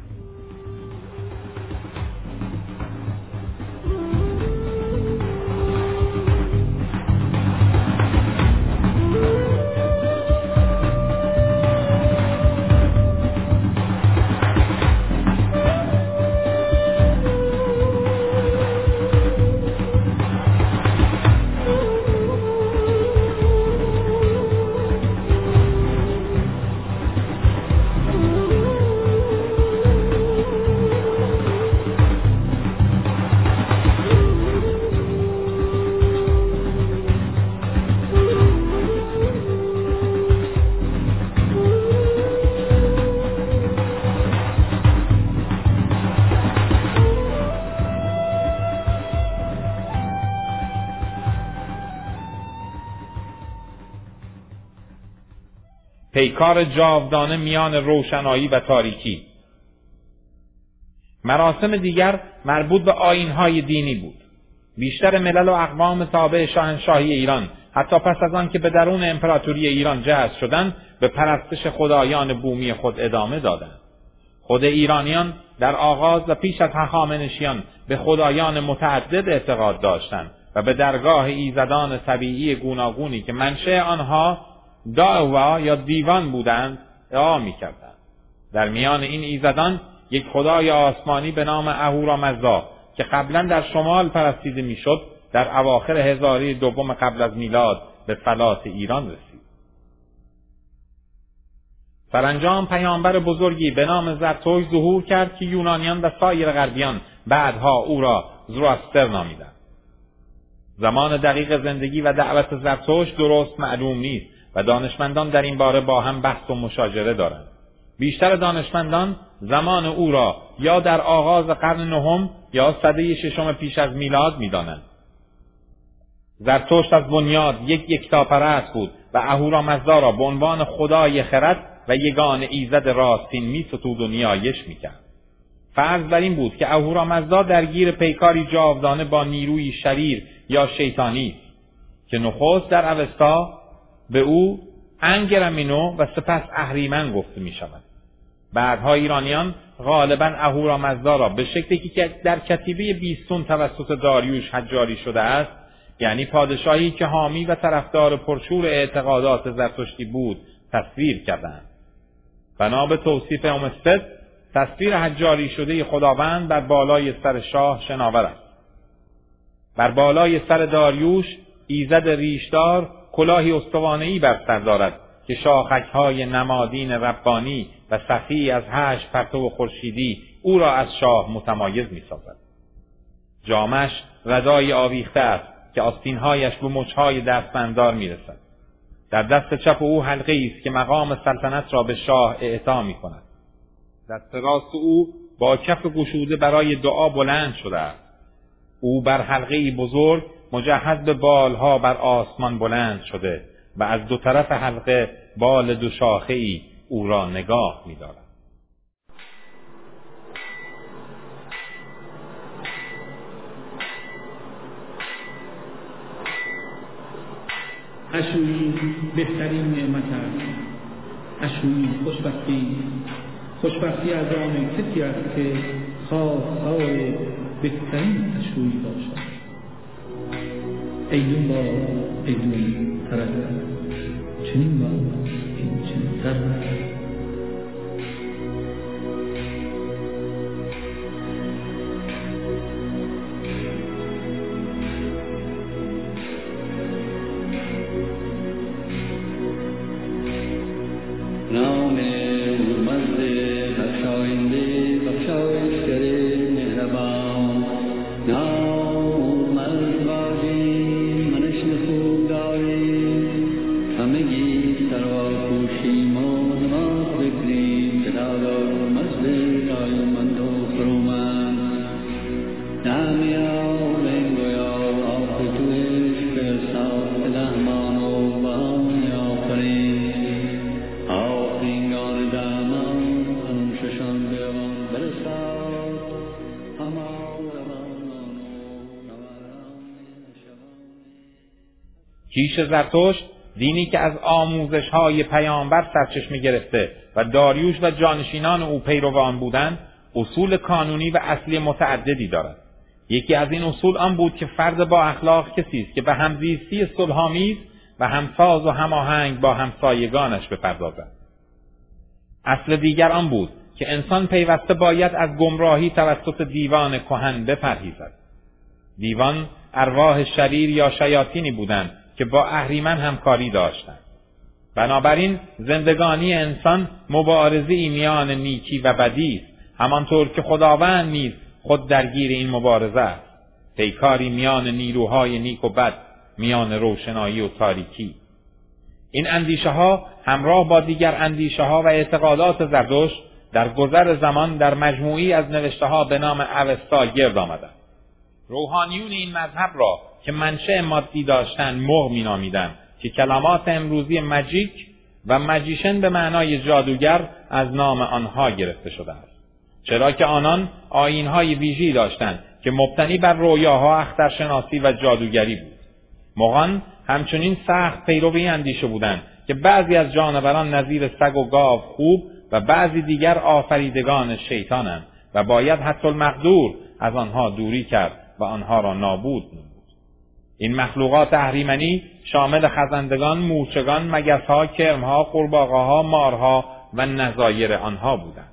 پیکار جاودانه میان روشنایی و تاریکی. مراسم دیگر مربوط به آیین‌های دینی بود. بیشتر ملل و اقوام تابع شاهنشاهی ایران حتی پس از آن که به درون امپراتوری ایران جذب شدند به پرستش خدایان بومی خود ادامه دادند. خود ایرانیان در آغاز و پیش از هخامنشیان به خدایان متعدد اعتقاد داشتند و به درگاه ایزدان طبیعی گوناگونی که منشأ آنها دعوا یا دیوان بودند دعا می‌کردند. در میان این ایزدان یک خدای آسمانی به نام اهورامزدا که قبلا در شمال پرستیده میشد در اواخر هزاره دوم قبل از میلاد به فلات ایران رسید. سرانجام پیامبر بزرگی به نام زرتشت ظهور کرد که یونانیان و سایر غربیان بعدها او را زروآستر نامیدند. زمان دقیق زندگی و دعوت زرتشت درست معلوم نیست و دانشمندان در این باره با هم بحث و مشاجره دارند. بیشتر دانشمندان زمان او را یا در آغاز قرن نهم یا سده ششم پیش از میلاد می‌دانند. زرتشت از بنیاد یک یکتاپرست بود و اهورامزدا را به عنوان خدای خرد و یگان ایزد راستین می‌ستود و نیایش می‌کرد. فرض بر این بود که اهورامزدا درگیر پیکاری جاودانه با نیروی شریر یا شیطانی که نخست در اوستا به او انگرامینو و سپس اهریمن گفته می شود. بعدها ایرانیان غالباً اهورامزدا را به شکلی که در کتیبه بیستون توسط داریوش حجاری شده است، یعنی پادشاهی که حامی و طرفدار پرشور اعتقادات زرتشتی بود، تصویر کردند. بنا به توصیف اومستد، تصویر حجاری شده خداوند بر بالای سر شاه شناور است. بر بالای سر داریوش ایزد ریشدار کلاهی استوانه‌ای بر سر دارد که شاخک‌های نمادین ربانی و صفی از 8 پرتو خورشیدی او را از شاه متمایز می‌سازد. جامش ردای آویخته است که آستین‌هایش به مچ‌های دستبنددار می‌رسد. در دست چپ او حلقه‌ای است که مقام سلطنت را به شاه اعطا می‌کند. دست راست او با کف گشوده برای دعا بلند شده است. او بر حلقه‌ای بزرگ مجهز به بالها بر آسمان بلند شده و از دو طرف حلقه بال دو شاخه‌ای او را نگاه می‌دارد. عشویی بهترین نعمت است. عشویی خوشبختی از آن کسی است که خواستار بهترین عشویی باشد. ایدون با ایدون ترد چنین با این چنین ترد کیش زرتشت دینی که از آموزش‌های پیامبر سرچشمه گرفته و داریوش و جانشینان او پیروان بودند، اصول کانونی و اصلی متعددی دارد. یکی از این اصول آن بود که فرد با اخلاق کسی است که به همزیستی صلح‌آمیز و همساز و هماهنگ با همسایگانش بپردازد. اصل دیگر آن بود که انسان پیوسته باید از گمراهی توسط دیوان کهن بپرهیزد. دیوان ارواح شریر یا شیاطینی بودند که با اهریمن همکاری داشتند. بنابراین زندگانی انسان مبارزه‌ای میان نیکی و بدی است، همانطور که خداوند نیز خود درگیر این مبارزه است. پیکاری میان نیروهای نیک و بد، میان روشنایی و تاریکی. این اندیشه ها همراه با دیگر اندیشه ها و اعتقادات زردشت در گذر زمان در مجموعی از نوشته ها به نام اوستا گرد آمدند. روحانیون این مذهب را که منشأ مادی داشتند مغ می‌نامیدند که کلمات امروزی ماجیک و ماجیشن به معنای جادوگر از نام آنها گرفته شده است، چرا که آنان آیین‌های ویژه‌ای داشتند که مبتنی بر رویاها، اخترشناسی و جادوگری بود. مغان همچنین سخت پیرو این اندیشه بودند که بعضی از جانوران نظیر سگ و گاو خوب و بعضی دیگر آفریدگان شیطانند و باید حتی المقدور از آنها دوری کرد و آنها را نابود نمود. این مخلوقات اهریمنی شامل خزندگان، مورچگان، مگس‌ها، کرم‌ها، قورباغه‌ها، مارها و نظایر آنها بودند.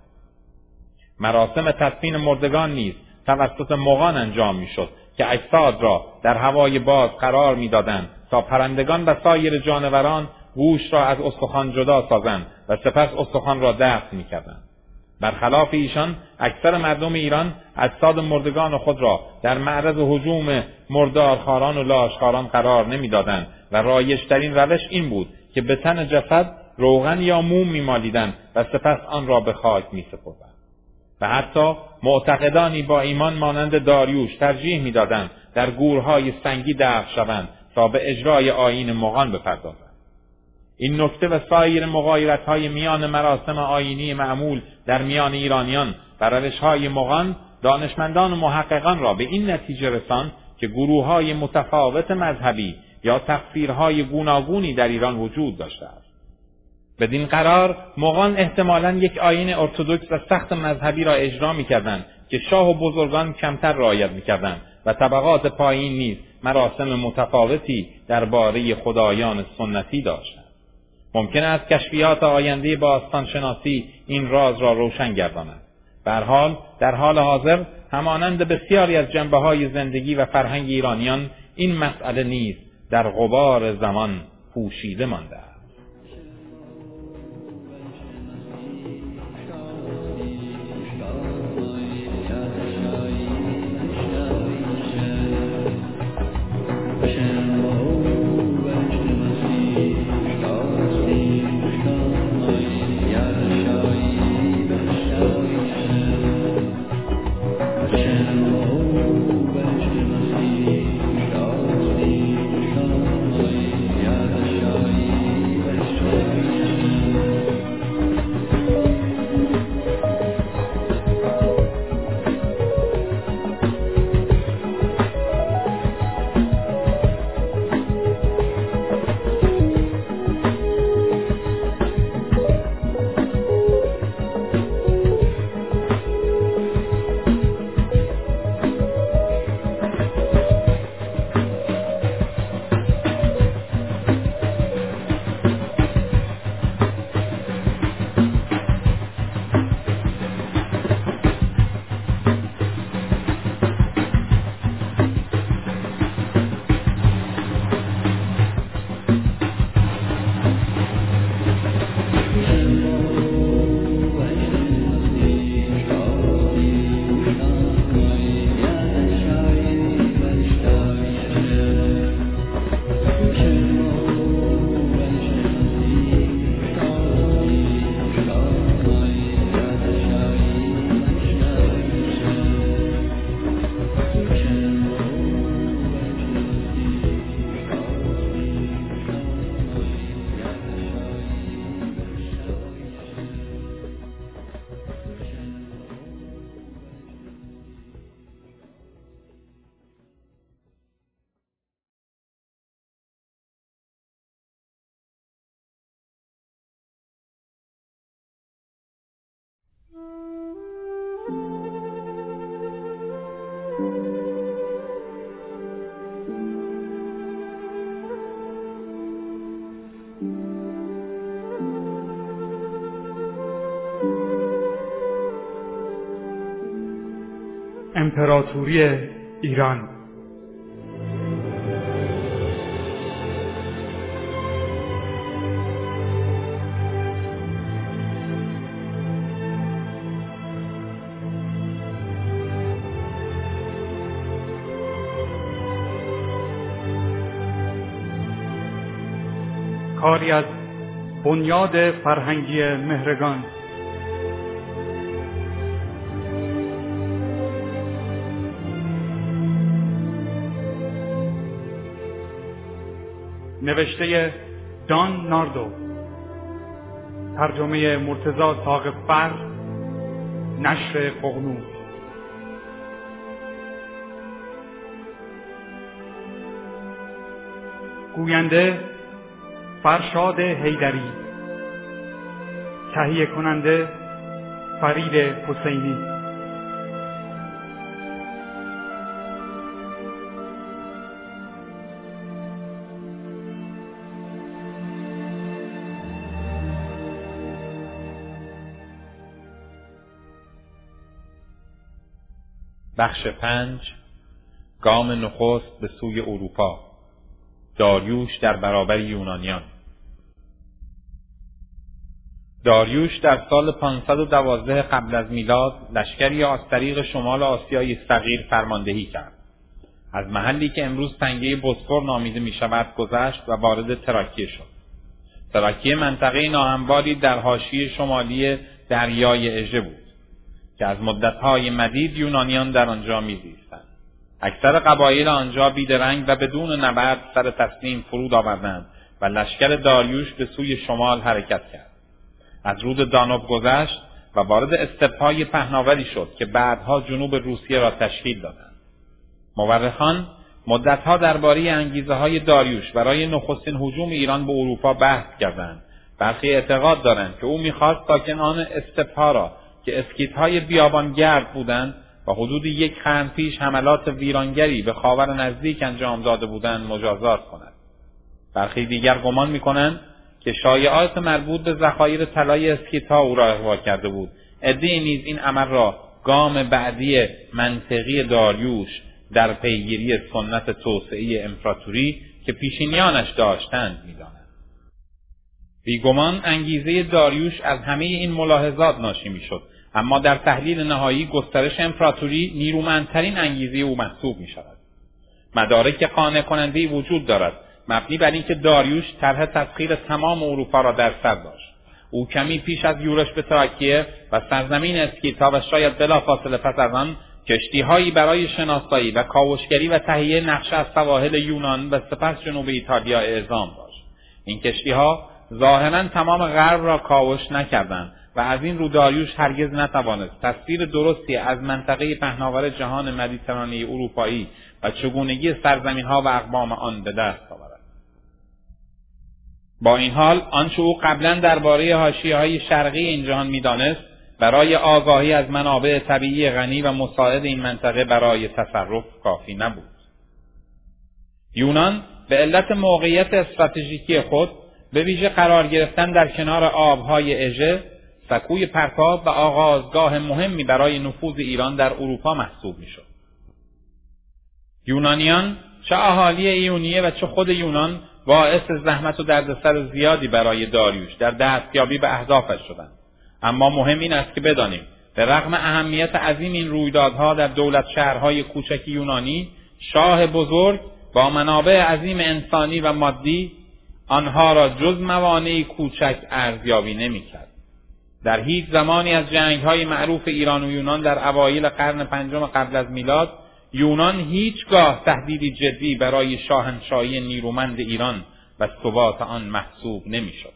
مراسم تدفین مردگان نیز توسط مغان انجام می‌شد که اجساد را در هوای باز قرار می‌دادند تا پرندگان و سایر جانوران گوشت را از استخوان جدا سازند و سپس استخوان را دفن می‌کردند. برخلاف ایشان اکثر مردم ایران اجساد مردگان خود را در معرض هجوم مردارخواران و لاشخواران قرار نمی‌دادند و رایج‌ترین روش این بود که به تن جسد روغن یا موم می‌مالیدند و سپس آن را به خاک می‌سپردند. و حتی معتقدانی با ایمان مانند داریوش ترجیح می‌دادند در گورهای سنگی دفن شوند تا به اجرای آیین مغان بپردازند. این نکته و سایر مغایرت‌های میان مراسم آیینی معمول در میان ایرانیان و روش‌های مغان دانشمندان و محققان را به این نتیجه رساند که گروه‌های متفاوت مذهبی یا تفسیرهای گوناگونی در ایران وجود داشته است. بدین قرار مغان احتمالاً یک آیین ارتدوکس و سخت مذهبی را اجرا می‌کردند که شاه و بزرگان کمتر رعایت می‌کردند و طبقات پایین نیز مراسم متفاوتی درباره خدایان سنتی داشتند. ممکن است کشفیات آینده باستانشناسی این راز را روشن گرداند. به هر حال در حال حاضر همانند بسیاری از جنبه‌های زندگی و فرهنگ ایرانیان این مسئله نیز در غبار زمان پوشیده مانده است. امپراتوری ایران. کاری از بنیاد فرهنگی مهرگان. نوشته دان ناردو، ترجمه مرتضی ساقف‌فر، نشر ققنوس. گوینده فرشاد حیدری، تهیه کننده فرید حسینی. بخش 5. گام نخست به سوی اروپا. داریوش در برابر یونانیان. داریوش در سال 512 قبل از میلاد لشکری از طریق شمال آسیای صغیر فرماندهی کرد. از محلی که امروز تنگه بوسفور نامیده می شود گذشت و وارد تراکیه شد. تراکیه منطقه ناهمواری در حاشیه شمالی دریای اژه بود که از مدت‌های مدید یونانیان در آنجا می‌زیستند. اکثر قبایل آنجا بیدرنگ و بدون نبرد سر تسلیم فرود آوردند و لشکر داریوش به سوی شمال حرکت کرد. از رود دانوب گذشت و وارد استپ‌های پهناوری شد که بعدها جنوب روسیه را تشکیل دادند. مورخان مدت‌ها درباره انگیزه‌های داریوش برای نخستین هجوم ایران به اروپا بحث کردند. برخی اعتقاد دارند که او می‌خواست ساکنان استپ‌ها را که اسکیت‌های بیابانگرد بودند و حدود 1 قرن پیش حملات ویرانگری به خاور نزدیک انجام داده بودند مجازات کند. برخی دیگر گمان می‌کنند که شایعات مربوط به ذخایر طلای اسکیت‌ها او را اغوا کرده بود. عده‌ای نیز این امر را گام بعدی منطقی داریوش در پیگیری سنت توسعه امپراتوری که پیشینیانش داشتند می‌دانند. بیگمان انگیزه داریوش از همه این ملاحظات ناشی می‌شد، اما در تحلیل نهایی گسترش امپراتوری نیرومندترین انگیزه او محسوب می‌شود. مدارک قانع کننده‌ای وجود دارد مبنی بر اینکه داریوش طرح تسخیر تمام اروپا را در سر داشت. او کمی پیش از یورش به تراکیه و سرزمین اسکیتا و شاید بلافاصله پس از آن کشتی‌هایی برای شناسایی و کاوشگری و تهیه نقشه از سواحل یونان و سپس جنوب ایتالیا اعزام داشت. این کشتی‌ها ظاهراً تمام غرب را کاوش نکردند و از این رو داریوش هرگز نتوانست تصویر درستی از منطقه پهناور جهان مدیترانه اروپایی و چگونگی سرزمین‌ها و اقوام آن به دست آورد. با این حال آنچه او قبلا درباره حاشیه‌های شرقی این جهان می‌دانست برای آگاهی از منابع طبیعی غنی و مساعد این منطقه برای تصرف کافی نبود. یونان به علت موقعیت استراتژیکی خود به ویژه قرار گرفتن در کنار آبهای اژه، سکوی پرتاب و آغازگاه مهمی برای نفوذ ایران در اروپا محسوب می‌شد. یونانیان، چه اهالی ایونیه و چه خود یونان، باعث زحمت و دردسر زیادی برای داریوش در دستیابی به اهدافش شدند. اما مهم این است که بدانیم به رغم اهمیت عظیم این رویدادها در دولت شهرهای کوچک یونانی، شاه بزرگ با منابع عظیم انسانی و مادی آنها را جز موانعی کوچک ارزیابی نمی‌کرد. در هیچ زمانی از جنگ‌های معروف ایران و یونان در اوایل قرن 5 قبل از میلاد، یونان هیچگاه تهدیدی جدی برای شاهنشاهی نیرومند ایران و ثبات آن محسوب نمی‌شد.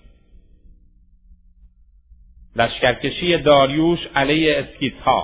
لشکرکشی داریوش علیه اسکیت‌ها.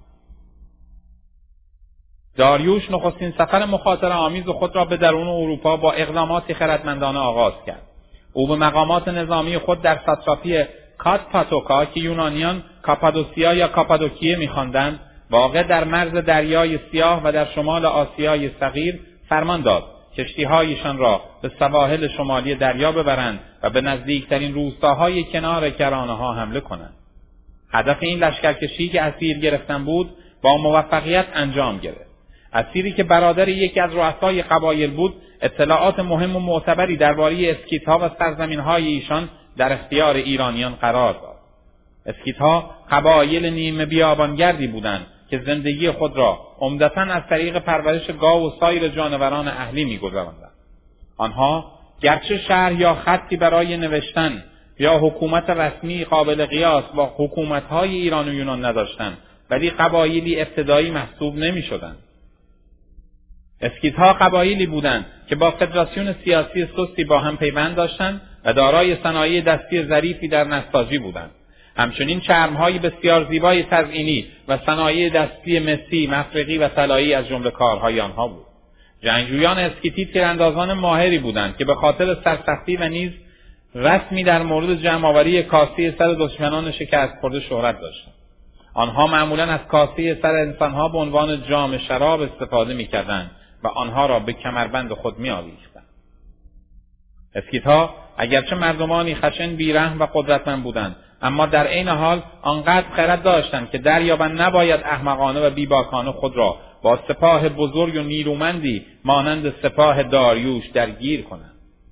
داریوش نخستین سفر مخاطره آمیز خود را به درون اروپا با اقداماتی خردمندانه آغاز کرد. او به مقامات نظامی خود در ساتراپی کاتپاتوکا که یونانیان کاپادوسیا یا کاپادوکیه می‌خواندند، واقع در مرز دریای سیاه و در شمال آسیای صغیر، فرمان داد کشتی‌هایشان را به سواحل شمالی دریا ببرند و به نزدیکترین روستاهای کنار کرانه‌ها حمله کنند. هدف این لشکرکشی که اسیر گرفتن بود، با موفقیت انجام گرفت. اسیری که برادر یکی از رؤسای قبایل بود، اطلاعات مهم و معتبری درباره اسکیت‌ها و سرزمین‌های ایشان در اختیار ایرانیان قرار داد. اسکیت‌ها قبایل نیمه بیابانگردی بودند که زندگی خود را عمدتاً از طریق پرورش گاو و سایر جانوران اهلی می‌گذراندند. آنها گرچه شهر یا خطی برای نوشتن یا حکومت رسمی قابل قیاس با حکومت‌های ایران و یونان نداشتند، ولی قبایلی ابتدایی محسوب نمی‌شدند. اسکیت‌ها قبایلی بودند که با فدراسیون سیاسی سستی با هم پیوند داشتند و دارای صنایع دستی ظریفی در نساجی بودند. همچنین چرم‌های بسیار زیبای تزئینی و صنایع دستی مسی، مفرقی و طلایی از جمله کارهای آنها بود. جنگجویان اسکیتی تیراندازان ماهری بودند که به خاطر سرسختی و نیز رسمی در مورد جمع‌آوری کاسه سر دشمنان شکست خورده شهرت داشتند. آنها معمولاً از کاسه سر انسان‌ها به عنوان جام شراب استفاده می‌کردند و آنها را به کمربند خود می‌آویختند. اسکیت‌ها اگرچه مردمانی خشن، بیرحم و قدرتمند بودند، اما در عین حال آنقدر خرد داشتند که دریابند نباید احمقانه و بیباکانه خود را با سپاه بزرگ و نیرومندی مانند سپاه داریوش درگیر کنند.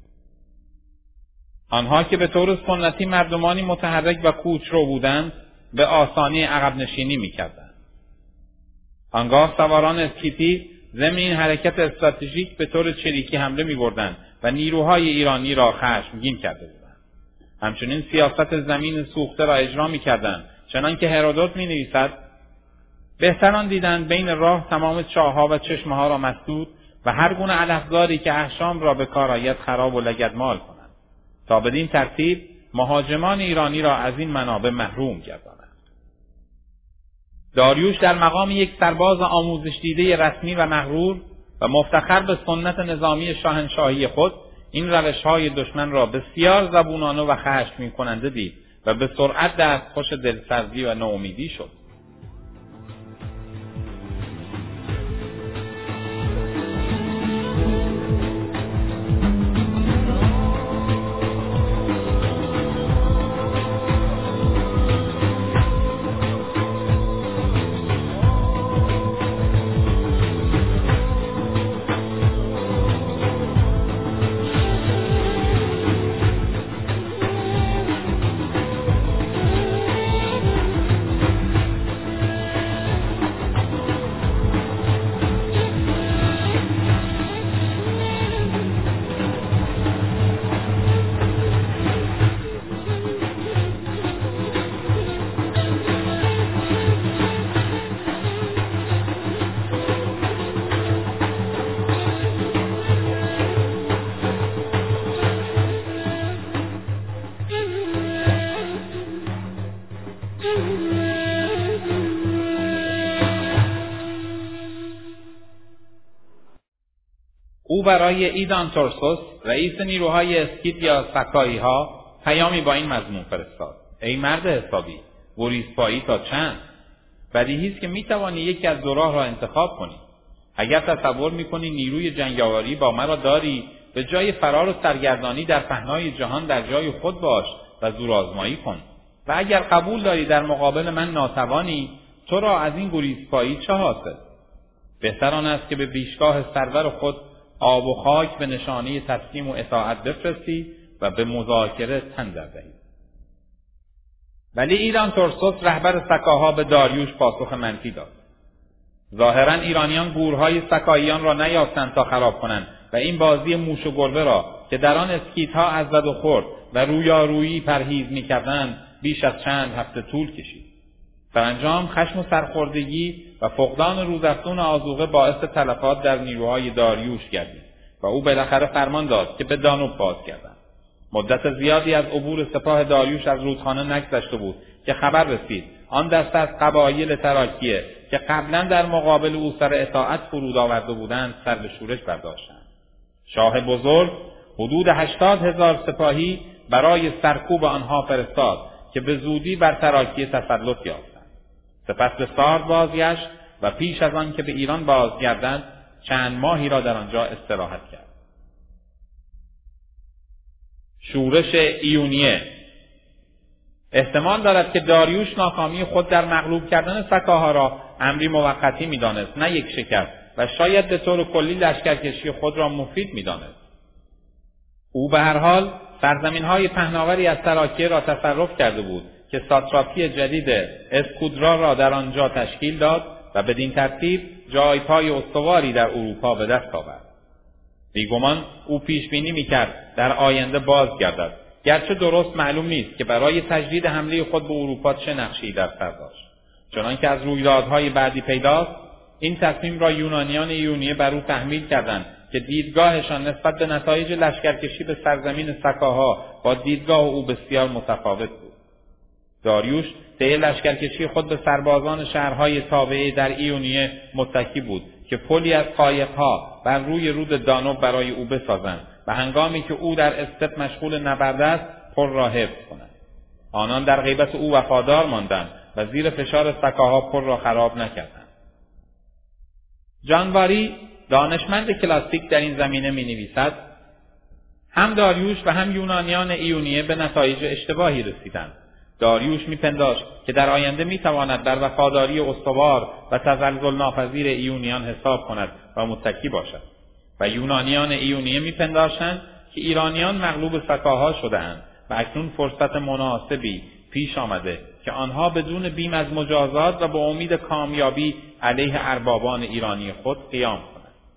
آنها که به طور سنتی مردمانی متحرک و کوچرو بودند، به آسانی عقب نشینی می‌کردند. آنگاه سواران اسکیتی ضمن این حرکت استراتژیک به طور چریکی حمله می‌بردند و نیروهای ایرانی را خشمگین کرده بودند. همچنین سیاست زمین سوخته را اجرا می‌کردند، چنانکه هرودوت می‌نویسد: بهتران دیدند بین راه تمام چاه‌ها و چشمه‌ها را مسدود و هر گونه علفزاری که احشام را به کار آید خراب و لگدمال کنند، تا بدین ترتیب مهاجمان ایرانی را از این منابع محروم گردانند. داریوش در مقام یک سرباز آموزش دیده رسمی و مغرور و مفتخر به سنت نظامی شاهنشاهی خود، این روش‌های دشمن را بسیار زبونانه و خشمگین کننده دید و به سرعت دستخوش دلسردی و ناامیدی شد. او برای ایدانتورسوس رئیس نیروهای اسکیت یا سکایی‌ها پیامی با این مضمون فرستاد: ای مرد حسابی، گریزپایی تا چند؟ بدیهی است که میتوانی یکی از دو راه را انتخاب کنی. اگر تصور میکنی نیروی جنگاوری با مرا داری، به جای فرار و سرگردانی در پهنای جهان در جای خود باش و زورآزمایی کن، و اگر قبول داری در مقابل من ناتوانی، تو را از این گریزپایی چه حاصل؟ بهتر آن است که به پیشگاه سرور خود آب و خاک به نشانه تسلیم و اطاعت بفرستی و به مذاکره تن دهی. ولی ایدانتورسوس رهبر سکاها به داریوش پاسخ منفی داد. ظاهرا ایرانیان گورهای سکاییان را نیافتند تا خراب کنند و این بازی موش و گربه را که در آن اسکیت‌ها از زد و خورد و رویارویی پرهیز می‌کردند بیش از چند هفته طول کشید. سرانجام خشم و سرخوردگی و فقدان روزافزون آذوقه باعث تلفات در نیروهای داریوش گردید و او بالاخره فرمان داد که به دانوب بازگردند. مدت زیادی از عبور سپاه داریوش از رودخانه نگذشته بود که خبر رسید آن دسته از قبایل تراکیه که قبلا در مقابل او سر اطاعت فرود آورده بودند سر به شورش برداشتند. شاه بزرگ حدود 80,000 سپاهی برای سرکوب آنها فرستاد که به زودی بر تراکیه تسلط یافتند. سپس به سارد بازگشت و پیش از آن که به ایران بازگردد چند ماهی را در آنجا استراحت کرد. شورش ایونیه. احتمال دارد که داریوش ناکامی خود در مغلوب کردن سکاها را امری موقتی می‌دانست، نه یک شکست، و شاید به طور کلی لشکرکشی خود را مفید می‌دانست. او به هر حال سرزمین‌های پهناوری از تراکیه را تصرف کرده بود که ساتراپی جدید اسکودرا را در آنجا تشکیل داد و بدین ترتیب جایپای استواری در اروپا به دست آورد. بیگمان او پیش بینی می‌کرد در آینده بازگردد، گرچه درست معلوم نیست که برای تجدید حمله خود به اروپا چه نقشه‌ای در سر داشت. چنانکه از رویدادهای بعدی پیداست، این تصمیم را یونانیان ایونیه بر او تحمیل کردند که دیدگاهشان نسبت به نتایج لشکرکشی به سرزمین سکاها با دیدگاه او بسیار متفاوت بود. داریوش طی لشکرکشی خود به سربازان شهرهای تابعه در ایونیه متکی بود که پلی از قایق‌ها بر روی رود دانوب برای او بسازند و هنگامی که او در استپ مشغول نبرد است پر را حفظ کنند. آنان در غیبت او وفادار ماندند و زیر فشار سکاها پر را خراب نکردند. جانواری دانشمند کلاسیک در این زمینه می‌نویسد: هم داریوش و هم یونانیان ایونیه به نتایج اشتباهی رسیدند. داریوش می‌پنداشت که در آینده می‌تواند بر وفاداری استوار و تزلزل ناپذیر ایونیان حساب کند و متکی باشد، و یونانیان ایونیه می‌پنداشتند که ایرانیان مغلوب سکاها شده‌اند و اکنون فرصت مناسبی پیش آمده که آنها بدون بیم از مجازات و به امید کامیابی علیه اربابان ایرانی خود قیام کنند.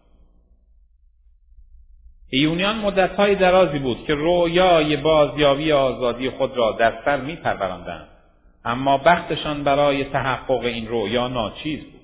ایونیان مدت‌های درازی بود که رویای بازیابی آزادی خود را در سر می‌پروراندند، اما بختشان برای تحقق این رویا ناچیز بود.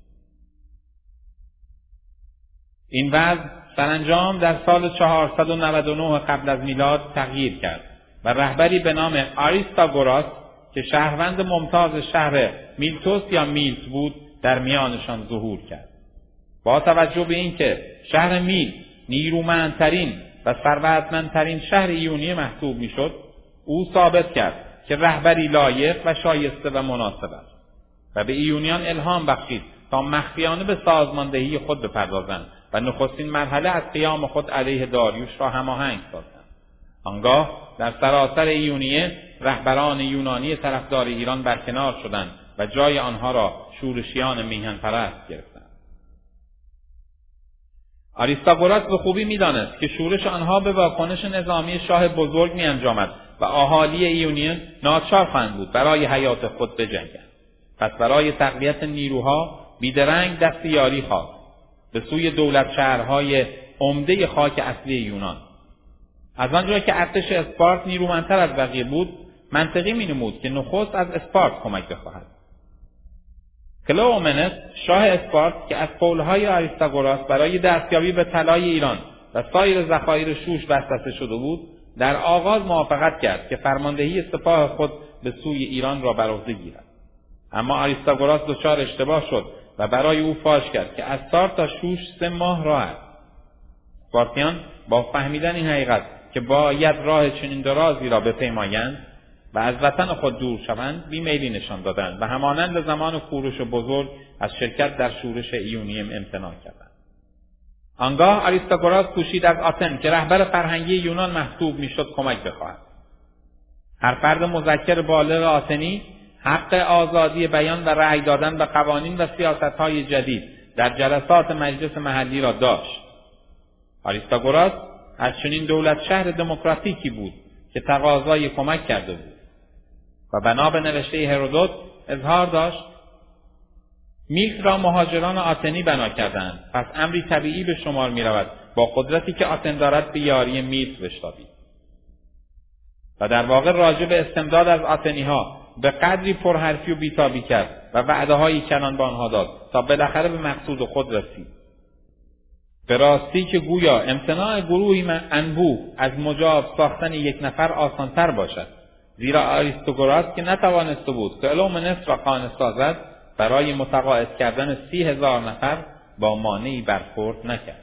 این وضع سرانجام در سال 499 قبل از میلاد تغییر کرد و رهبری به نام آریستاگوراس که شهروند ممتاز شهر میلتوس یا میلت بود در میانشان ظهور کرد. با توجه به اینکه شهر میلت نیرومندترین و ثروتمندترین شهر ایونیه محسوب میشد، او ثابت کرد که رهبری لایق و شایسته و مناسب است و به ایونیان الهام بخشید تا مخفیانه به سازماندهی خود بپردازند و نخستین مرحله از قیام خود علیه داریوش را هماهنگ سازند. آنگاه در سراسر ایونیه رهبران یونانی طرفدار ایران برکنار شدند و جای آنها را شورشیان میهن پرست گرفتند. آریستاگوراس به خوبی می‌دانست که شورش آنها به واکنش نظامی شاه بزرگ می‌انجامد و اهالی ایونیه ناچار خواهند بود برای حیات خود بجنگند. پس برای تقویت نیروها بیدرنگ دست یاری خواست به سوی دولت شهرهای عمده خاک اصلی یونان. از آنجا که ارتش اسپارت نیرومندتر از بقیه بود، منطقی می‌نمود که نخست از اسپارت کمک بخواهد. کلئومنس شاه اسپارت که از قولهای آریستاگوراس برای دستیابی به طلای ایران و سایر ذخایر شوش وسوسه شده بود، در آغاز موافقت کرد که فرماندهی سپاه خود به سوی ایران را بر عهده گیرد. اما آریستاگوراس دچار اشتباه شد و برای او فاش کرد که از سار تا شوش 3 ماه راه است. اسپارتیان با فهمیدن این حقیقت که باید راه چنین درازی را بپیمایند و از وطن خود دور شوند بیمیلی نشان دادند و همانند زمان کوروش بزرگ از شرکت در شورش ایونیه امتناع کردند. آنگاه آریستاگوراس کوشید از آتن که رهبر فرهنگی یونان محسوب میشد کمک بخواهد. هر فرد مذکر بالغ آتنی حق آزادی بیان و رأی دادن به قوانین و سیاست‌های جدید در جلسات مجلس محلی را داشت. آریستاگوراس از چنین دولت شهر دموکراتیکی بود که تقاضای کمک کرده بود و بنا به نوشته هرودوت اظهار داشت: میلت را مهاجران آتنی بنا کردند، پس امری طبیعی به شمار می رود با قدرتی که آتن دارد به یاری میلت بشتابید. و در واقع راجع به استمداد از آتنی ها به قدری پرحرفی و بیتابی کرد و وعده هایی چنان به آنها داد تا بالاخره به مقصود خود رسید. به راستی که گویا امتناع گروهی انبوه از مجاب ساختن یک نفر آسانتر باشد، زیرا آریستاگوراس که نتوانسته بود کلئومنس را قانع سازد برای متقاعد کردن 30,000 نفر با مانعی برخورد نکرد.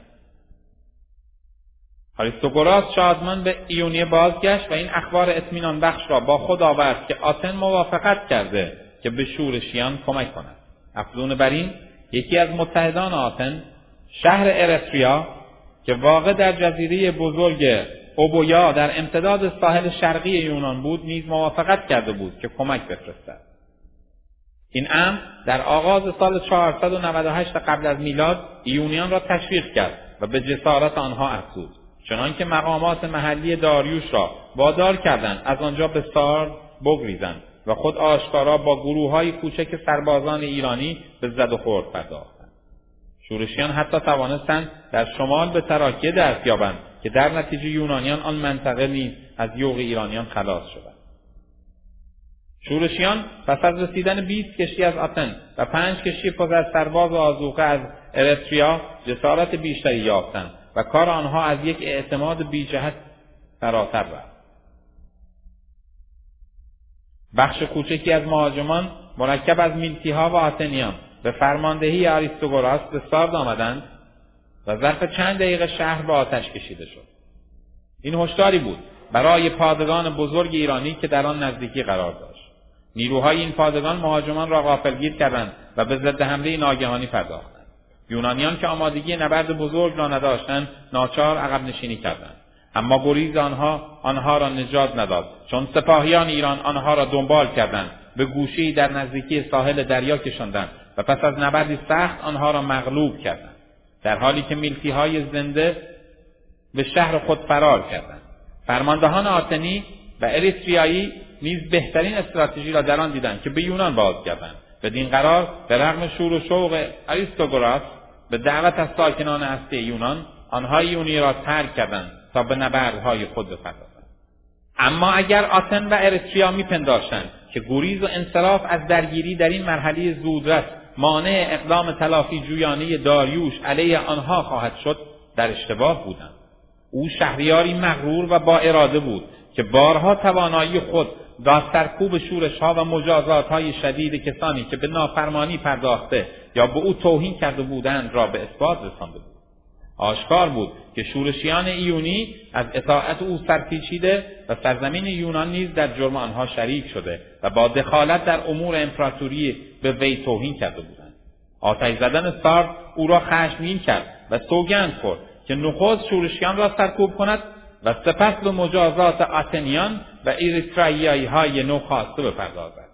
آریستاگوراس شادمان به ایونیه بازگشت و این اخبار اطمینان بخش را با خود آورد که آتن موافقت کرده که به شورشیان کمک کند. افزون بر این یکی از متحدان آتن، شهر ارتریا که واقع در جزیره بزرگ اوبویا در امتداد ساحل شرقی یونان بود، نیز موافقت کرده بود که کمک بفرستد. این امر در آغاز سال 498 قبل از میلاد ایونیان را تشویق کرد و به جسارت آنها افزود، چنانکه مقامات محلی داریوش را وادار کردند از آنجا به سارد بگریزند و خود آشکارا با گروه‌های کوچک سربازان ایرانی به زد و خورد پرداختند. شورشیان حتی توانستند در شمال به تراکیه دست یابند که در نتیجه یونانیان آن منطقه نیز از یوغ ایرانیان خلاص شدند. شورشیان پس از رسیدن 20 کشتی از آتن و 5 کشتی پر از سرباز و آذوقه از ارتریا جسارت بیشتری یافتند و کار آنها از یک اعتماد بی‌جهت فراتر رفت. بخش کوچکی از مهاجمان مرکب از میلتی‌ها و آتنیان به فرماندهی آریستوگوراس به سارد آمدند و ظرف چند دقیقه شهر به آتش کشیده شد. این هشداری بود برای پادگان بزرگ ایرانی که در آن نزدیکی قرار داشت. نیروهای این پادگان مهاجمان را غافلگیر کردند و به ضد حمله ناگهانی پرداختند. یونانیان که آمادگی نبرد بزرگ را نداشتند ناچار عقب نشینی کردند، اما گریز آنها را نجات نداد، چون سپاهیان ایران آنها را دنبال کردند، به گوشه‌ای در نزدیکی ساحل دریا کشاندند و پس از نبردی سخت آنها را مغلوب کردند، در حالی که میلتی‌های زنده به شهر خود فرار کردند. فرماندهان آتنی و اریتریایی نیز بهترین استراتژی را در آن دیدند که به یونان بازگردند. بدین قرار به رغم شور و شوق آریستوگوراس به دعوت از ساکنان اصلی یونان، آنها یونی را ترک کردند تا به نبردهای خود بپردازند. اما اگر آتن و ارتریا میپنداشتند که گریز و انصراف از درگیری در این مرحله زودرس مانع اقدام تلافی جویانه داریوش علیه آنها خواهد شد، در اشتباه بودند. او شهریاری مغرور و با اراده بود که بارها توانایی خود با سرکوب شورش‌ها و مجازات‌های شدید کسانی که به نافرمانی پرداخته یا به او توهین کرده بودند را به اثبات رسانده بود. آشکار بود که شورشیان ایونی از اطاعت او سرپیچیده و سرزمین یونان نیز در جرم آنها شریک شده و با دخالت در امور امپراتوری به وی توهین کرده بودند. آتش زدن سارد او را خشمگین کرد و سوگند خورد که نخست شورشیان را سرکوب کند و سپس به مجازات آتنیان و اریتریایی‌های نوخاسته بپردازد.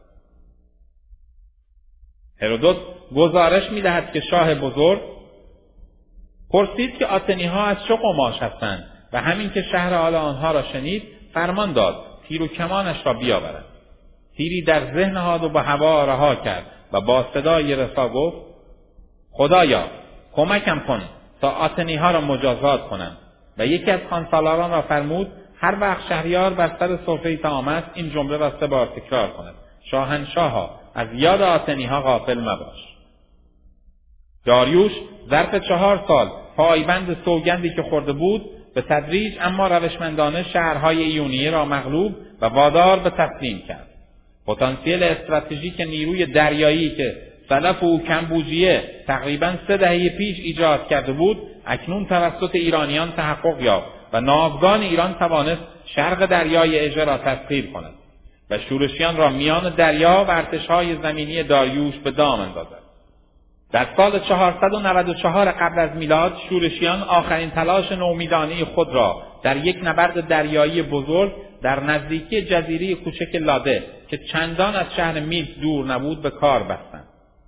هرودوت گزارش می‌دهد که شاه بزرگ پرسید که آتنی‌ها از چه قماش هستند و همین که شهر حال آنها را شنید فرمان داد تیر و کمانش را بیاورند. تیری در ذهن نهاد و به هوا رها کرد و با صدای رسا گفت: خدایا کمکم کن تا آتنی‌ها را مجازات کنم. و یکی از خانسالاران را فرمود هر وقت شهریار بر سر سفره طعام است این جمله را 3 بار تکرار کند: شاهنشاها از یاد آتنی‌ها غافل مباش. داریوش ظرف 4 سال پایبند سوگندی که خورده بود به تدریج اما روشمندانه شهرهای ایونیه را مغلوب و وادار به تسلیم کرد. پتانسیل استراتژیک نیروی دریایی که سلف و کمبوجیه تقریباً 3 دهه پیش ایجاد کرده بود اکنون توسط ایرانیان تحقق یافت و ناوگان ایران توانست شرق دریای اژه را تسخیر کند و شورشیان را میان دریا و ارتش‌های زمینی داریوش به دام اندازد. در سال 494 قبل از میلاد شورشیان آخرین تلاش نومیدانه خود را در یک نبرد دریایی بزرگ در نزدیکی جزیره کوچک لاده که چندان از شهر میلت دور نبود به کار بستند.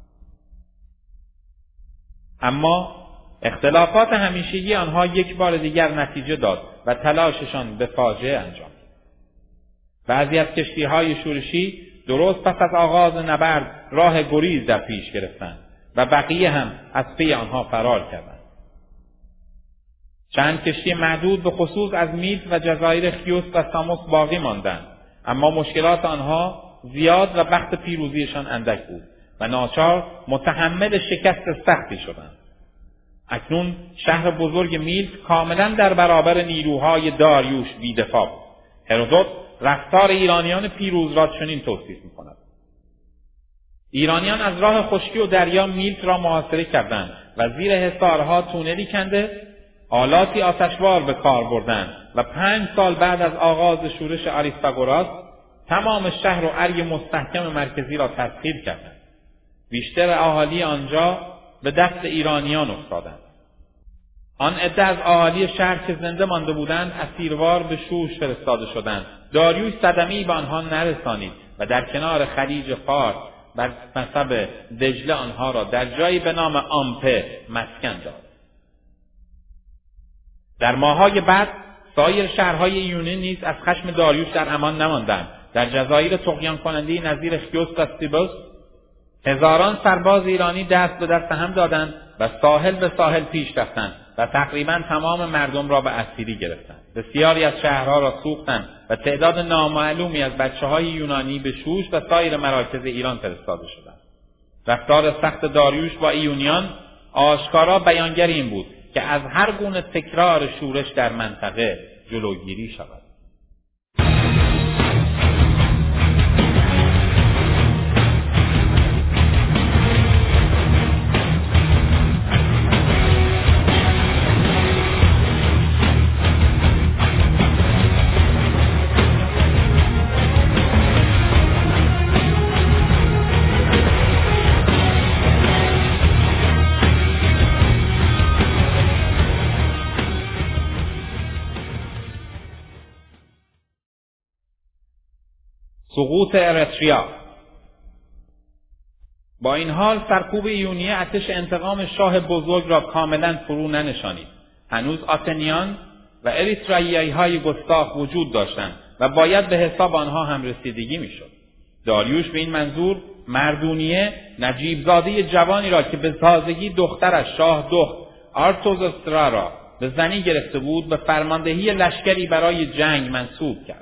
اما اختلافات همیشگی آنها یک بار دیگر نتیجه داد و تلاششان به فاجعه انجام داد. بعضی از کشتی‌های شورشی درست پس از آغاز نبرد راه گریز در پیش گرفتند و بقیه هم از پی آنها فرار کردند. چند کشتی معدود به خصوص از میلت و جزایر خیوس و ساموس باقی ماندند، اما مشکلات آنها زیاد و وقت پیروزیشان اندک بود و ناچار متحمل شکست سختی شدند. اکنون شهر بزرگ میلت کاملا در برابر نیروهای داریوش بی‌دفاع بود. هرودوت رفتار ایرانیان پیروز را چنین توصیف می‌کند: ایرانیان از راه خشکی و دریا میلت را محاصره کردند و زیر حصارها تونلی کنده، آلاتی آتشبار به کار بردند و 5 سال بعد از آغاز شورش آریستاگوراس تمام شهر و ارگ مستحکم مرکزی را تسخیر کردند. بیشتر اهالی آنجا به دست ایرانیان افتادند. آن عده از اهالی شهر که زنده مانده بودند اسیروار به شوش فرستاده شدند. داریوش صدمه‌ای به آنها نرسانید و در کنار خلیج فارس بر مصب دجله آنها را در جایی به نام آمپه مسکن داد. در ماه‌های بعد سایر شهرهای ایونی نیز از خشم داریوش در امان نماندند. در جزایر طغیان کننده نظیر خیوس و سیبوس هزاران سرباز ایرانی دست به دست هم دادند و ساحل به ساحل پیش رفتند و تقریبا تمام مردم را به اسیری گرفتند. بسیاری از شهرها را سوختند و تعداد نامعلومی از بچه‌های یونانی به شوش و سایر مراکز ایران فرستاده شدند. رفتار سخت داریوش با ایونیان آشکارا بیانگر این بود که از هر گونه تکرار شورش در منطقه جلوگیری شود. سقوط ارتریا. با این حال سرکوب ایونیه آتش انتقام شاه بزرگ را کاملا فرو ننشانید. هنوز آتنیان و اریتریایی گستاخ وجود داشتند و باید به حساب آنها هم رسیدگی میشد. داریوش به این منظور مردونیه نجیب زاده جوانی را که به تازگی دخترش شاه دخت آرتوزوسترا را به زنی گرفته بود به فرماندهی لشکری برای جنگ منصوب کرد.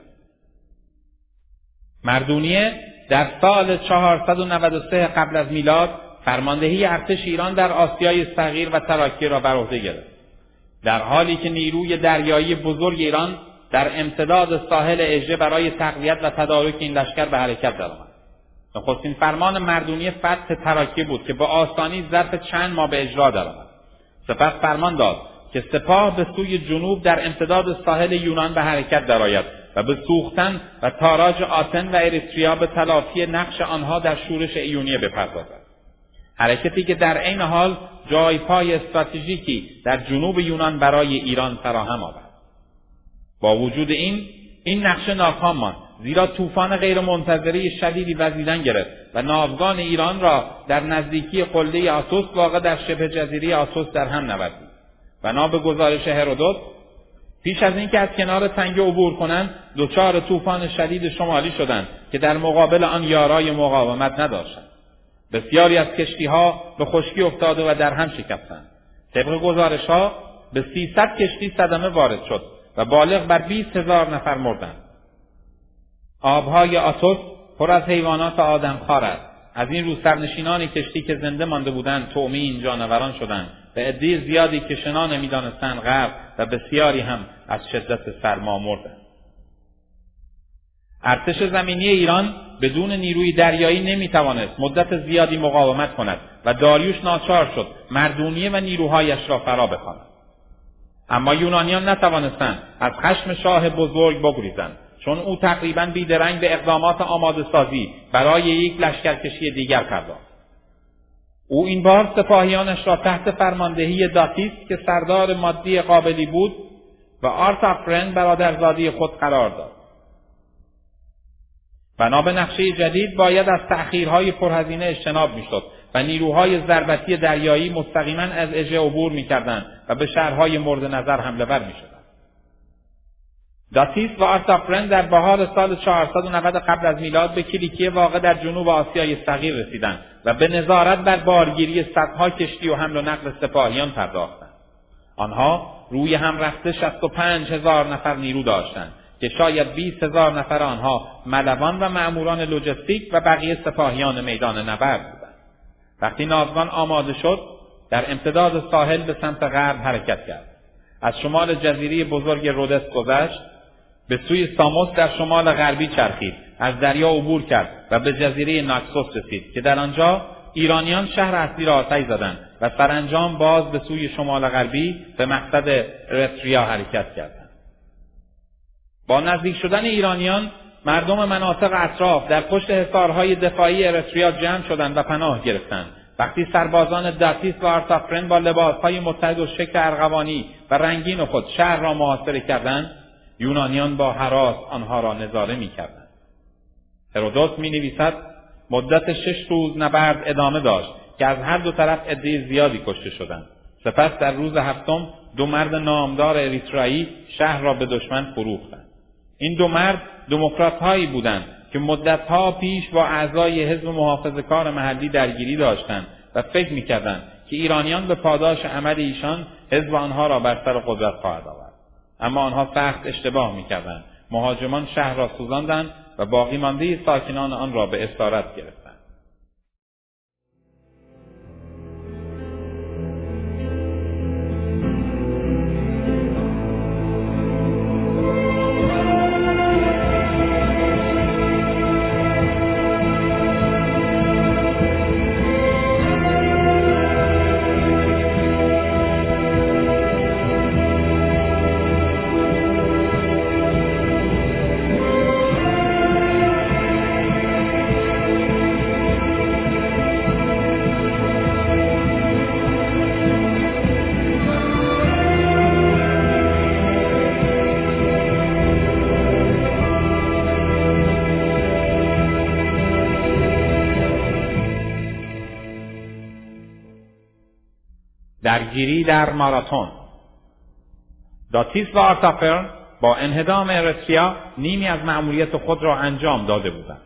مردونیه در سال 493 قبل از میلاد فرماندهی ارتش ایران در آسیای صغیر و تراکیه را بر عهده گرفت. در حالی که نیروی دریایی بزرگ ایران در امتداد ساحل اژه برای تقویت و تدارک این لشکر به حرکت درآمد. نخستین فرمان مردونیه فتح تراکیه بود که با آسانی ظرف چند ماه به اجرا درآمد. سپس فرمان داد که سپاه به سوی جنوب در امتداد ساحل یونان به حرکت درآید و به سوختن و تاراج آتن و اریتریا به تلافی نقش آنها در شورش ایونیه بپردازد. حرکتی که در عین حال جای پای استراتژیکی در جنوب یونان برای ایران فراهم آورد. با وجود این نقشه ناکام ماند، زیرا طوفان غیرمنتظره شدیدی وزیدن گرفت و ناوگان ایران را در نزدیکی قله آسوس واقع در شبه جزیره آسوس در هم نوردید. بنا به گزارش هرودوت پیش از اینکه از کنار تنگه عبور کنند دچار طوفان شدید شمالی شدند که در مقابل آن یارای مقاومت نداشتند. بسیاری از کشتی‌ها به خشکی افتاده و در هم شکستند. طبق گزارش‌ها به 300 کشتی صدمه وارد شد و بالغ بر 20,000 نفر مردند. آبهای آتوس پر از حیوانات آدمخوار است. از این رو سرنشینان کشتی که زنده مانده بودند طعمه این جانوران شدند و عده زیادی که شنا نمی‌دانستند غرق و بسیاری هم از شدت سرما مردند. ارتش زمینی ایران بدون نیروی دریایی نمی‌توانست مدت زیادی مقاومت کند و داریوش ناچار شد مردونیه و نیروهایش را فرا بخواند. اما یونانیان نتوانستند از خشم شاه بزرگ بگریزند، چون او تقریباً بیدرنگ به اقدامات آماده سازی برای یک لشکرکشی دیگر پرداخت. او این بار سپاهیانش را تحت فرماندهی داتیس که سردار مادی قابلی بود و آرتافرن برادرزاده خود قرار داد. بنا به نقشه جدید باید از تأخیرهای پرهزینه اجتناب میشد و نیروهای ضربتی دریایی مستقیما از اژه عبور میکردند و به شهرهای مورد نظر حمله ور میشدند. داتیس و آرتافرن در بهار سال 490 قبل از میلاد به کلیکیه واقع در جنوب آسیای صغیر رسیدند و به نظارت بر بارگیری صدها کشتی و حمل و نقل سپاهیان پرداختند. آنها روی هم رفته 65,000 نفر نیرو داشتند که شاید 20,000 نفر آنها ملوان و مأموران لوجستیک و بقیه سپاهیان میدان نبرد بودند. وقتی ناوگان آماده شد، در امتداد ساحل به سمت غرب حرکت کرد. از شمال جزیره بزرگ رودس گذشت، به سوی ساموس در شمال غربی چرخید، از دریا عبور کرد و به جزیره ناکسوس رسید که در آنجا ایرانیان شهر اصلی را آتش زدند و سرانجام باز به سوی شمال غربی به مقصد ارتریا حرکت کردند. با نزدیک شدن ایرانیان، مردم مناطق اطراف در پشت حصارهای دفاعی ارتریا جمع شدند و پناه گرفتند. وقتی سربازان داتیس و آرتافرن با لباسهای متحد و شکل ارغوانی و رنگین خود شهر را محاصره کردند، یونانیان با هراس آنها را نظاره می‌کردند. هرودوت می‌نویسد مدت 6 روز نبرد ادامه داشت که از هر دو طرف عده زیادی کشته شدند. سپس در روز 7 2 مرد نامدار اریترایی شهر را به دشمن فروختند. این 2 مرد دموکرات‌هایی بودند که مدت‌ها پیش با اعضای حزب محافظه‌کار محلی درگیری داشتند و فکر می‌کردند که ایرانیان به پاداش عمل ایشان حزب آنها را بر سر قدرت خواهد آورد. اما آنها سخت اشتباه می‌کردند. مهاجمان شهر را سوزاندند و باقی مانده ساکنان آن را به اسارت گرفتند. درگیری در ماراتون. داتیس و آرتاپرن با انهدام ارتریا نیمی از مأموریت خود را انجام داده بودند.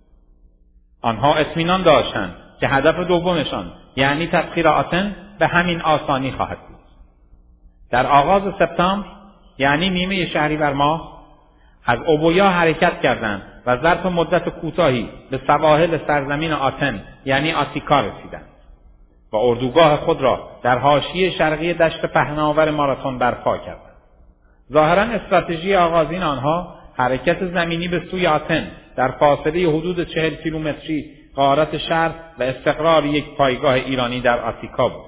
آنها اطمینان داشتند که هدف دومشان یعنی تسخیر آتن به همین آسانی خواهد بود. در آغاز سپتامبر یعنی نیمه شهریور ماه از اوبویا حرکت کردند و ظرف مدت کوتاهی به سواحل سرزمین آتن یعنی آتیکا رسیدند و اردوگاه خود را در حاشیه شرقی دشت پهناور ماراتون برپا کردند. ظاهراً استراتژی آغازین آنها حرکت زمینی به سوی آتن در فاصله حدود 40 کیلومتری غارت شهر و استقرار یک پایگاه ایرانی در آتیکا بود.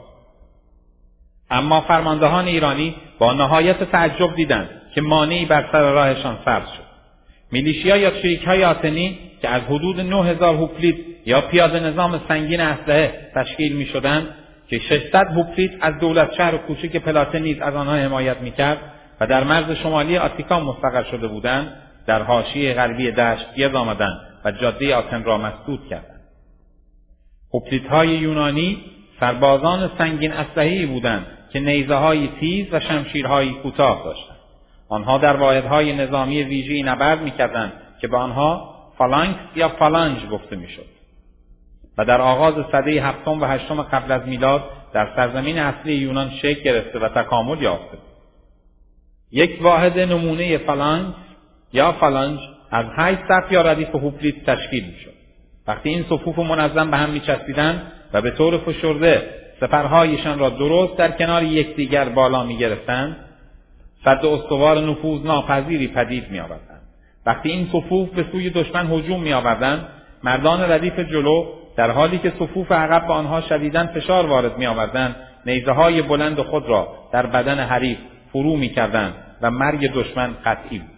اما فرماندهان ایرانی با نهایت تعجب دیدند که مانعی بر سر راهشان فرض شد. میلیشیا یا چریک‌های آتنی که از حدود 9000 هوپلیت یا پیاده نظام سنگین اسلحه تشکیل می‌شدند که 600 هوپلیت از دولت شهر کوچک پلاتن نیز از آنها حمایت می‌کرد و در مرز شمالی آتیکا مستقر شده بودند، در حاشیه غربی دشت گرد آمدند و جاده آتن را مسدود کردند. هوپلیت‌های یونانی سربازان سنگین اسلحه‌ای بودند که نیزه‌های تیز و شمشیرهای کوتاه داشتند. آنها در واحدهای نظامی ویژه‌ای نبرد می‌کردند که به آنها فالانکس یا فالانج گفته می‌شد. و در آغاز سده 7 و 8 قبل از میلاد در سرزمین اصلی یونان شکل گرفته و تکامل یافته. یک واحد نمونه فالانکس یا فالانج از 8 صف یا ردیف هوپلیت تشکیل می‌شد. وقتی این صفوف منظم به هم می‌چسبیدند و به طور فشرده سپرهایشان را درست در کنار یکدیگر بالا می‌گرفتند، سد استوار نفوذ ناپذیری پدید می‌آوردند. وقتی این صفوف به سوی دشمن هجوم می‌آوردند، مردان ردیف جلو در حالی که صفوف عقب به آنها شدیداً فشار وارد می‌آوردند، نیزه‌های بلند خود را در بدن حریف فرو می‌کردند و مرگ دشمن قطعی بود.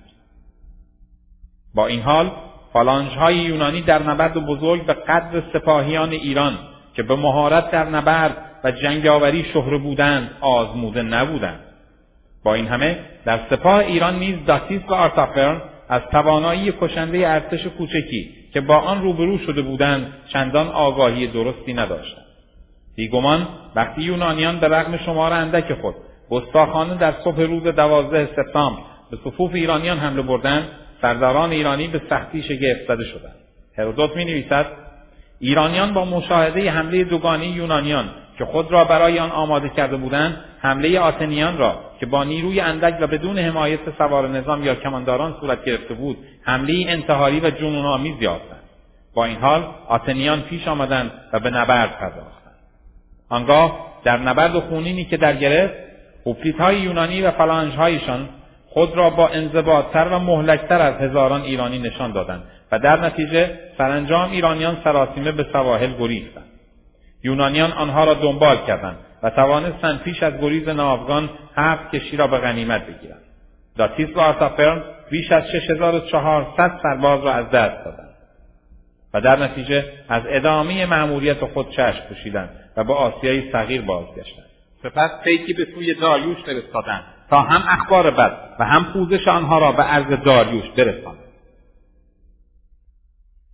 با این حال فالانژهای یونانی در نبرد بزرگ به قدر سپاهیان ایران که به مهارت در نبرد و جنگاوری شهره بودند آزموده نبودند. با این همه در سپاه ایران نیز داتیس و آرتاپرن از توانایی کشنده ارتش کوچکی که با آن روبرو شده بودند چندان آگاهی درستی نداشتند. بیگمان وقتی یونانیان به رغم شمار اندک خود گستاخانه در صبح روز 12 سپتامبر به صفوف ایرانیان حمله بردند، سرداران ایرانی به سختی شگفت زده شدند. هرودوت می‌نویسد ایرانیان با مشاهده حمله دوگانه یونانیان که خود را برای آن آماده کرده بودند، حمله آتنیان را که با نیروی اندک و بدون حمایت سوار نظام یا کمانداران صورت گرفته بود، حمله انتحاری و جنون‌آمیز یافتند. با این حال آتنیان پیش آمدند و به نبرد پرداختند. آنگاه در نبرد خونینی که در گرفت، هوپلیت‌های یونانی و فالانژهایشان خود را با انضباط‌تر و مهلک‌تر از هزاران ایرانی نشان دادند و در نتیجه سرانجام ایرانیان سراسیمه به سواحل گریختند. یونانیان آنها را دنبال کردند و توانستند پیش از گریز ناوگان 7 کشتی را به غنیمت بگیرند. داتیس و آرتاپرن بیش از 6400 سرباز را از دست دادند و در نتیجه از ادامه مأموریت خود چشم پوشیدند و به آسیای صغیر بازگشتند. سپس پیکی به سوی داریوش فرستادند تا هم اخبار بد و هم پوزش آنها را به عرض داریوش برسانند.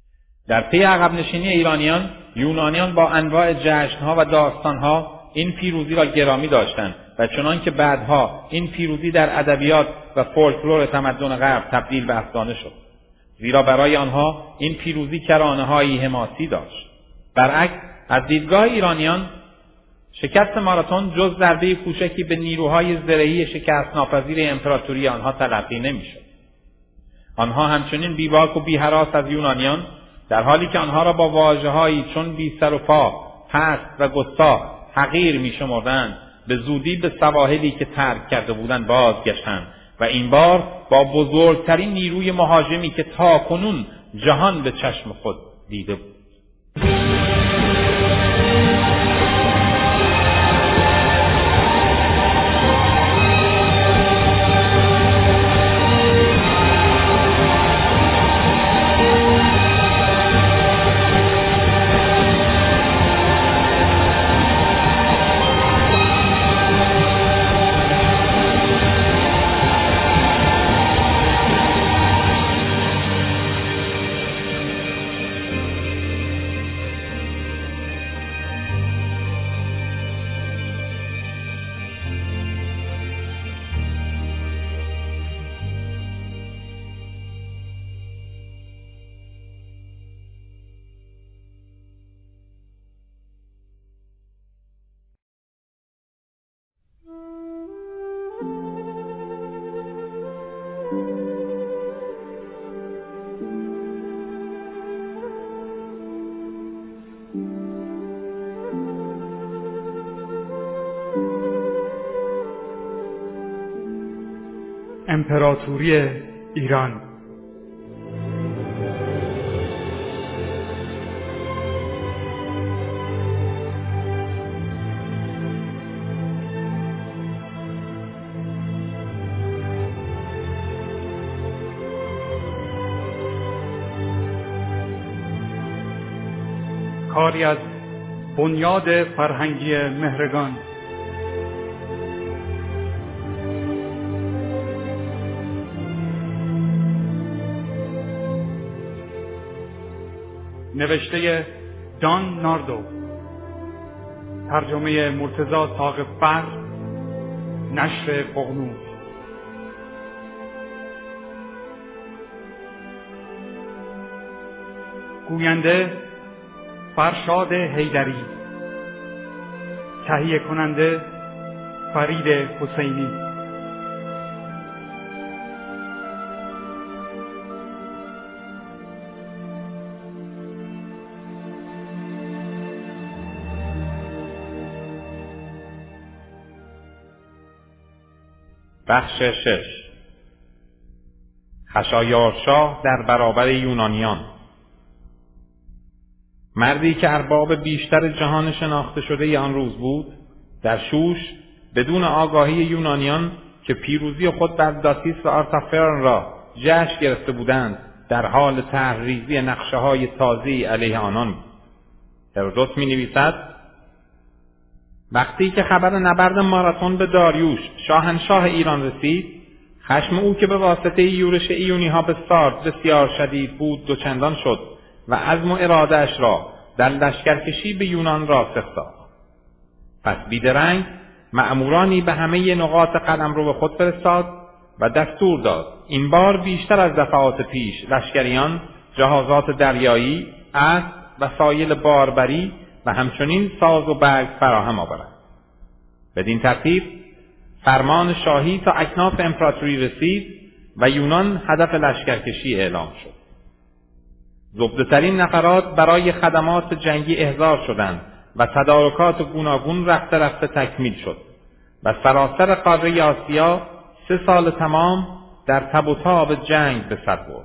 در پی عقب نشینی ایرانیان، یونانیان با انواع جشنها و داستانها این پیروزی را گرامی داشتند و چنان که بعدها این پیروزی در ادبیات و فولکلور تمدن غرب تبدیل به افسانه شد، زیرا برای آنها این پیروزی کرانه‌هایی حماسی داشت. برعکس از دیدگاه ایرانیان شکست ماراتون جز ضربه کوچکی به نیروهای زرهی شکست ناپذیر امپراتوری آنها تلقی نمی‌شد. آنها همچنین بیباک و بی‌هراس از یونانیان، در حالی که آنها را با واژه‌هایی چون بی سر و پا، پست و گستاخ حقیر می‌شمردند، به زودی به سواحلی که ترک کرده بودند بازگشتند و این بار با بزرگترین نیروی مهاجمی که تاکنون جهان به چشم خود دیده بود. امپراتوری ایران. کاری از بنیاد فرهنگی مهرگان. نوشته دان ناردو، ترجمه مرتضی ثاقب‌فر، نشر ققنوس. گوینده فرشاد حیدری، تهیه کننده فرید حسینی. بخش 6. خشایارشاه در برابر یونانیان. مردی که ارباب بیشتر جهان شناخته شده آن روز بود، در شوش بدون آگاهی یونانیان که پیروزی خود بر داتیس و آرتافرن را جشن گرفته بودند، در حال طرح‌ریزی نقشه‌های تازه‌ای علیه آنان بود. هرودوت می‌نویسد: وقتی که خبر نبرد ماراتون به داریوش شاهنشاه ایران رسید، خشم او که به واسطه یورش ایونی‌ها به سارد بسیار شدید بود دوچندان شد و عزم و اراده‌اش را در لشکرکشی به یونان راسخ ساخت. پس بیدرنگ مأمورانی به همه نقاط قلمرو به خود فرستاد و دستور داد این بار بیشتر از دفعات پیش لشکریان، جهازات دریایی، اسب، وسایل باربری و همچنین ساز و برگ فراهم آورند. بدین ترتیب فرمان شاهی تا اکناف امپراتوری رسید و یونان هدف لشکرکشی اعلام شد. زبده‌ترین نفرات برای خدمات جنگی احضار شدند و تدارکات گوناگون رفته رفته تکمیل شد و سراسر قاره آسیا 3 سال تمام در تب و تاب جنگ به سر برد.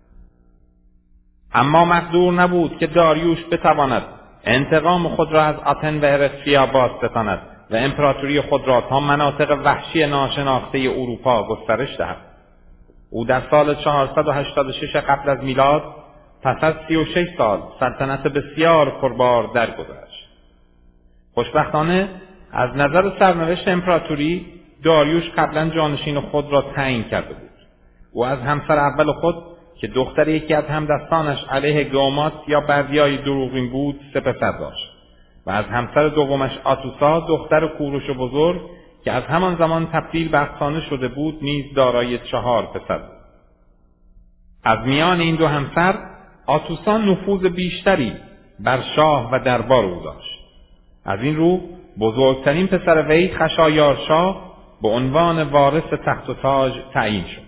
اما مقدور نبود که داریوش بتواند انتقام خود را از آتن و ارسطیا بازستاند و امپراتوری خود را تا مناطق وحشی ناشناخته اروپا گسترش دهد. او در سال 486 قبل از میلاد پس از 36 سال سلطنت بسیار پربار درگذشت. خوشبختانه از نظر سرنوشت امپراتوری داریوش قبلا جانشین خود را تعیین کرده بود. او از همسر اول خود که دختر یکی از همدستانش علیه گومات یا بردیای دروغین بود 3 پسر داشت و از همسر دومش آتوسا دختر کوروش بزرگ که از همان زمان تبدیل به افسانه شده بود نیز دارای 4 پسر بود. از میان این 2 همسر آتوسا نفوذ بیشتری بر شاه و دربار او داشت. از این رو بزرگترین پسر وی خشایارشا به عنوان وارث تخت و تاج تعیین شد.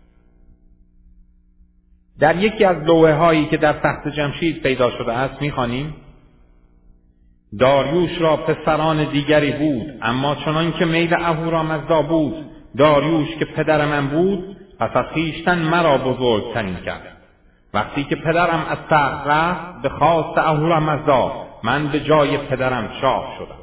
در یکی از لوحه‌هایی که در تخت جمشید پیدا شده است می‌خوانیم: داریوش را پسران دیگری بود، اما چنان که میل اهورامزدا بود داریوش که پدر من بود پس از خویشتن مرا بزرگترین کرد. وقتی که پدرم از تخت رفت به خواست اهورامزدا من به جای پدرم شاه شدم.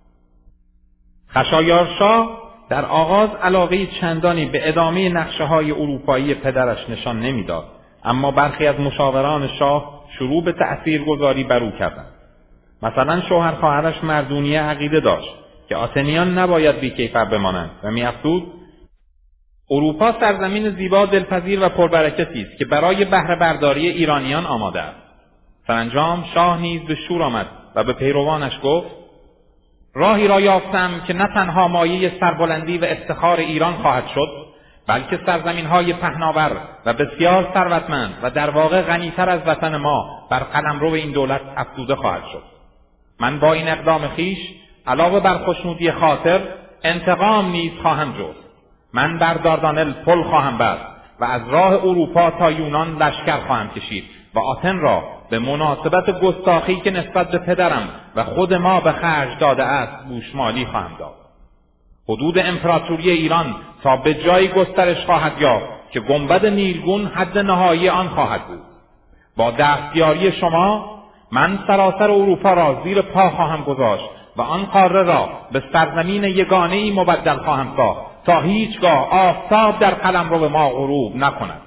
خشایارشا در آغاز علاقه چندانی به ادامه نقشه‌های اروپایی پدرش نشان نمیداد، اما برخی از مشاوران شاه شروع به تأثیرگذاری بر او کردند. مثلا شوهر خواهرش مردونیه عقیده داشت که آتنیان نباید بی‌کیفر بمانند و می‌افزود اروپا سرزمین زیبا، دلپذیر و پربرکتی است که برای بهره برداری ایرانیان آماده است. سرانجام شاه نیز به شور آمد و به پیروانش گفت: راهی را یافتم که نه تنها مایه سربلندی و افتخار ایران خواهد شد، بلکه سرزمین‌های پهناور و بسیار ثروتمند و در واقع غنی‌تر از وطن ما بر قلمرو این دولت افزوده خواهد شد. من با این اقدام خویش علاوه بر خوشنودی خاطر انتقام نیز خواهم جست. من بر داردانل پل خواهم بست و از راه اروپا تا یونان لشکر خواهم کشید و آتن را به مناسبت گستاخی که نسبت به پدرم و خود ما به خرج داده است گوشمالی خواهم داد. حدود امپراتوری ایران تا به جایی گسترش خواهد یافت که گنبد نیلگون حد نهایی آن خواهد بود. با دستیاری شما من سراسر اروپا را زیر پا خواهم گذاشت و آن قاره را به سرزمین یگانه‌ای مبدل خواهم ساخت تا هیچگاه آفتاب در قلمرو ما غروب نکند.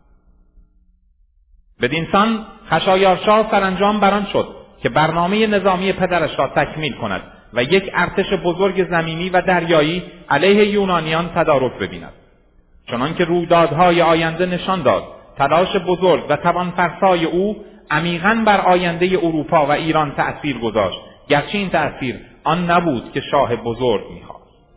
بدینسان خشایارشا سرانجام بران شد که برنامه نظامی پدرش را تکمیل کند و یک ارتش بزرگ زمینی و دریایی علیه یونانیان تدارک ببیند. چنانکه رویدادهای آینده نشان داد تلاش بزرگ و توانفرسای او عمیقاً بر آینده اروپا و ایران تأثیر گذاشت، گرچه این تأثیر آن نبود که شاه بزرگ می‌خواست.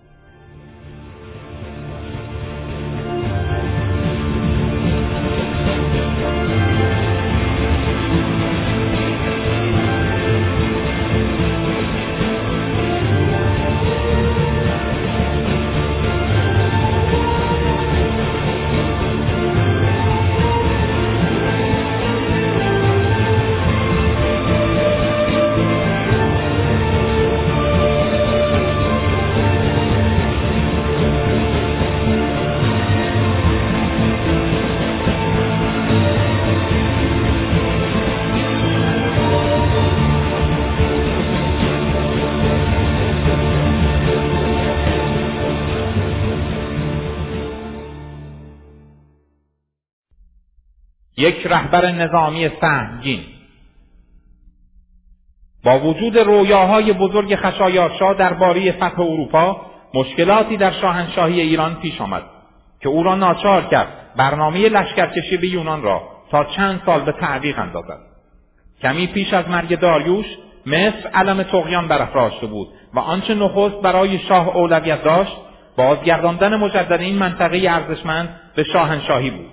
یک رهبر نظامی سهمگین. با وجود رویاهای بزرگ خشایارشا درباره فتح اروپا، مشکلاتی در شاهنشاهی ایران پیش آمد که او را ناچار کرد برنامه لشکرکشی به یونان را تا چند سال به تعویق اندازد. کمی پیش از مرگ داریوش، مصر علم طغیان برافراشته بود و آنچه نخست برای شاه اولویت داشت، بازگرداندن مجدد این منطقه ارزشمند به شاهنشاهی بود.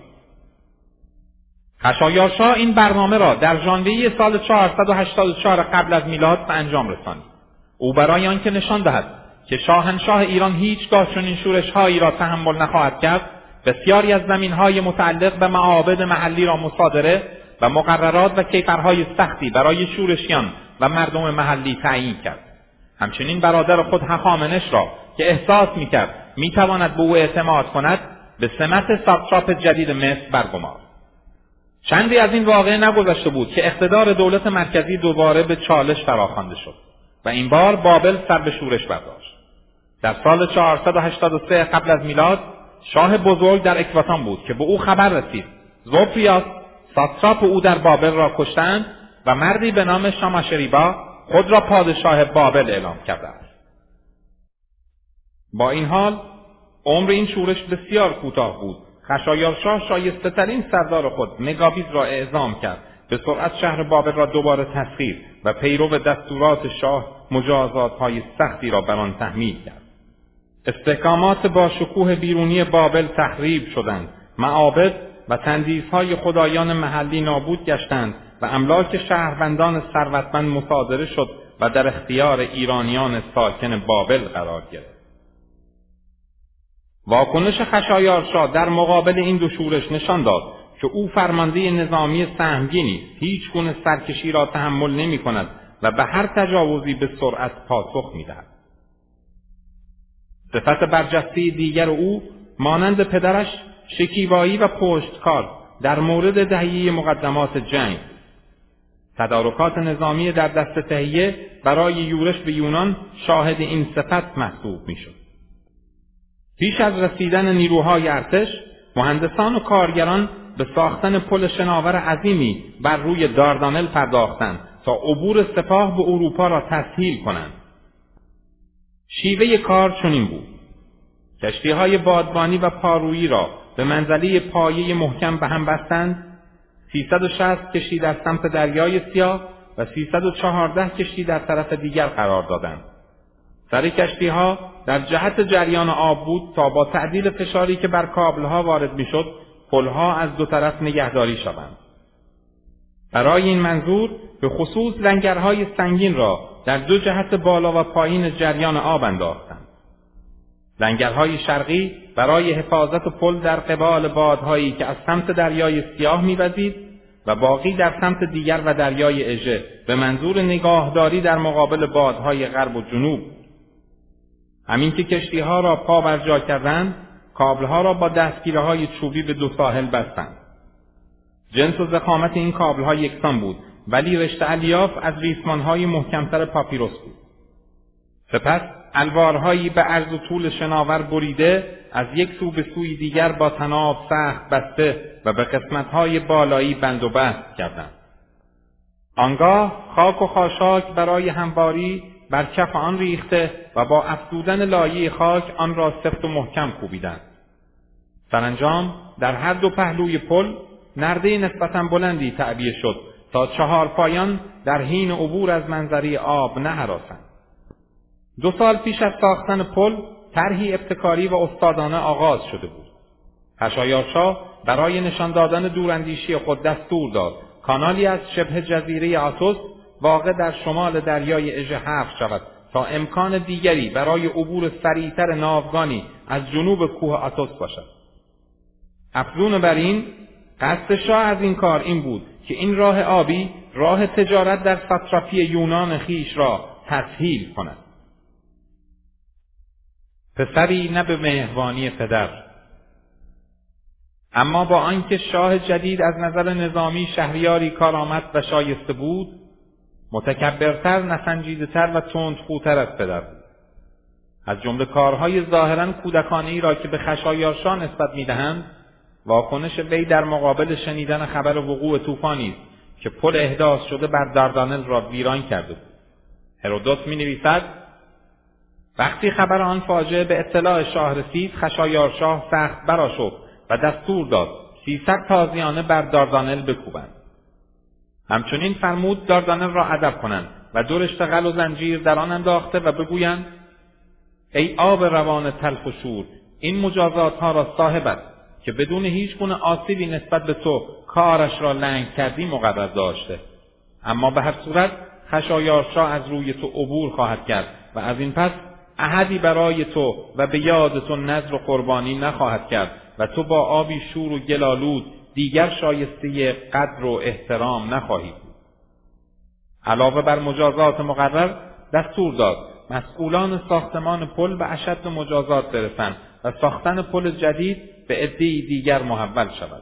خشایارشا این برنامه را در ژانویه سال 484 قبل از میلاد به انجام رساند. او برای آنکه نشان دهد که شاهنشاه ایران هیچگاه چنین شورش‌هایی را تحمل نخواهد کرد، بسیاری از زمین‌های متعلق به معابد محلی را مصادره و مقررات و کیفرهای سختی برای شورشیان و مردم محلی تعیین کرد. همچنین برادر خود هخامنش را که احساس می‌کرد می‌تواند به او اعتماد کند، به سمت ساتراپ جدید مصر برگمارد. چندی از این واقعه نگذشته بود که اقتدار دولت مرکزی دوباره به چالش فراخوانده شد و این بار بابل سر به شورش برداشت. در سال 483 قبل از میلاد شاه بزرگ در اکباتان بود که به او خبر رسید زوفیاس ساتراپ او در بابل را کشتند و مردی به نام شاماشریبا خود را پادشاه بابل اعلام کرده است. با این حال عمر این شورش بسیار کوتاه بود خشایارشاه شایسته ترین سردار خود مگابیز را اعزام کرد، به سرعت شهر بابل را دوباره تسخیر و پیرو دستورات شاه مجازات‌های سختی را بر آن تحمیل کرد. استحکامات با شکوه بیرونی بابل تخریب شدند، معابد و تندیس‌های خدایان محلی نابود گشتند و املاک شهروندان ثروتمند مصادره شد و در اختیار ایرانیان ساکن بابل قرار گرفت. واکنش خشایارشا در مقابل این دو شورش نشان داد که او فرمانده نظامی سهمگینی است، هیچ گونه سرکشی را تحمل نمی‌کند و به هر تجاوزی به سرعت پاسخ می‌دهد. صفت برجسته دیگر او مانند پدرش شکیبایی و پشتکار در مورد تهیه مقدمات جنگ. تدارکات نظامی در دست تهیه برای یورش به یونان شاهد این صفت محسوب می‌شد. پیش از رسیدن نیروهای ارتش، مهندسان و کارگران به ساختن پل شناور عظیمی بر روی داردانل پرداختند تا عبور سپاه به اروپا را تسهیل کنند. شیوه کار چنین بود: کشتی‌های بادبانی و پارویی را به منزله پایه محکم به هم بستند، 360 کشتی در سمت دریای سیاه و 314 کشتی در طرف دیگر قرار دادند. سر کشتی‌ها در جهت جریان آب بود تا با تعدیل فشاری که بر کابل‌ها وارد می‌شد، پل‌ها از دو طرف نگهداری شوند. برای این منظور به خصوص لنگرهای سنگین را در دو جهت بالا و پایین جریان آب انداختند. لنگرهای شرقی برای حفاظت پل در قبال بادهایی که از سمت دریای سیاه می‌وزید و باقی در سمت دیگر و دریای اژه به منظور نگاهداری در مقابل بادهای غرب و جنوب. همین که کشتی‌ها را پا بر جا کردند، کابل‌ها را با دستگیره‌های چوبی به دو ساحل بستند. جنس و ضخامت این کابل‌ها یکسان بود، ولی رشته الیاف از ریسمان‌های محکم‌تر پاپیروس بود. سپس الوارهایی به عرض و طول شناور بریده از یک سو به سوی دیگر با طناب سخت بسته و به قسمت‌های بالایی بند و بست کردند. آنگاه خاک و خاشاک برای همواری بر کف آن ریخته و با افزودن لایه خاک آن را سفت و محکم کوبیدند. سرانجام در هر دو پهلوی پل نرده نسبتاً بلندی تعبیه شد تا 4 پایان در حین عبور از منظره آب نهراسند. 2 سال پیش از ساختن پل طرحی ابتکاری و استادانه آغاز شده بود. خشایارشا برای نشان دادن دوراندیشی خود دستور داد کانالی از شبه جزیره آتوس واقع در شمال دریای اژه حفر شود تا امکان دیگری برای عبور سریعتر ناوگانی از جنوب کوه آتوس باشد. افزون بر این، قصد شاه از این کار این بود که این راه آبی راه تجارت در ساتراپی یونان خیش را تسهیل کند. پسری نه به مهربانی پدر. اما با آنکه شاه جدید از نظر نظامی شهریاری کارآمد و شایسته بود، متکبرتر، نسنجیده‌تر و تندخوتر از پدر بود. از جمله کارهای ظاهراً کودکانه‌ای را که به خشایارشا نسبت می‌دهند، واکنش وی در مقابل شنیدن خبر وقوع طوفانی است که پل احداث شده بر داردانل را ویران کرده بود. هرودوت می‌نویسد: وقتی خبر آن فاجعه به اطلاع شاه رسید، خشایارشا سخت برآشفت و دستور داد 300 تازیانه بر داردانل بکوبند. همچنین فرمود داردانل را ادب کنند و 2 رشته غل و زنجیر در آن انداخته و بگویند: ای آب روان تلخ و شور، این مجازات ها را صاحب است که بدون هیچ گونه آسیبی نسبت به تو کارش را لنگ کردی مقرر داشته. اما به هر صورت خشایارشا از روی تو عبور خواهد کرد و از این پس احدی برای تو و به یاد تو نذر و قربانی نخواهد کرد و تو با آبی شور و گلالود دیگر شایسته قدر و احترام نخواهی بود. علاوه بر مجازات مقرر دستور داد مسئولان ساختمان پل به اشد مجازات برسند و ساختن پل جدید به عده‌ای دیگر محول شود.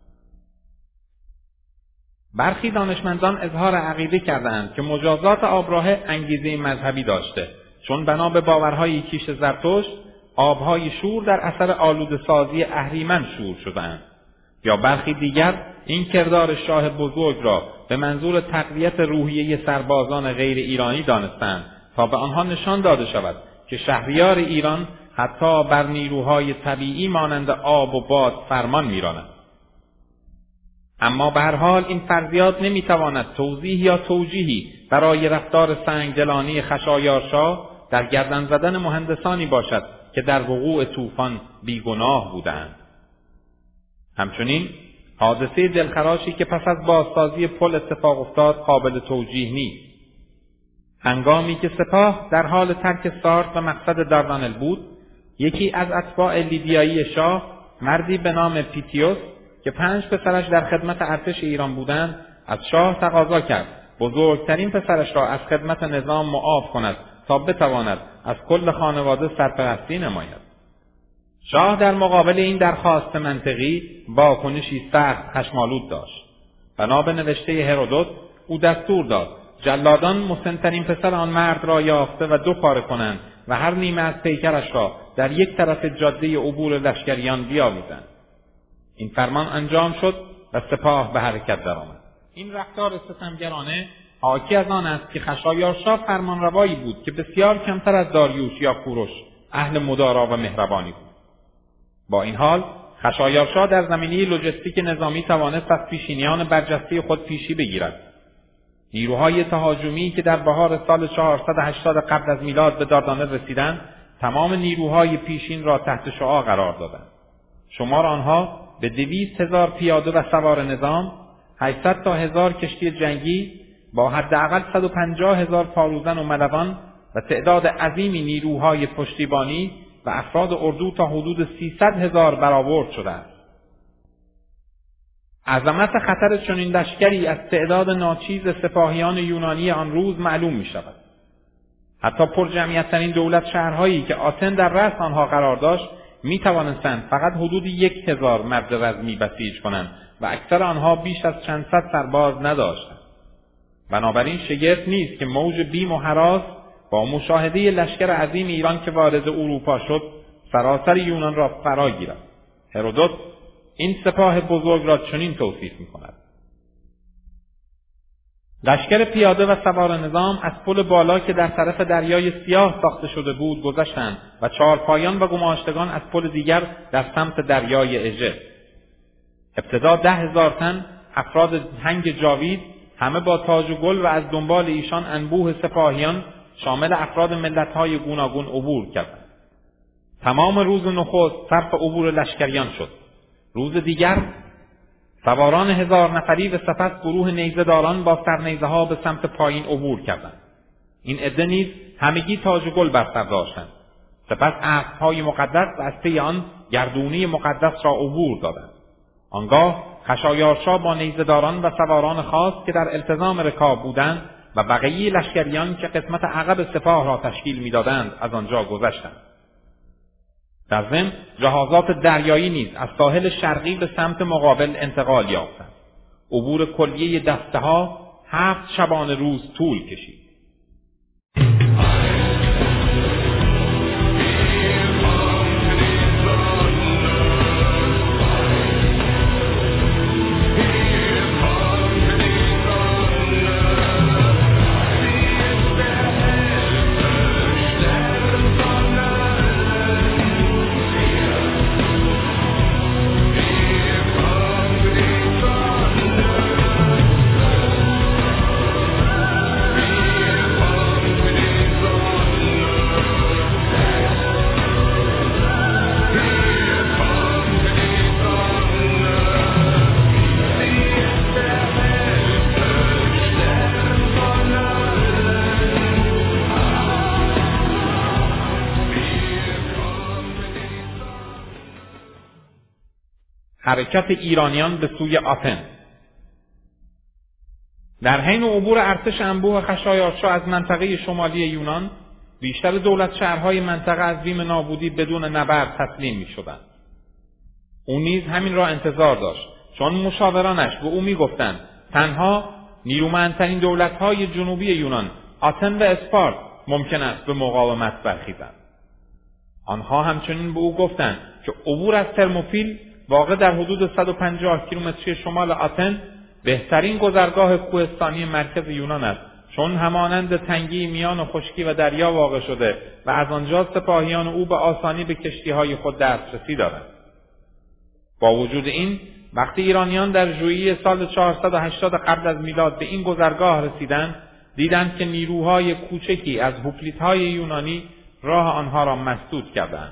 برخی دانشمندان اظهار عقیده کردند که مجازات آبراه انگیزه مذهبی داشته، چون بنا به باورهای کیش زرتشت آبهای شور در اثر آلوده‌سازی اهریمن شور شدند. یا برخی دیگر این کردار شاه بزرگ را به منظور تقویت روحیه سربازان غیر ایرانی دانستند تا به آنها نشان داده شود که شهریار ایران حتی بر نیروهای طبیعی مانند آب و باد فرمان می‌راند. اما به هر حال این فرضیات نمی‌تواند توضیح یا توجیهی برای رفتار سنگدلانه خشایارشا در گردن زدن مهندسانی باشد که در وقوع طوفان بیگناه بودند. همچنین حادثه دلخراشی که پس از بازسازی پل اتفاق افتاد قابل توجیه نیست. هنگامی که سپاه در حال ترک سارت و مقصد داردانل بود، یکی از اتباع لیدیایی شاه، مردی به نام پیتیوس که 5 پسرش در خدمت ارتش ایران بودند، از شاه تقاضا کرد بزرگترین پسرش را از خدمت نظام معاف کند تا بتواند از کل خانواده سرپرستی نماید. شاه در مقابل این درخواست منطقی واکنشی سخت خشم‌آلود داشت. بنا به نوشته هرودوت او دستور داد جلادان مسن‌ترین پسر آن مرد را یافته و 2 پاره کنند و هر نیمه از پیکرش را در یک طرف جاده عبور لشکریان بیاویزند. این فرمان انجام شد و سپاه به حرکت درآمد. این رفتار ستمگرانه حاکی از آن است که خشایارشا فرمانروایی بود که بسیار کمتر از داریوش یا کوروش اهل مدارا و مهربانی بود. با این حال خشایارشا در زمینه لوجستیک نظامی توانست از پیشینیان برجسته خود پیشی بگیرد. نیروهای تهاجمی که در بهار سال 480 قبل از میلاد به داردانل رسیدند، تمام نیروهای پیشین را تحت شعاع قرار دادند. شمار آنها به 200,000 پیاده و سوار نظام، 800 تا 1000 کشتی جنگی با حداقل 150,000 پاروزن و ملوان و تعداد عظیمی نیروهای پشتیبانی و افراد اردو تا حدود 300,000 برآورد شده است. عظمت خطر چنین لشکری از تعداد ناچیز سپاهیان یونانی آن روز معلوم می شود. حتی پرجمعیت‌ترین دولت شهرهایی که آتن در رأس آنها قرار داشت می توانستند فقط حدود 1,000 مرد رزمی بسیج کنند و اکثر آنها بیش از چند صد سرباز نداشتند. بنابراین شگفت نیست که موج بیم و هراس با مشاهده لشکر عظیم ایران که وارد اروپا شد سراسر یونان را فرا گیرد. هرودوت این سپاه بزرگ را چنین توصیف می‌کند: لشکر پیاده و سوار نظام از پل بالا که در طرف دریای سیاه ساخته شده بود گذشتند و چارپایان و گماشتگان از پل دیگر در سمت دریای اژه. ابتدا 10,000 تن افراد هنگ جاوید، همه با تاج و گل، و از دنبال ایشان انبوه سپاهیان شامل افراد ملت‌های گوناگون عبور کردند. تمام روز نخست صرف عبور لشکریان شد. روز دیگر سواران 1000 نفری و سپس گروه نیزه‌داران با سرنیزه‌ها به سمت پایین عبور کردند. این عده نیز همگی تاج و گل بر سر داشتند. سپس اسب‌های مقدس و از پی آن گردونه مقدس را عبور دادند. آنگاه خشایارشا با نیزه‌داران و سواران خاص که در التزام رکاب بودند و بقیه لشکریان که قسمت عقب سپاه را تشکیل می‌دادند از آنجا گذشتند. در ضمن جهازات دریایی نیز از ساحل شرقی به سمت مقابل انتقال یافتند. عبور کلیه دسته‌ها 7 شبانه روز طول کشید. حرکت ایرانیان به سوی آتن. در حین عبور ارتش انبوه خشایارشا از منطقه شمالی یونان، بیشتر دولت شهرهای منطقه از بیم نابودی بدون نبرد تسلیم می شدند. او نیز همین را انتظار داشت، چون مشاورانش به او می گفتند تنها نیرومندترین دولتهای جنوبی یونان، آتن و اسپارت، ممکن است به مقاومت برخیزند. آنها همچنین به او گفتند که عبور از ترموپیل واقع در حدود 150 کیلومتری شمال آتن بهترین گذرگاه کوهستانی مرکز یونان است چون همانند تنگی میان خشکی و دریا واقع شده و از آنجا سپاهیان او به آسانی به کشتیهای خود دسترسی دارند. با وجود این، وقتی ایرانیان در ژوئیه سال 480 قبل از میلاد به این گذرگاه رسیدند، دیدند که نیروهای کوچکی از هوپلیت‌های یونانی راه آنها را مسدود کردند.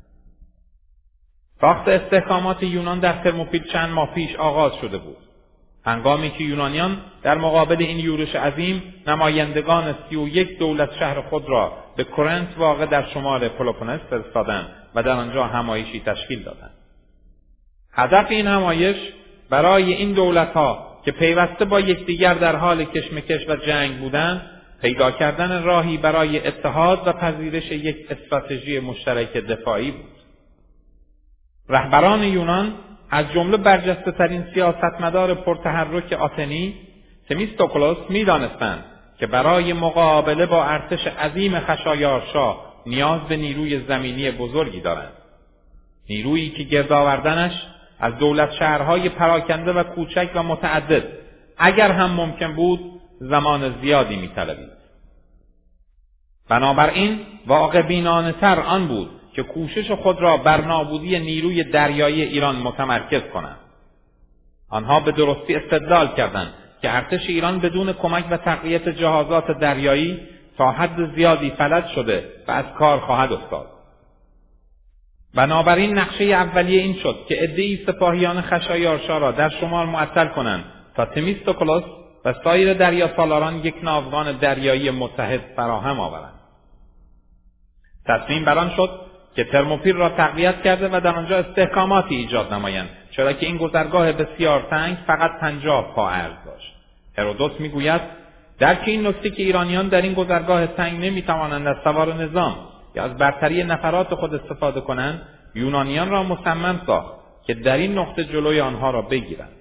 ساخت استحکامات یونان در ترموپیل چند ماه پیش آغاز شده بود. هنگامی که یونانیان در مقابل این یورش عظیم نمایندگان 31 دولت شهر خود را به کرنت واقع در شمال پلوپونس فرستادند و در آنجا همایشی تشکیل دادند. هدف این همایش برای این دولت‌ها که پیوسته با یکدیگر در حال کشمکش و جنگ بودند، پیدا کردن راهی برای اتحاد و پذیرش یک استراتژی مشترک دفاعی بود. رهبران یونان از جمله برجسته‌ترین سیاستمدار پرتحرک آتنی تمیستوکلوس می‌دانستند که برای مقابله با ارتش عظیم خشایارشا نیاز به نیروی زمینی بزرگی دارند. نیرویی که گرد آوردنش از دولت شهرهای پراکنده و کوچک و متعدد اگر هم ممکن بود زمان زیادی می‌طلبید. بنابراین واقع بینانه‌تر آن بود که کوشش خود را بر نابودی نیروی دریایی ایران متمرکز کنند. آنها به درستی استدلال کردند که ارتش ایران بدون کمک و تقویت جهازات دریایی تا حد زیادی فلج شده و از کار خواهد افتاد. بنابراین نقشه اولیه این شد که عده‌ای سپاهیان خشایارشا را در شمال معطل کنند تا تمیستوکلوس و سایر دریاسالاران یک ناوگان دریایی متحد فراهم آورند. تصمیم بر آن شد که ترموپیل را تقویت کرده و در آنجا استحکاماتی ایجاد نمایند، چرا که این گذرگاه بسیار تنگ فقط 50 پا عرض داشت. هرودوت میگوید درک این نکته که ایرانیان در این گذرگاه تنگ نمیتوانند از سوار نظام یا از برتری نفرات خود استفاده کنند، یونانیان را مصمم ساخت که در این نقطه جلوی آنها را بگیرند.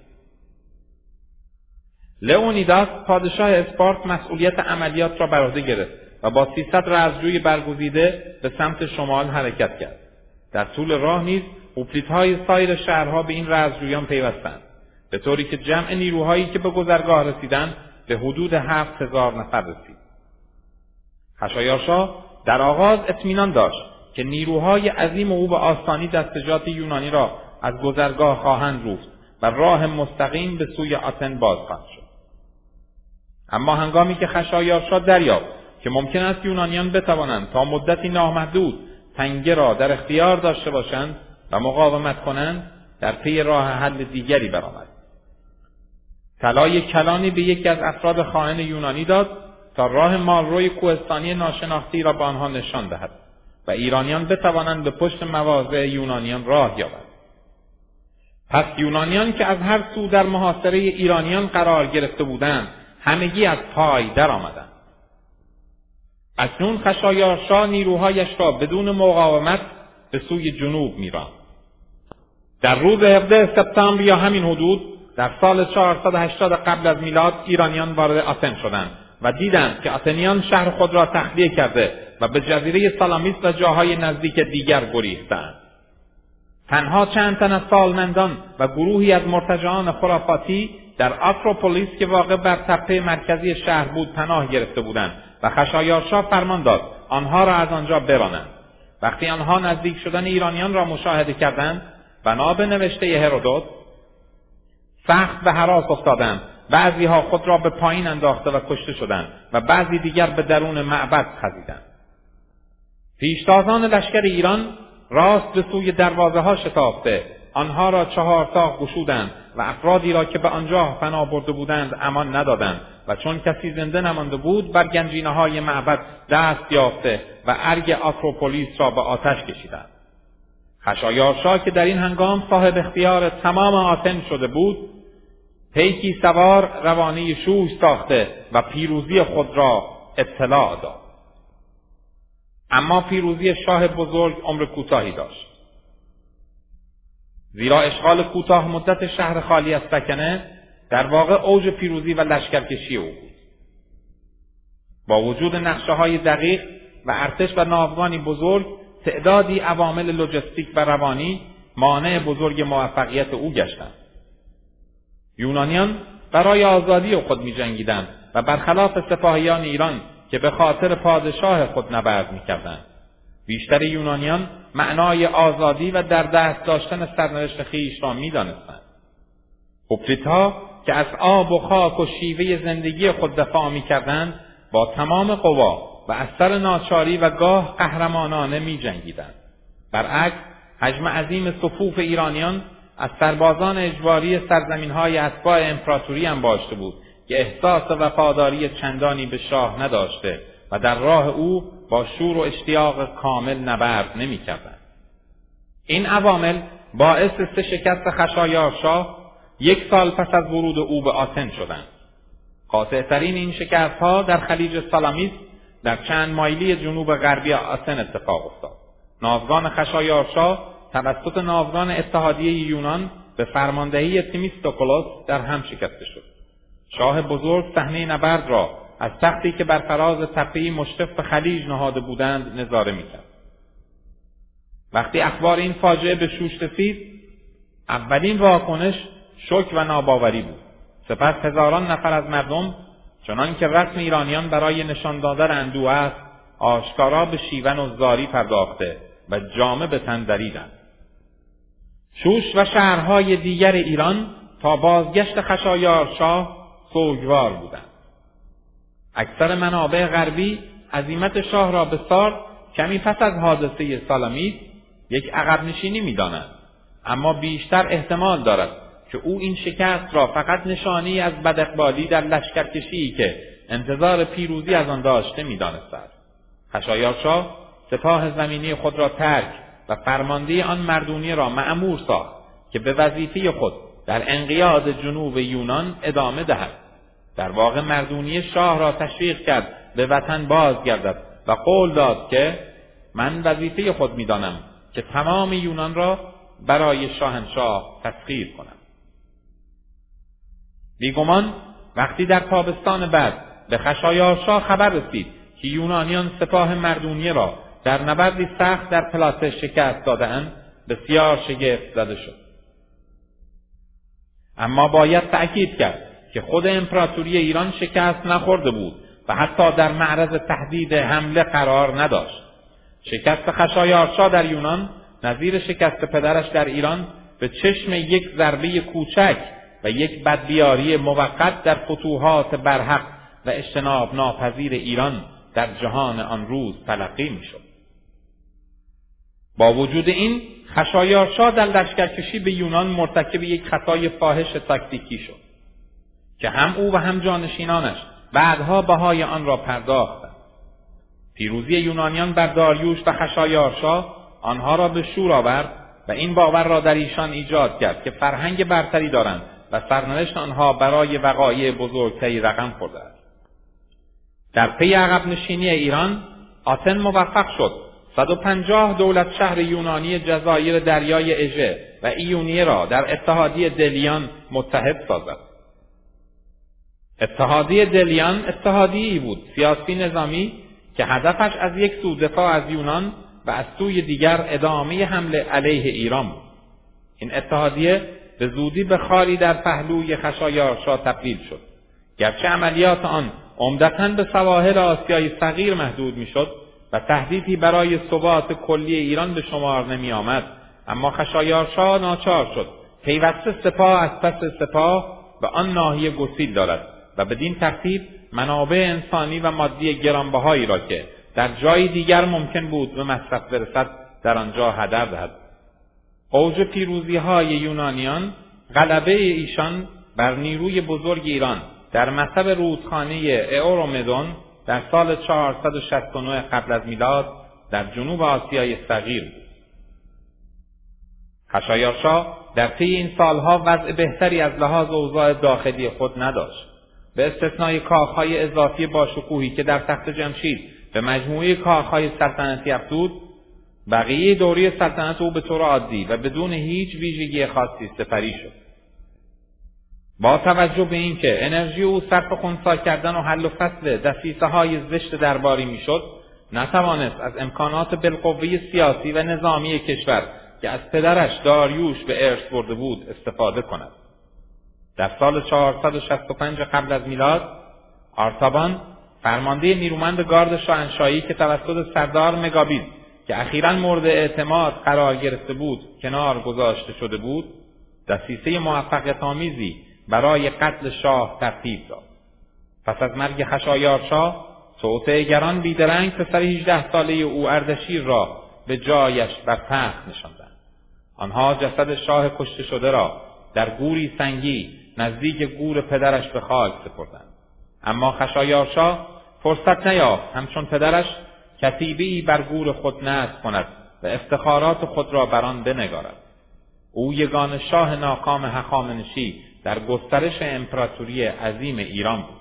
لئونیداس پادشاه اسپارت مسئولیت عملیات را بر عهده گرفت و با 300 رزمجوی برگزیده به سمت شمال حرکت کرد. در طول راه نیز هوپلیت‌های سایر شهرها به این رزمجویان پیوستند، به طوری که جمع نیروهایی که به گذرگاه رسیدند به حدود 7000 نفر رسید. خشایارشا در آغاز اطمینان داشت که نیروهای عظیم او به آستانی دستجات یونانی را از گذرگاه خواهند روفت و راه مستقیم به سوی آتن باز خواهد شد. اما هنگامی که خشایارشا دریافت که ممکن است یونانیان بتوانند تا مدتی نامحدود تنگه را در اختیار داشته باشند و مقاومت کنند، در پی راه حل دیگری برآمد. طلای کلانی به یکی از افراد خائن یونانی داد تا راه مالروی کوهستانی ناشناختی را به آنها نشان دهد و ایرانیان بتوانند به پشت مواضع یونانیان راه یابند. پس یونانیان که از هر سو در محاصره ایرانیان قرار گرفته بودند، همگی از پای در آمدند. اکنون خشایارشا نیروهایش را بدون مقاومت به سوی جنوب می‌راند. در روز 17 سپتامبر یا همین حدود در سال 480 قبل از میلاد ایرانیان وارد آتن شدند و دیدند که آتنیان شهر خود را تخلیه کرده و به جزیره سالامیس و جاهای نزدیک دیگر گریختند. تنها چند تن از سالمندان و گروهی از مرتجعان خرافاتی در آکروپولیس که واقع بر تپه مرکزی شهر بود پناه گرفته بودند و خشایارشا فرمان داد آنها را از آنجا برانند. وقتی آنها نزدیک شدن ایرانیان را مشاهده کردند، بنا به نوشته هرودوت سخت به هراس افتادند. بعضیها خود را به پایین انداخته و کشته شدند و بعضی دیگر به درون معبد خزیدند. پیشتازان لشکر ایران راست به سوی دروازه ها شتافته آنها را 4 تاق گشودند و افرادی را که به آنجا پناه برده بودند امان ندادند و چون کسی زنده نمانده بود بر گنجینه های معبد دست یافته و ارگ آکروپولیس را به آتش کشیدند. خشایارشا که در این هنگام صاحب اختیار تمام آتن شده بود، پیکی سوار روانه شوش ساخته و پیروزی خود را اطلاع داد. اما پیروزی شاه بزرگ عمر کوتاهی داشت، زیرا اشغال کوتاه مدت شهر خالی از سکنه در واقع اوج پیروزی و لشکرکشی او بود. با وجود نقشه‌های دقیق و ارتش و ناوگانی بزرگ، تعدادی عوامل لوجستیک و روانی مانع بزرگ موفقیت او گشتند. یونانیان برای آزادی خود می جنگیدند و برخلاف سپاهیان ایران که به خاطر پادشاه خود نبرد می‌کردند. بیشتر یونانیان معنای آزادی و در دست داشتن سرنوشت خویش را می‌دانستند. هوپلیت‌ها که از آب و خاک و شیوه زندگی خود دفاع می‌کردند، با تمام قوا و از سر ناچاری و گاه قهرمانانه می‌جنگیدند. برعکس، حجم عظیم صفوف ایرانیان از سربازان اجباری سرزمین‌های اتباع امپراتوری انباشته بود که احساس وفاداری چندانی به شاه نداشته و در راه او با شور و اشتیاق کامل نبرد نمی‌کردند. این عوامل باعث شکست خشایارشاه 1 سال پس از ورود او به آتن شدند. قاطع‌ترین این شکست‌ها در خلیج سالامیس در چند مایلی جنوب غربی آتن اتفاق افتاد. ناوگان خشایارشاه توسط ناوگان اتحادیه یونان به فرماندهی تیمیستوکلوس در هم شکسته شد. شاه بزرگ صحنه نبرد را از تختی که بر فراز تپه‌ای مشرف به خلیج نهاده بودند نظاره می‌کرد. وقتی اخبار این فاجعه به شوش رسید، اولین واکنش شوک و ناباوری بود. سپس هزاران نفر از مردم، چنان که رسم ایرانیان برای نشان دادن اندوه است، آشکارا به شیون و زاری پرداخته و جامه به تن دریدند. شوش و شهرهای دیگر ایران تا بازگشت خشایارشاه سوگوار بودند. اکثر منابع غربی عزیمت شاه را به سال کمی پس از حادثه سالامیس یک عقب نشینی می‌دانند، اما بیشتر احتمال دارد که او این شکست را فقط نشانی از بداقبالی در لشکرکشی که انتظار پیروزی از آن داشته می‌دانست. خشایارشاه سپاه زمینی خود را ترک و فرمانده آن مردونیه را مأمور ساخت که به وظیفه خود در انقیاد جنوب یونان ادامه دهد. در واقع مردونیه شاه را تشویق کرد به وطن بازگردد و قول داد که من وظیفه خود می‌دانم که تمام یونان را برای شاهنشاه تسخیر کنم. بیگمان وقتی در تابستان بعد به خشایارشاه خبر رسید که یونانیان سپاه مردونیه را در نبردی سخت در پلاته شکست داده‌اند، بسیار شگفت زده شد. اما باید تأکید کرد که خود امپراتوری ایران شکست نخورده بود و حتی در معرض تهدید حمله قرار نداشت. شکست خشایارشاه در یونان نظیر شکست پدرش در ایران به چشم یک ضربه کوچک و یک بدبیاری موقت در فتوحات برحق و اجتناب ناپذیر ایران در جهان آن روز تلقی می‌شد. با وجود این، خشایارشاه در لشکرکشی به یونان مرتکب یک خطای فاحش تاکتیکی شد که هم او و هم جانشینانش بعدها بهای آن را پرداختند. پیروزی یونانیان بر داریوش و خشایارشاه آنها را به شور آورد و این باور را در ایشان ایجاد کرد که فرهنگ برتری دارند و سرنوشت آنها برای وقایع بزرگتری رقم خورده است. در پی عقب نشینی ایران، آتن موفق شد 150 دولت شهر یونانی جزایر دریای اژه و ایونیه را در اتحادیه دلیان متحد سازد. اتحادیه دلیان اتحادیه‌ای بود سیاسی نظامی که هدفش از یک سو دفاع از یونان و از سوی دیگر ادامه حمله علیه ایران بود. این اتحادیه به زودی به خاری در پهلوی خشایارشاه تبدیل شد. گرچه عملیات آن عمدتاً به سواحل آسیای صغیر محدود میشد و تهدیدی برای ثبات کلی ایران به شمار نمی آمد، اما خشایارشاه ناچار شد پیوسته سپاه از پس سپاه به آن ناحیه گسیل دارد و بدین ترتیب منابع انسانی و مادی گرانبهایی را که در جای دیگر ممکن بود به مصرف برسد در آنجا هدر دهد. اوج پیروزی‌های یونانیان، غلبه ایشان بر نیروی بزرگ ایران در مصب رودخانه اورومدون در سال 469 قبل از میلاد در جنوب آسیای صغیر بود. خشایارشاه در طی این سالها وضع بهتری از لحاظ اوضاع داخلی خود نداشت. به استثنای کاخهای اضافی باشکوهی که در تخت جمشید به مجموعه کاخهای سلطنتی افزود، بقیه دوره سلطنت او به طور عادی و بدون هیچ ویژگی خاصی سپری شد. با توجه به اینکه انرژی او صرف خنثی کردن و حل و فصل دسیسه‌های زشت درباری میشد، نتوانست از امکانات بالقوه سیاسی و نظامی کشور که از پدرش داریوش به ارث برده بود استفاده کند. در سال 465 قبل از میلاد آرتابان فرمانده نیرومند گارد شاهنشاهی که توسط سردار مگابیز که اخیراً مورد اعتماد قرار گرفته بود کنار گذاشته شده بود، دسیسه موفقیت‌آمیزی برای قتل شاه ترتیب داد. پس از مرگ خشایارشاه، توطئه‌گران بیدرنگ پسر 18 ساله او اردشیر را به جایش بر تخت نشاندند. آنها جسد شاه کشته شده را در گوری سنگی نزدیک گور پدرش به خاک سپردند. اما خشایارشاه فرصت نیافت همچون پدرش کتیبه‌ای بر گور خود نصب کند و افتخارات خود را بر آن بنگارد. او یگانه شاه ناکام هخامنشی در گسترش امپراتوری عظیم ایران بود.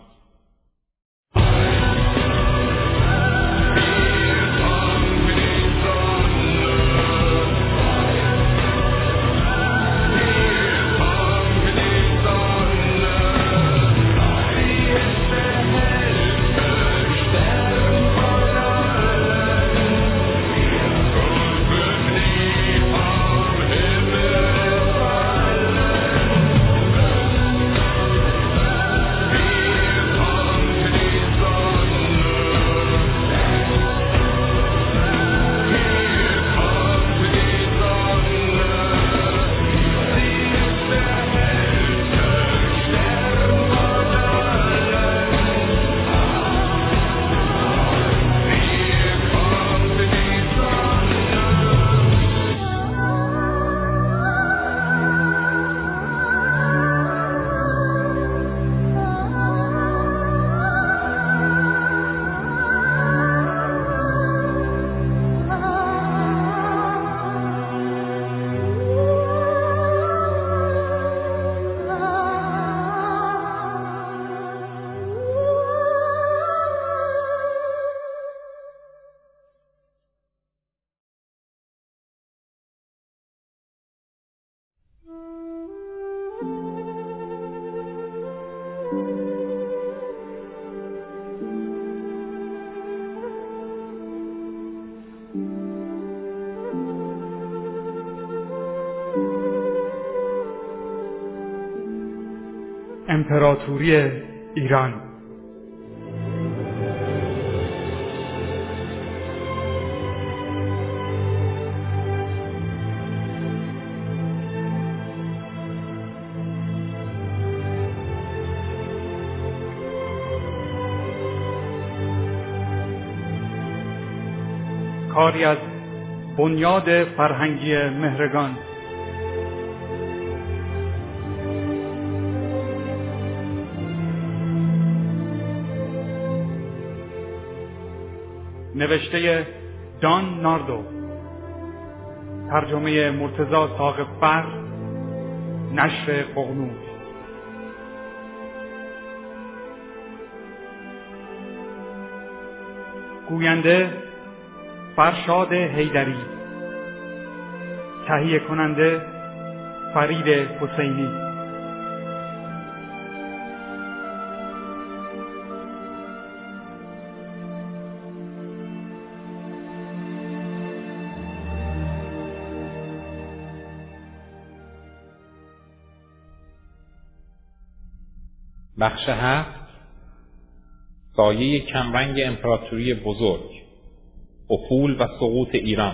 امپراتوری ایران. کاری از بنیاد فرهنگی مهرگان. نوشته دان ناردو، ترجمه مرتضی ثاقب‌فر، نشر ققنوس. گوینده فرشاد حیدری، تهیه کننده فرید حسینی. بخش 7. سایه کمرنگ امپراتوری بزرگ، افول و سقوط ایران.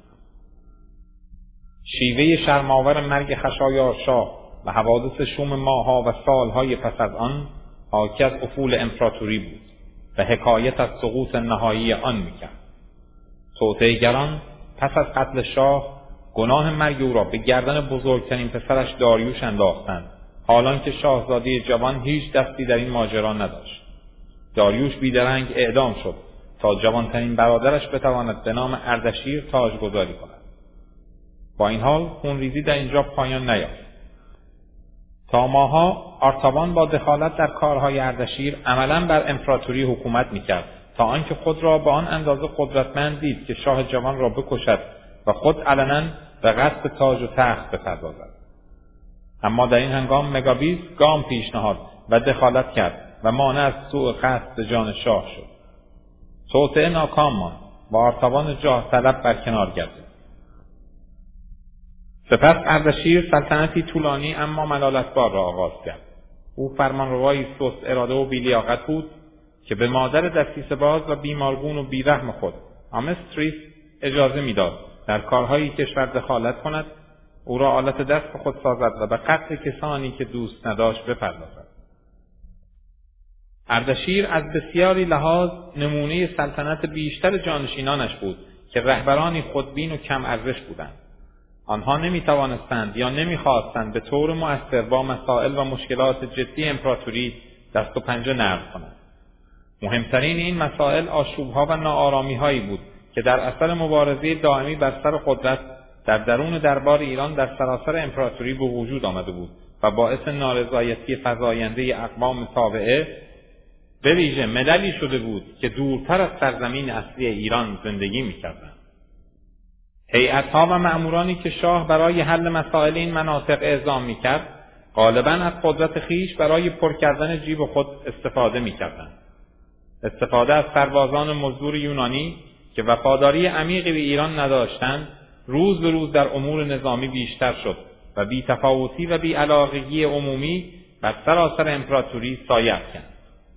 شیوه شرم‌آور مرگ خشایارشاه و حوادث شوم ماه‌ها و سالهای پس از آن حاکی از افول امپراتوری بود و حکایت از سقوط نهایی آن می‌کرد. توطئه‌گران پس از قتل شاه گناه مرگ او را به گردن بزرگترین پسرش داریوش انداختند، حالان که شاهزاده جوان هیچ دستی در این ماجرا نداشت. داریوش بیدرنگ اعدام شد تا جوانترین برادرش بتواند به نام اردشیر تاجگذاری کند. با این حال خونریزی در اینجا پایان نیافت. تا ماه‌ها آرتابان با دخالت در کارهای اردشیر عملاً بر امپراتوری حکومت می‌کرد، تا آنکه خود را به آن اندازه قدرتمند دید که شاه جوان را بکشد و خود علناً به غصب تاج و تخت بپردازد. اما در این هنگام مگابیز گام پیش نهاد و دخالت کرد و مانع از سوء قصد به جان شاه شد. توطئه ناکام ماند و آرتابان جاه طلب برکنار گردید. سپس اردشیر سلطنتی طولانی اما ملالتبار را آغاز کرد. او فرمانروایی سست اراده و بی‌لیاقت بود که به مادر دسیسه‌باز و بیمارگون و بیرحم خود آمستریس اجازه میداد در کارهای کشور دخالت کند، او را آلت دست به خود سازد و به قتل کسانی که دوست نداشت بپردازد. اردشیر از بسیاری لحاظ نمونه سلطنت بیشتر جانشینانش بود که رهبرانی خودبین و کم ارزش بودند. آنها نمیتوانستند یا نمیخواستند به طور مؤثر با مسائل و مشکلات جدی امپراتوری دست و پنجه نرم کنند. مهمترین این مسائل آشوب‌ها و ناآرامی‌هایی بود که در اثر مبارزه دائمی بر سر قدرت در درون دربار ایران در سراسر امپراتوری به وجود آمده بود و باعث نارضایتی فزاینده اقوام تابعه به ویژه مللی شده بود که دورتر از سرزمین اصلی ایران زندگی می‌کردند. هیئت‌ها و مأمورانی که شاه برای حل مسائل این مناطق اعزام می‌کرد، غالباً از قدرت خویش برای پر کردن جیب خود استفاده می‌کردند. استفاده از سربازان مزدور یونانی که وفاداری عمیقی به ایران نداشتند، روز به روز در امور نظامی بیشتر شد و بی‌تفاوتی و بی‌علاقگی عمومی بر سراسر امپراتوری سایه افکند.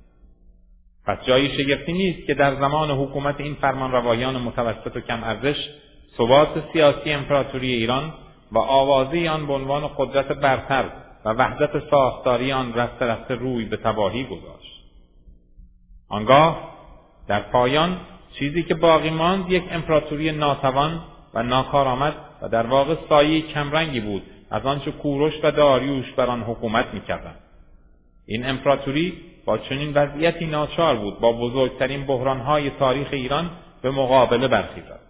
پس جایی شگفتی نیست که در زمان حکومت این فرمانروایان متوسط و کم ارزش، ثبات سیاسی امپراتوری ایران و آوازه آن به عنوان قدرت برتر و وحدت ساختاری آن رفته رفته روی به تباهی گذاشت. آنگاه در پایان چیزی که باقی ماند یک امپراتوری ناتوان و ناکارآمد و در واقع سایه کمرنگی بود از آنچه کوروش و داریوش بر آن حکومت می‌کردند. این امپراتوری با چنین وضعیتی ناچار بود با بزرگترین بحران‌های تاریخ ایران به مقابله برخیزد.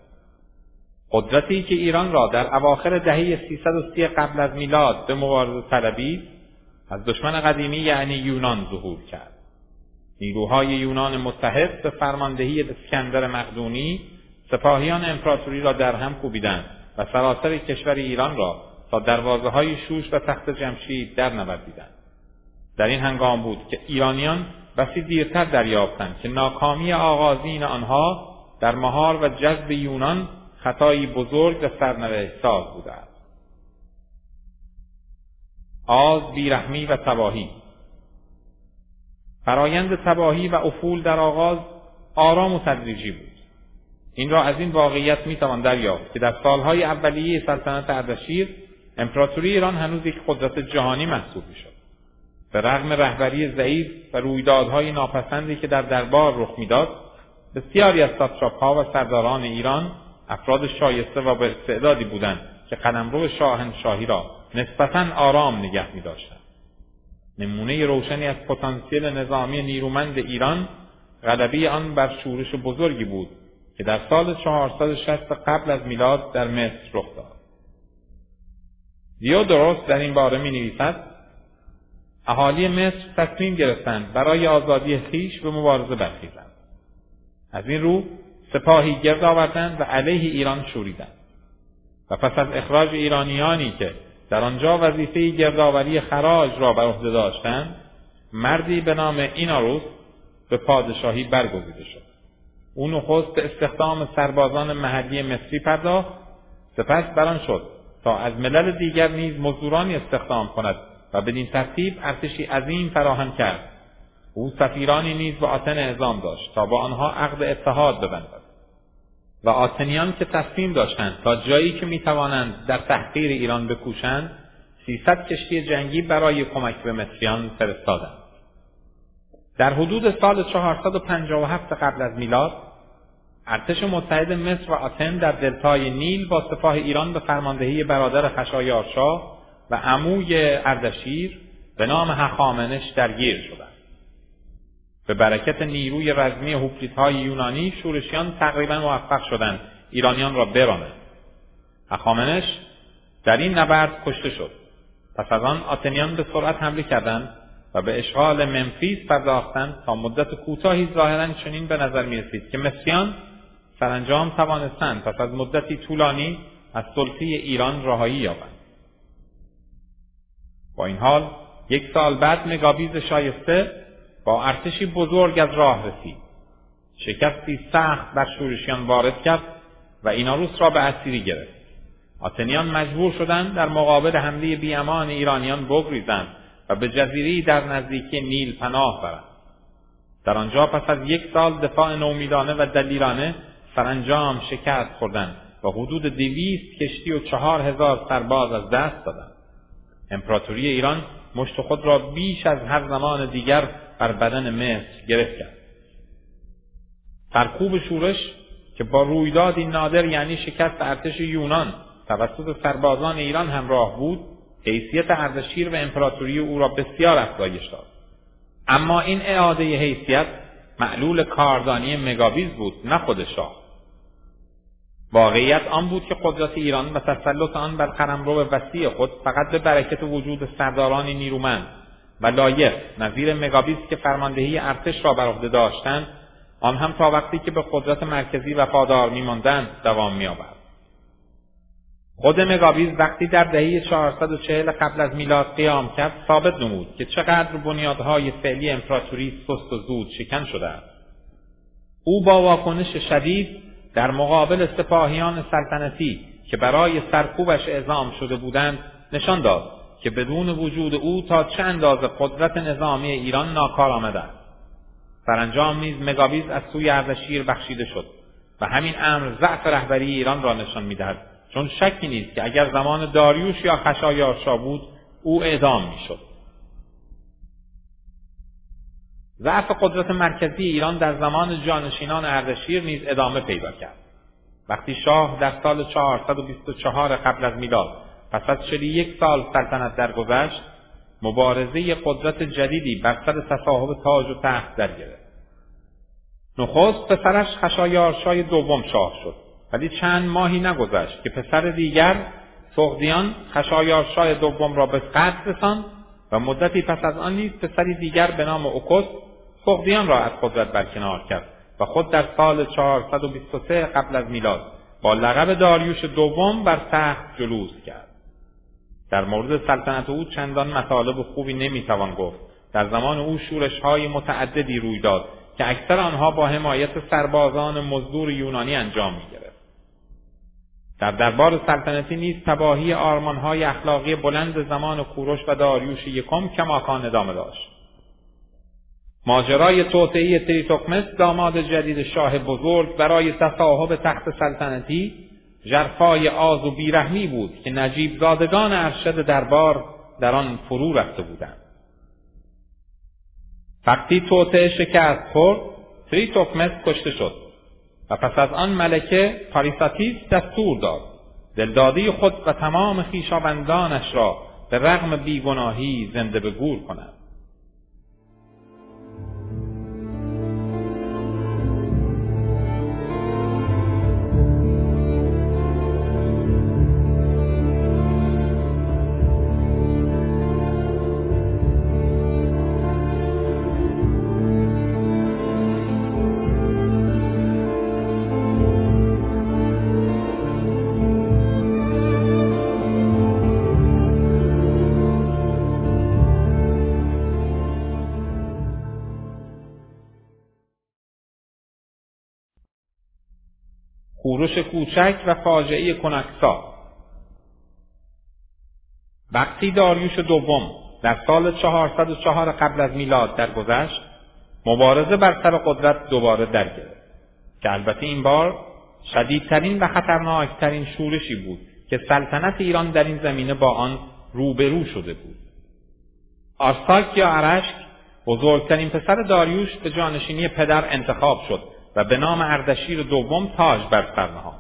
قدرتی که ایران را در اواخر دهه 330 قبل از میلاد به مبارزه طلبید، از دشمن قدیمی یعنی یونان ظهور کرد. نیروهای یونان متحد به فرماندهی اسکندر مقدونی سپاهیان امپراتوری را در هم کوبیدند و سراسر کشور ایران را تا دروازه‌های شوش و تخت جمشید در نوردیدند. در این هنگام بود که ایرانیان بسی دیرتر دریافتند که ناکامی آغازین آنها در مهار و جذب یونان خطایی بزرگ و سرنوشت ساز بوده است. آز، بیرحمی و تباهی. فرایند تباهی و افول در آغاز آرام و تدریجی بود. این را از این واقعیت میتوان دریافت که در سالهای اولیه سلطنت اردشیر امپراتوری ایران هنوز یک قدرت جهانی محسوب میشد. به رغم رهبری ضعیف و رویدادهای ناپسندی که در دربار رخ میداد، بسیاری از ساتراپ‌ها و سرداران ایران افراد شایسته و با استعدادی بودند که قلمرو شاهنشاهی را نسبتاً آرام نگه می‌داشتند. نمونه روشنی از پتانسیل نظامی نیرومند ایران غلبه آن بر شورش بزرگی بود که در سال 460 قبل از میلاد در مصر رخ داد. دیودوروس در این باره می‌نویسد: اهالی مصر تصمیم گرفتند برای آزادی خویش به مبارزه برخیزند. از این رو سپاهی گرد آوردند و علیه ایران شوریدند و پس از اخراج ایرانیانی که در آنجا وظیفه گردآوری خراج را بر عهده داشتند، مردی به نام ایناروس به پادشاهی برگزیده شد. او نخست به استخدام سربازان محلی مصری پرداخت، سپس بران شد تا از ملل دیگر نیز مزدورانی استخدام کند و بدین ترتیب ارتشی عظیم فراهم کرد. او سفیرانی نیز به آتن اعزام داشت تا با آنها عقد اتحاد ببندد و آتنیان که تصمیم داشتند تا جایی که میتوانند در تحقیر ایران بکوشند 300 کشتی جنگی برای کمک به مصریان فرستادند. در حدود سال 457 قبل از میلاد ارتش متحد مصر و آتن در دلتای نیل با سپاه ایران به فرماندهی برادر خشایارشاه و عموی اردشیر به نام هخامنش درگیر شدند. به برکت نیروی رزمی هوپلیت‌های یونانی شورشیان تقریبا موفق شدند ایرانیان را برانند. هخامنش در این نبرد کشته شد. پس از آن آتنیان به سرعت حمله کردند و به اشغال ممفیس پرداختند تا مدت کوتاهی ظاهراً چنین به نظر می‌رسید که مصریان سرانجام توانستند پس از مدتی طولانی از سلطه ایران رهایی یابند. با این حال 1 سال بعد مگابیز شایسته با ارتشی بزرگ از راه رسید. شکستی سخت بر شورشیان وارد کرد و ایناروس را به اسیری گرفت. آتنیان مجبور شدند در مقابل حمله بی‌امان ایرانیان بگریزند و به جزیره‌ای در نزدیکی نیل پناه برند. در آنجا پس از 1 سال دفاع نومیدانه و دلیرانه سرانجام شکست خوردند و حدود 200 کشتی و 4000 سرباز از دست دادند. امپراتوری ایران مشت خود را بیش از هر زمان دیگر بر بدن مصر گرفت کرد. سرکوب شورش که با رویدادی نادر یعنی شکست ارتش یونان توسط سربازان ایران همراه بود، حیثیت اردشیر و امپراتوری او را بسیار افزایش داد. اما این اعاده حیثیت معلول کاردانی مگابیز بود، نه خود شاه. واقعیت آن بود که قدرت ایران و تسلط آن بر قلمرو وسیع خود فقط به برکت وجود سردارانی نیرومند و لایق نظیر مگابیز که فرماندهی ارتش را بر عهده داشتند، آن هم تا وقتی که به قدرت مرکزی وفادار می‌ماندند دوام می‌آورد. خود مگابیز وقتی در دهه 440 قبل از میلاد قیام کرد، ثابت نمود که چقدر بنیادهای فعلی امپراتوری سست و زود شکن شده است. او با واکنش شدید در مقابل سپاهیان سلطنتی که برای سرکوبش اعزام شده بودند نشان داد که بدون وجود او تا چه اندازه قدرت نظامی ایران ناکارآمد است. سرانجام نیز مگابیز از سوی اردشیر بخشیده شد و همین امر ضعف رهبری ایران را نشان می‌دهد، چون شکی نیست که اگر زمان داریوش یا خشایارشا بود او اعدام می‌شد. ضعف قدرت مرکزی ایران در زمان جانشینان اردشیر نیز ادامه پیدا کرد. وقتی شاه در سال 424 قبل از میلاد پس از 41 سال سلطنت درگذشت، مبارزه قدرت جدیدی بر سر تصاحب تاج و تخت در گرفت. نخست پسرش خشایارشای دوم شاه شد، ولی چند ماهی نگذشت که پسر دیگر سغدیان خشایارشای دوم را به قتل رساند و مدتی پس از آن نیز پسری دیگر به نام اوکوس سغدیان را از قدرت برکنار کرد و خود در سال 423 قبل از میلاد با لقب داریوش دوم بر تخت جلوس کرد. در مورد سلطنت او چندان مطالب خوبی نمیتوان گفت. در زمان او شورش‌های متعددی روی داد که اکثر آنها با حمایت سربازان مزدور یونانی انجام می‌گرفت. در دربار سلطنتی نیز تباهی آرمان‌های اخلاقی بلند زمان کوروش و داریوش یکم کماکان ادامه داشت. ماجرای توطئه تریتوکمس داماد جدید شاه بزرگ برای تصاحب تخت سلطنتی ژرفای آز و بیرحمی بود که نجیب زادگان ارشد دربار در آن فرو رفته بودند. وقتی توطئه شکست خورد، تریتوکمس کشته شد و پس از آن ملکه پاریساتیس دستور داد دلداده خود و تمام خویشاوندانش را به رغم بیگناهی زنده به گور کنند. کوروش کوچک و فاجعه کنکسا. وقتی داریوش دوم در سال 404 قبل از میلاد درگذشت، مبارزه بر سر قدرت دوباره درگرفت که البته این بار شدیدترین و خطرناکترین شورشی بود که سلطنت ایران در این زمینه با آن روبرو شده بود. آرساک یا ارشک بزرگترین پسر داریوش به جانشینی پدر انتخاب شد و به نام اردشیر دوم تاج بر سر نهاد.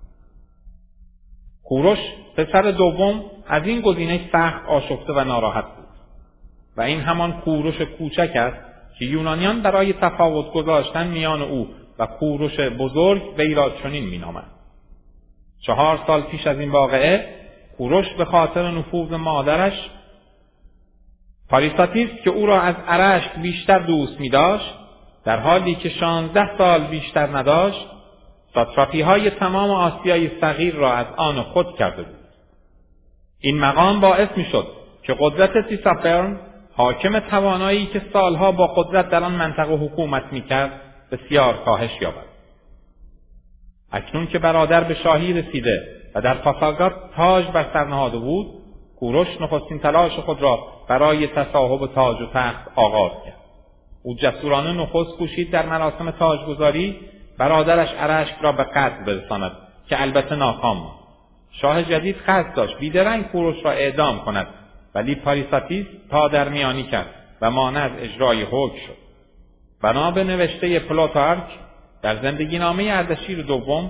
کوروش پسر دوم از این گزینه سخت آشفته و ناراحت بود و این همان کوروش کوچک است که یونانیان برای تفاوت گذاشتن میان او و کوروش بزرگ وی را چنین مینامند. 4 سال پیش از این واقعه کوروش به خاطر نفوذ مادرش پاریساتیس که او را از ارشک بیشتر دوست می داشت، در حالی که 16 سال بیشتر نداشت، ساتراپی‌های تمام آسیای صغیر را از آن خود کرده بود. این مقام باعث می شد که قدرت تیسافرن، حاکم توانایی که سالها با قدرت در آن منطقه حکومت می کرد، بسیار کاهش یابد. اکنون که برادر به شاهی رسیده و در پاسارگاد تاج بر سر نهاده بود، کوروش نخستین تلاش خود را برای تصاحب تاج و تخت آغاز کرد. او جسورانه نخست کوشید در مراسم تاجگذاری برادرش ارشک را به قتل برساند که البته ناکام بود. شاه جدید قصد داشت بیدرنگ کوروش را اعدام کند، ولی پاریساتیس پادرمیانی کرد و مانع از اجرای حکم شد. بنا به نوشته پلوتارک در زندگینامه اردشیر دوم،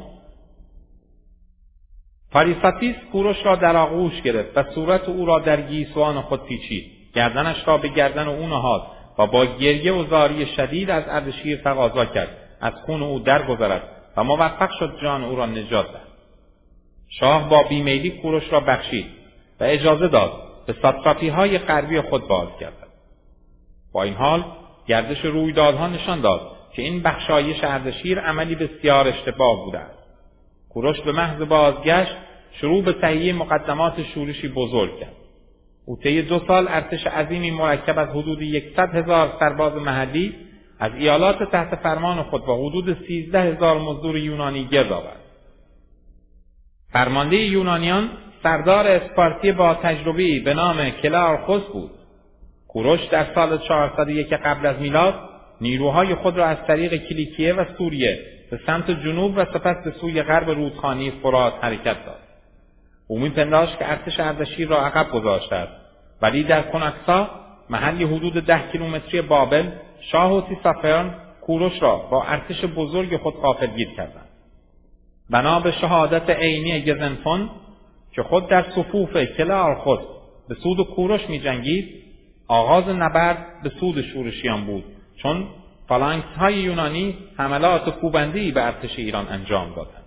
پاریساتیس کوروش را در آغوش گرفت و صورت او را در گیسوان خود پیچید، گردنش را به گردن او نهاد و با گریه و زاری شدید از اردشیر تقاضا کرد از خون او درگذرد و موفق شد جان او را نجات دهد. شاه با بیمیلی کوروش را بخشید و اجازه داد به ساتراپی‌های غربی خود باز گردد. با این حال گردش رویدادها نشان داد که این بخشایش اردشیر عملی بسیار اشتباه بوده است. کوروش به محض بازگشت شروع به تهیه مقدمات شورشی بزرگ کرد. او طی 2 سال ارتش عظیمی مرکب از حدود 100,000 سرباز محلی از ایالات تحت فرمان خود و حدود 13,000 مزدور یونانی گرد آورد. فرمانده یونانیان سردار اسپارتی با تجربه‌ای به نام کلارخوس بود. کوروش در سال 401 قبل از میلاد نیروهای خود را از طریق کلیکیه و سوریه به سمت جنوب و سپس به سوی غرب رودخانه فرات حرکت داد. او می‌پنداشت که ارتش اردشیر را عقب گذاشته است، ولی در کنکسا محلی حدود 10 کیلومتری بابل شاه و تیسافرن کوروش را با ارتش بزرگ خود غافلگیر کردند. بنا به شهادت عینی گزنفون که خود در صفوف کلارخوس به سود کوروش می‌جنگید، آغاز نبرد به سود شورشیان بود، چون فالانکس‌های یونانی حملات کوبنده‌ای به ارتش ایران انجام دادند.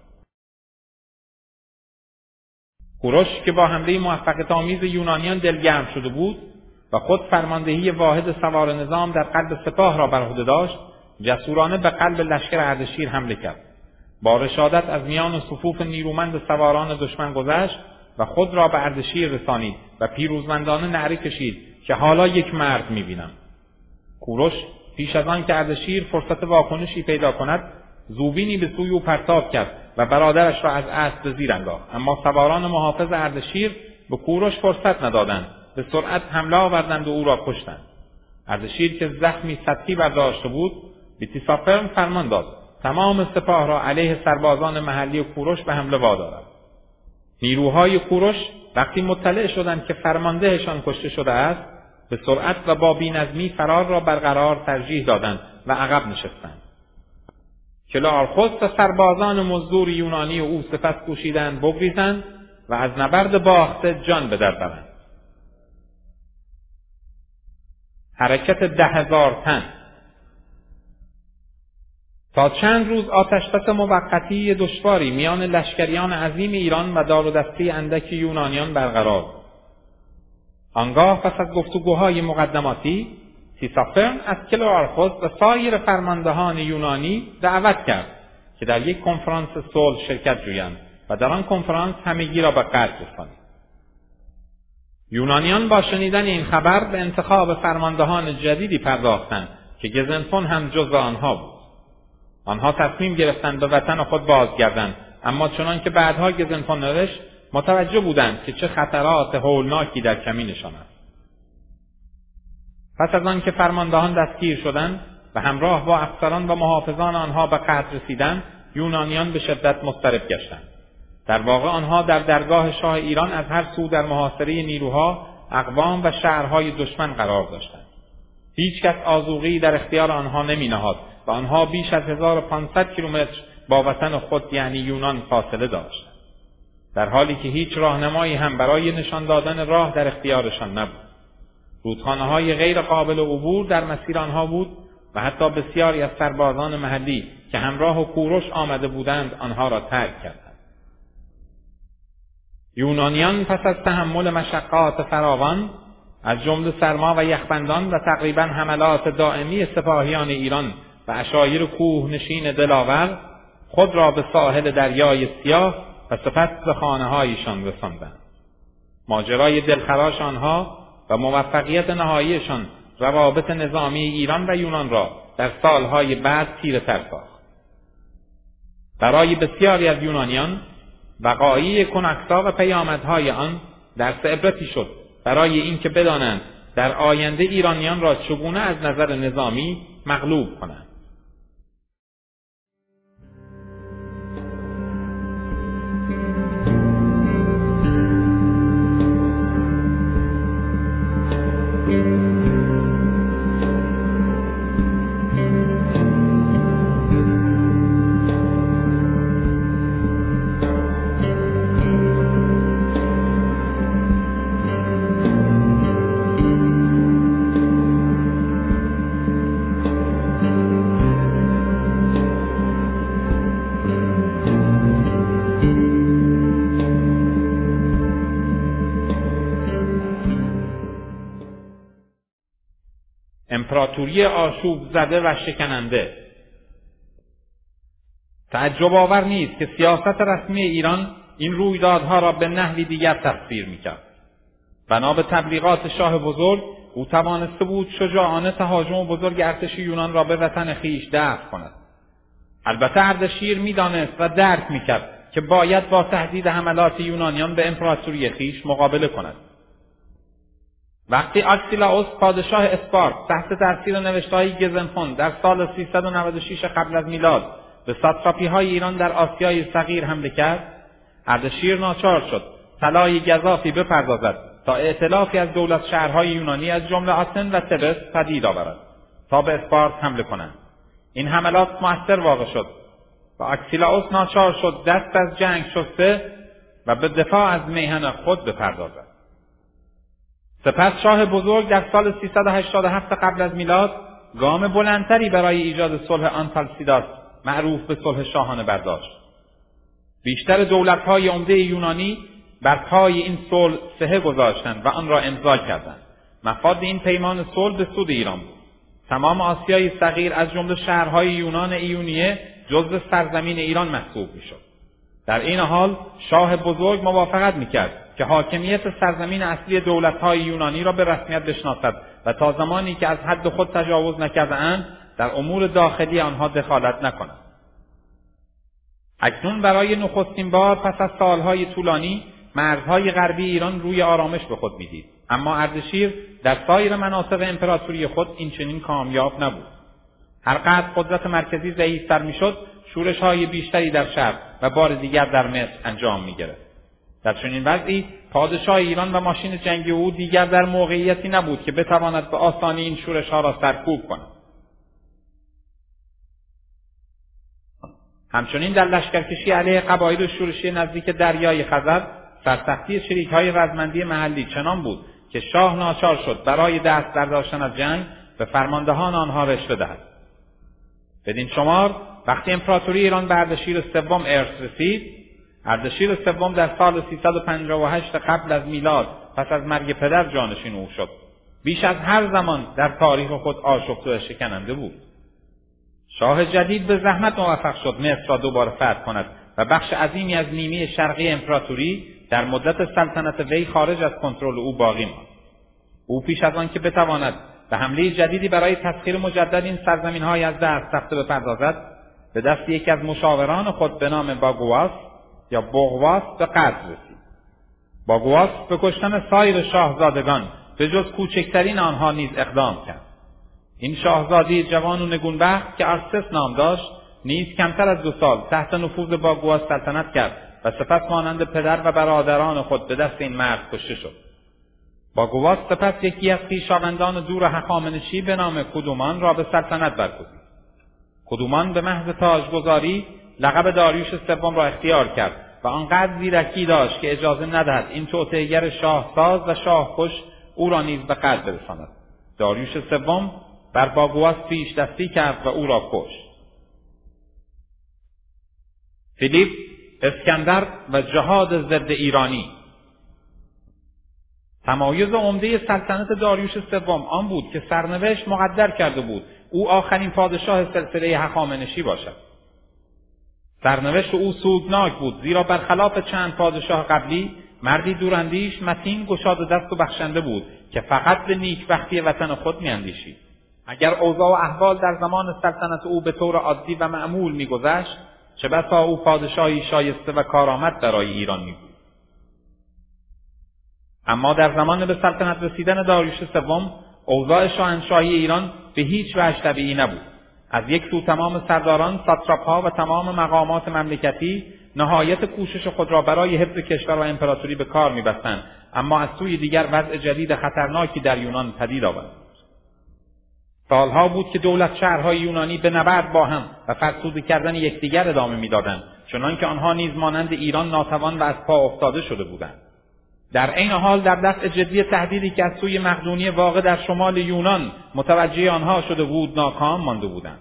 کوروش که با حمله موفقیت‌آمیز یونانیان دلگرم شده بود و خود فرماندهی واحد سوار نظام در قلب سپاه را بر عهده داشت، جسورانه به قلب لشکر اردشیر حمله کرد. با رشادت از میان صفوف نیرومند سواران دشمن گذشت و خود را به اردشیر رسانید و پیروزمندانه نعره کشید که حالا یک مرد می‌بینم. کوروش پیش از آن که اردشیر فرصت واکنشی پیدا کند، زوبینی به سوی او پرتاب کرد و برادرش را از اسب به زیر انداخت، اما سواران محافظ اردشیر به کوروش فرصت ندادند، به سرعت حمله آوردند و او را کشتند. اردشیر که زخمی سطحی برداشته بود، به تیسافرن فرمان داد تمام سپاه را علیه سربازان محلی کوروش به حمله وادارد. نیروهای کوروش وقتی مطلع شدند که فرماندهشان کشته شده است، به سرعت و با بی‌نظمی فرار را برقرار ترجیح دادند و عقب نشستند. کلارخوس و سربازان مزدور یونانی او سپس کوشیدند بگریزند و از نبرد باخته جان به در برند. حرکت 10,000 تن. تا چند روز آتشبس موقتی دشواری میان لشکریان عظیم ایران و دار و دسته اندک یونانیان برقرار بود. آنگاه پس از گفتگوهای مقدماتی، تیسافرن از کلارخوس و سایر فرماندهان یونانی دعوت کرد که در یک کنفرانس صلح شرکت جویند و در آن کنفرانس همگی را به قتل رسانید. یونانیان با شنیدن این خبر به انتخاب فرماندهان جدیدی پرداختند که گزنفون هم جزو آنها بود. آنها تصمیم گرفتند به وطن خود بازگردند، اما چنان که بعدها گزنفون نوشت متوجه بودند که چه خطرات هولناکی در کمینشان است. پس از آن که فرماندهان دستگیر شدند و همراه با افسران و محافظان آنها به قتل رسیدند، یونانیان به شدت مضطرب گشتند. در واقع آنها در درگاه شاه ایران از هر سو در محاصره نیروها، اقوام و شهرهای دشمن قرار داشتند. هیچ کس آذوقه‌ای در اختیار آنها نمی نهاد و آنها بیش از 1500 کیلومتر با وطن خود یعنی یونان فاصله داشتند، در حالی که هیچ راهنمایی هم برای نشان دادن راه در اختیارشان نبود. رودخانه‌های غیر قابل عبور در مسیر آنها بود و حتی بسیاری از سربازان محلی که همراه کوروش آمده بودند آنها را ترک کردند. یونانیان پس از تحمل مشقات فراوان از جمله سرما و یخبندان و تقریباً حملات دائمی سپاهیان ایران و عشایر کوه نشین دلاور، خود را به ساحل دریای سیاه و سپس به خانه‌هایشان رساندند. ماجرای دلخراش آنها و موفقیت نهاییشان روابط نظامی ایران و یونان را در سالهای بعد تیره‌تر ساخت. برای بسیاری از یونانیان وقایع کنکسا و پیامدهای آن درس عبرتی شد برای اینکه بدانند در آینده ایرانیان را چگونه از نظر نظامی مغلوب کنند. امپراتوری آشوب زده و شکننده. تعجب آور نیست که سیاست رسمی ایران این رویدادها را به نحوی دیگر تفسیر می‌کرد. بنا به تبلیغات شاه بزرگ، او توانسته بود شجاعانه تهاجم بزرگ ارتش یونان را به وطن خویش دفع کند. البته اردشیر می‌دانست و درک می‌کرد که باید با تهدید حملات یونانیان به امپراتوری خویش مقابله کند. وقتی آکسیلاوس پادشاه اسپارت تحت تاثیر نوشته‌های گزنفون در سال 396 قبل از میلاد به ساتراپی‌های ایران در آسیای صغیر حمله کرد، اردشیر ناچار شد طلای گزافی بپردازد تا ائتلافی از دولت شهرهای یونانی از جمله آتن و تبس پدید آورد تا به اسپارت حمله کنند. این حملات مؤثر واقع شد و آکسیلاوس ناچار شد دست از جنگ شسته و به دفاع از میهن خود بپردازد. سپس شاه بزرگ در سال 387 قبل از میلاد گام بلندتری برای ایجاد صلح آنتالسیداس معروف به صلح شاهانه برداشت. بیشتر دولت‌های عمده یونانی بر پای این صلح سهه گذاشتند و آن را امضا کردند. مفاد این پیمان صلح به سود ایران بود. تمام آسیای صغیر از جمله شهرهای یونان ایونیه جزو سرزمین ایران محسوب می‌شد. در این حال شاه بزرگ موافقت می‌کرد که حاکمیت سرزمین اصلی دولت‌های یونانی را به رسمیت بشناسد و تا زمانی که از حد خود تجاوز نکرده‌اند در امور داخلی آنها دخالت نکند. اکنون برای نخستین بار پس از سالهای طولانی مرزهای غربی ایران روی آرامش به خود می‌دید، اما اردشیر در سایر مناطق امپراتوری خود این چنین کامیاب نبود. هر قدر قدرت مرکزی ضعیف‌تر می‌شد، شورش‌های بیشتری در شرق و بار دیگر در مصر انجام می‌گرفت. در چنین وضعی پادشاه ایران و ماشین جنگی او دیگر در موقعیتی نبود که بتواند به آسانی این شورش‌ها را سرکوب کند. همچنین در لشکرکشی علیه قبایل شورشی نزدیک دریای خزر سرسختی شریک‌های رزمندی محلی چنان بود که شاه ناچار شد برای دست برداشتن از جنگ به فرماندهان آنها رشوه دهد. بدین شمار وقتی امپراتوری ایران به اردشیر سوم ارث رسید، اردشیر سوم در سال 358 قبل از میلاد پس از مرگ پدر جانشین او شد. بیش از هر زمان در تاریخ خود آشفته و شکننده بود. شاه جدید به زحمت موفق شد مصر را دوباره فتح کند و بخش عظیمی از نیمه شرقی امپراتوری در مدت سلطنت وی خارج از کنترل او باقی ماند. او پیش از آن که بتواند به حمله جدیدی برای تسخیر مجدد این سرزمین‌های از دست رفته بپردازد، به دست یکی از مشاوران خود به نام باگواس یا بوغواس به قتل رسید. باگواس به کشتن سایر شاهزادگان به جز کوچکترین آنها نیز اقدام کرد. این شاهزاده جوان و نگونبخت که آرسس نام داشت نیز کمتر از 2 سال تحت نفوذ باگواس سلطنت کرد و سپس مانند پدر و برادران خود به دست این مرد کشته شد. باگواس سپس یکی از خویشاوندان دور هخامنشی به نام کدومان را به سلطنت برگزید. کدومان به محض تاجگذاری لقب داریوش سوم را اختیار کرد و آنقدر زیرکی داشت که اجازه ندهد این توطئه‌گر شاهساز و شاهکش او را نیز به قتل برساند. داریوش سوم بر باگواس پیش دستی کرد و او را کشت. فیلیپ، اسکندر و جهاد ضد ایرانی. تمایز عمده سلطنت داریوش سوم آن بود که سرنوشت مقدر کرده بود او آخرین پادشاه سلسله هخامنشی باشد. سرنوشت او سودناک بود، زیرا برخلاف چند پادشاه قبلی مردی دوراندیش، متین، گشاده دست و بخشنده بود که فقط به نیکبختی وطن خود میاندیشید. اگر اوضاع و احوال در زمان سلطنت او به طور عادی و معمول میگذشت، چه بسا او پادشاهی شایسته و کارآمد برای ایران میبود. اما در زمان به سلطنت رسیدن داریوش سوم، اوضاع شاهنشاهی ایران به هیچ وجه طبیعی نبود. از یک سو تمام سرداران، ساتراپ‌ها و تمام مقامات مملکتی نهایت کوشش خود را برای حفظ کشور و امپراتوری به کار می‌بستند، اما از سوی دیگر وضع جدید خطرناکی در یونان پدید آمد. سالها بود که دولت شهرهای یونانی به نبرد با هم و فرسوده کردن یکدیگر ادامه می‌دادند، چنانکه آنها نیز مانند ایران ناتوان و از پا افتاده شده بودند. در این حال در دفع جدی تهدیدی که از سوی مقدونیه واقع در شمال یونان متوجه آنها شده بود ناکام مانده بودند.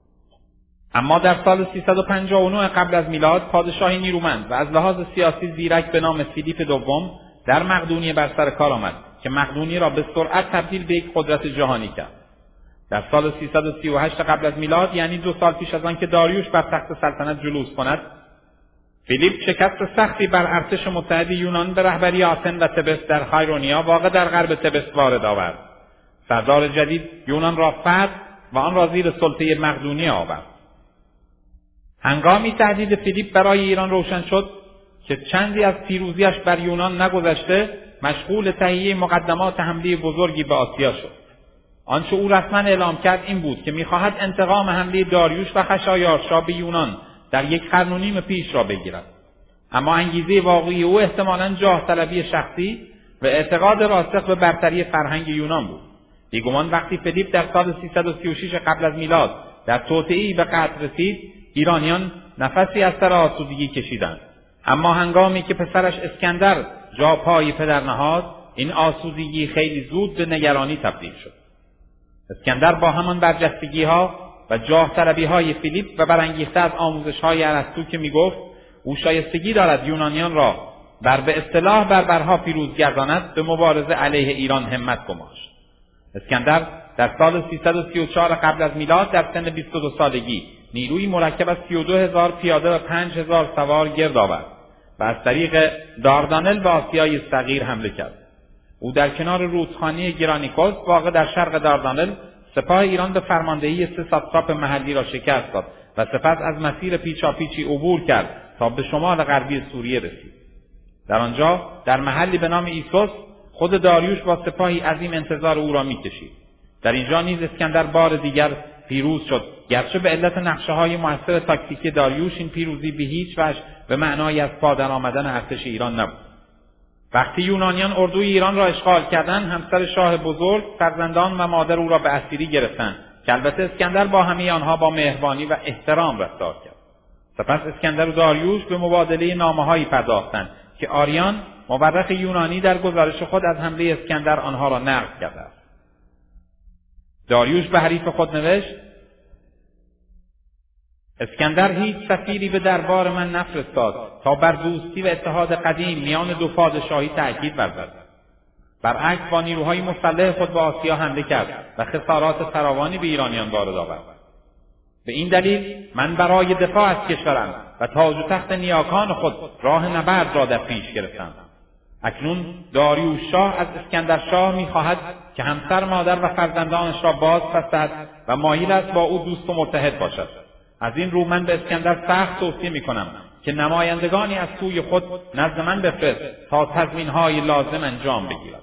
اما در سال 359 قبل از میلاد پادشاهی نیرومند و از لحاظ سیاسی زیرک به نام فیلیپ دوم در مقدونیه بر سر کار آمد که مقدونیه را به سرعت تبدیل به یک قدرت جهانی کرد. در سال 338 قبل از میلاد، یعنی 2 سال پیش از آن که داریوش بر تخت سلطنت جلوس کند، فیلیپ شکست سختی بر ارتش متحد یونان به رهبری آتن و تبس در خایرونیا واقع در غرب تبس وارد آورد. سردار جدید یونان را فتح و آن را زیر سلطه مقدونیه آورد. هنگامی تهدید فیلیپ برای ایران روشن شد که چندی از پیروزیش بر یونان نگذشته مشغول تهیه مقدمات حمله بزرگی به آسیا شد. آنچه او رسما اعلام کرد این بود که می‌خواهد انتقام حمله داریوش و خشایارشا به یونان در 1 قرن و نیم پیش را بگیرد. اما انگیزه واقعی او احتمالاً جاه طلبی شخصی و اعتقاد راسخ به برتری فرهنگ یونان بود. بیگمان وقتی فیلیپ در سال 336 قبل از میلاد در توطئه‌ای به قتل رسید، ایرانیان نفسی از سر آسودگی کشیدند. اما هنگامی که پسرش اسکندر جا پای پدر نهاد، این آسودگی خیلی زود به نگرانی تبدیل شد. اسکندر با همان برجستگی‌ها و جاه طلبی‌های فیلیپ و برانگیخته از آموزش‌های ارسطو که می‌گفت او شایستگی دارد یونانیان را به اصطلاح بربرها پیروز گرداند، به مبارزه علیه ایران همت گماشت. اسکندر در سال 334 قبل از میلاد در سن 22 سالگی نیروی مرکب از 32,000 پیاده و 5,000 سوار گرد آورد و از طریق داردانل به آسیای صغیر حمله کرد. او در کنار رودخانه گرانیکوس واقع در شرق داردانل سپاه ایران به فرماندهی 3 ساتراپ محلی را شکست داد و سپس از مسیر پیچاپیچی عبور کرد تا به شمال غربی سوریه رسید. در آنجا در محلی به نام ایسوس خود داریوش با سپاهی عظیم انتظار او را می‌کشید. در اینجا نیز اسکندر بار دیگر پیروز شد، گرچه به علت نقشه‌های مؤثر تاکتیکی داریوش این پیروزی به هیچ وجه به معنای از پا درآمدن ارتش ایران نبود. وقتی یونانیان اردوی ایران را اشغال کردند، همسر شاه بزرگ، فرزندان و مادر او را به اسیری گرفتند که البته اسکندر با همه آنها با مهربانی و احترام رفتار کرد. سپس اسکندر و داریوش به مبادله نامه‌هایی پرداختند که آریان، مورخ یونانی، در گزارش خود از حمله اسکندر آنها را نقل کرده است. داریوش به حریف خود نوشت: اسکندر هیچ سفیری به دربار من نفرستاد تا بر دوستی و اتحاد قدیم میان 2 پادشاهی تأکید ورزد. برعکس با نیروهای مسلح خود به آسیا حمله کرد و خسارات فراوانی به ایرانیان وارد آورد. به این دلیل من برای دفاع از کشورم و تاج و تخت نیاکان خود راه نبرد را در پیش گرفتم. اکنون داریوش شاه از اسکندر شاه می‌خواهد که همسر، مادر و فرزندانش را باز پس دهد و مایل است با او دوست و متحد باشد. از این رو من به اسکندر سخت توصیه می‌کنم که نمایندگانی از سوی خود نزد من بفرست تا تضمین‌های لازم انجام بگیرد.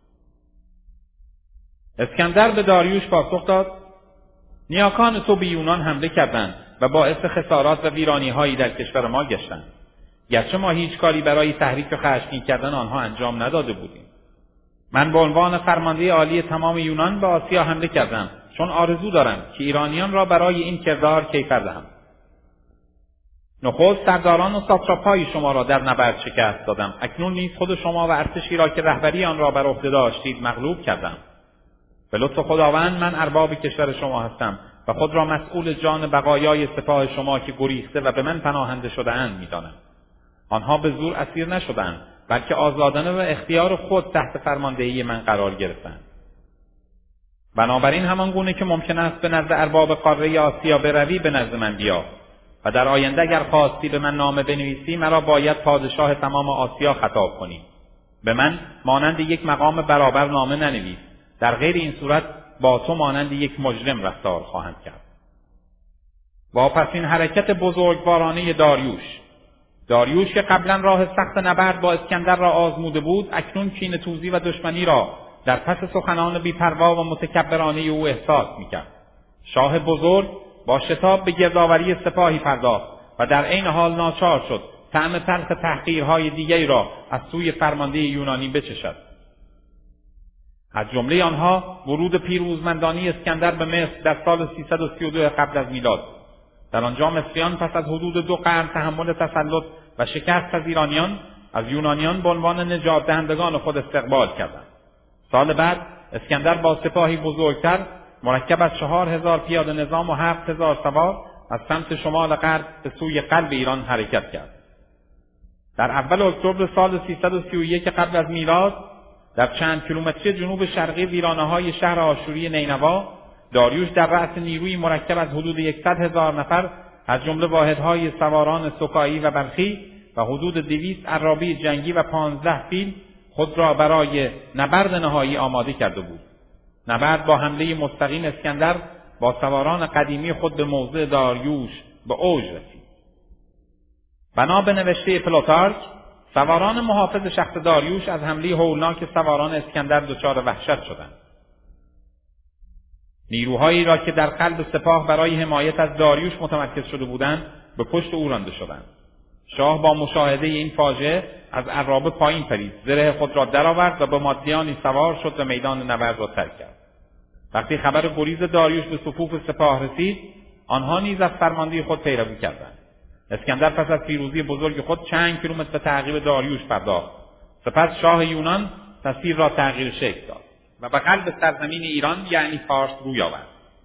اسکندر به داریوش پاسخ داد: نیاکان تو به یونان حمله کردند و باعث خسارات و ویرانی‌هایی در کشور ما گشتند. گرچه ما هیچ کاری برای تحریک و خشمگین کردن آنها انجام نداده بودیم. من به عنوان فرمانده عالی تمام یونان به آسیا حمله کردم، چون آرزو دارم که ایرانیان را برای این کردار کیفر دهم. نخست سرداران و ساتراپ‌های شما را در نبرد شکست دادم. اکنون نیز خود شما و ارتشی را که رهبری آن را بر عهده داشتید مغلوب کردم. به لطف خداوند من ارباب کشور شما هستم و خود را مسئول جان بقایای سپاه شما که گریخته و به من پناهنده شده‌اند می‌دانم. آنها به زور اسیر نشدند، بلکه آزادانه و اختیار خود تحت فرماندهی من قرار گرفتند. بنابراین همان گونه که ممکن است به نزد ارباب قاره آسیا بروی، به نزد من بیا و در آینده اگر خواستی به من نامه بنویسی، مرا باید پادشاه تمام آسیا خطاب کنی. به من مانند یک مقام برابر نامه ننویس، در غیر این صورت با تو مانند یک مجرم رفتار خواهند کرد. واپسین حرکت بزرگوارانه داریوش که قبلا راه سخت نبرد با اسکندر را آزموده بود، اکنون کینه‌توزی و دشمنی را در پس سخنان بی‌پروا و متکبرانه او احساس می‌کرد. شاه بزرگ با شتاب به گردآوری سپاهی پرداخت و در عین حال ناچار شد طعم تلخ تحقیرهای دیگری را از سوی فرمانده یونانی بچشد. از جمله آنها ورود پیروزمندانه اسکندر به مصر در سال 332 قبل از میلاد. در آنجا مصریان پس از حدود 2 قرن تحمل تسلط و شکست از ایرانیان از یونانیان به عنوان نجات دهندگان خود استقبال کردند. سال بعد اسکندر با سپاهی بزرگتر مرکب از 4000 پیاده نظام و 7000 سوار از سمت شمال غرب به سوی قلب ایران حرکت کرد. در اول اکتبر سال 331 قبل از میلاد در چند کیلومتری جنوب شرقی ویرانه‌های شهر آشوری نینوا، داریوش در رأس نیروی مرکب از حدود 100,000 نفر از جمله واحدهای سواران سکایی و بلخی و حدود 200 عرابی جنگی و 15 فیل خود را برای نبرد نهایی آماده کرده بود. نبرد با حمله مستقیم اسکندر با سواران قدیمی خود به موضع داریوش به اوج رسید. بنا به نوشته پلوتارک، سواران محافظ شخص داریوش از حمله هولناک سواران اسکندر دچار وحشت شدند. نیروهایی را که در قلب سپاه برای حمایت از داریوش متمرکز شده بودند به پشت او رانده شدند. شاه با مشاهده این فاجعه از عرابه پایین پرید، زره خود را درآورد و به مادیانی سوار شد و میدان نبرد را ترک کرد. وقتی خبر گریز داریوش به صفوف سپاه رسید، آنها نیز از فرمانده خود پیروی کردند. اسکندر پس از پیروزی بزرگ خود چند کیلومتر به تعقیب داریوش پرداخت. سپس شاه یونان مسیر را تغییر شکل داد و به قلب سرزمین ایران یعنی فارس روی آورد.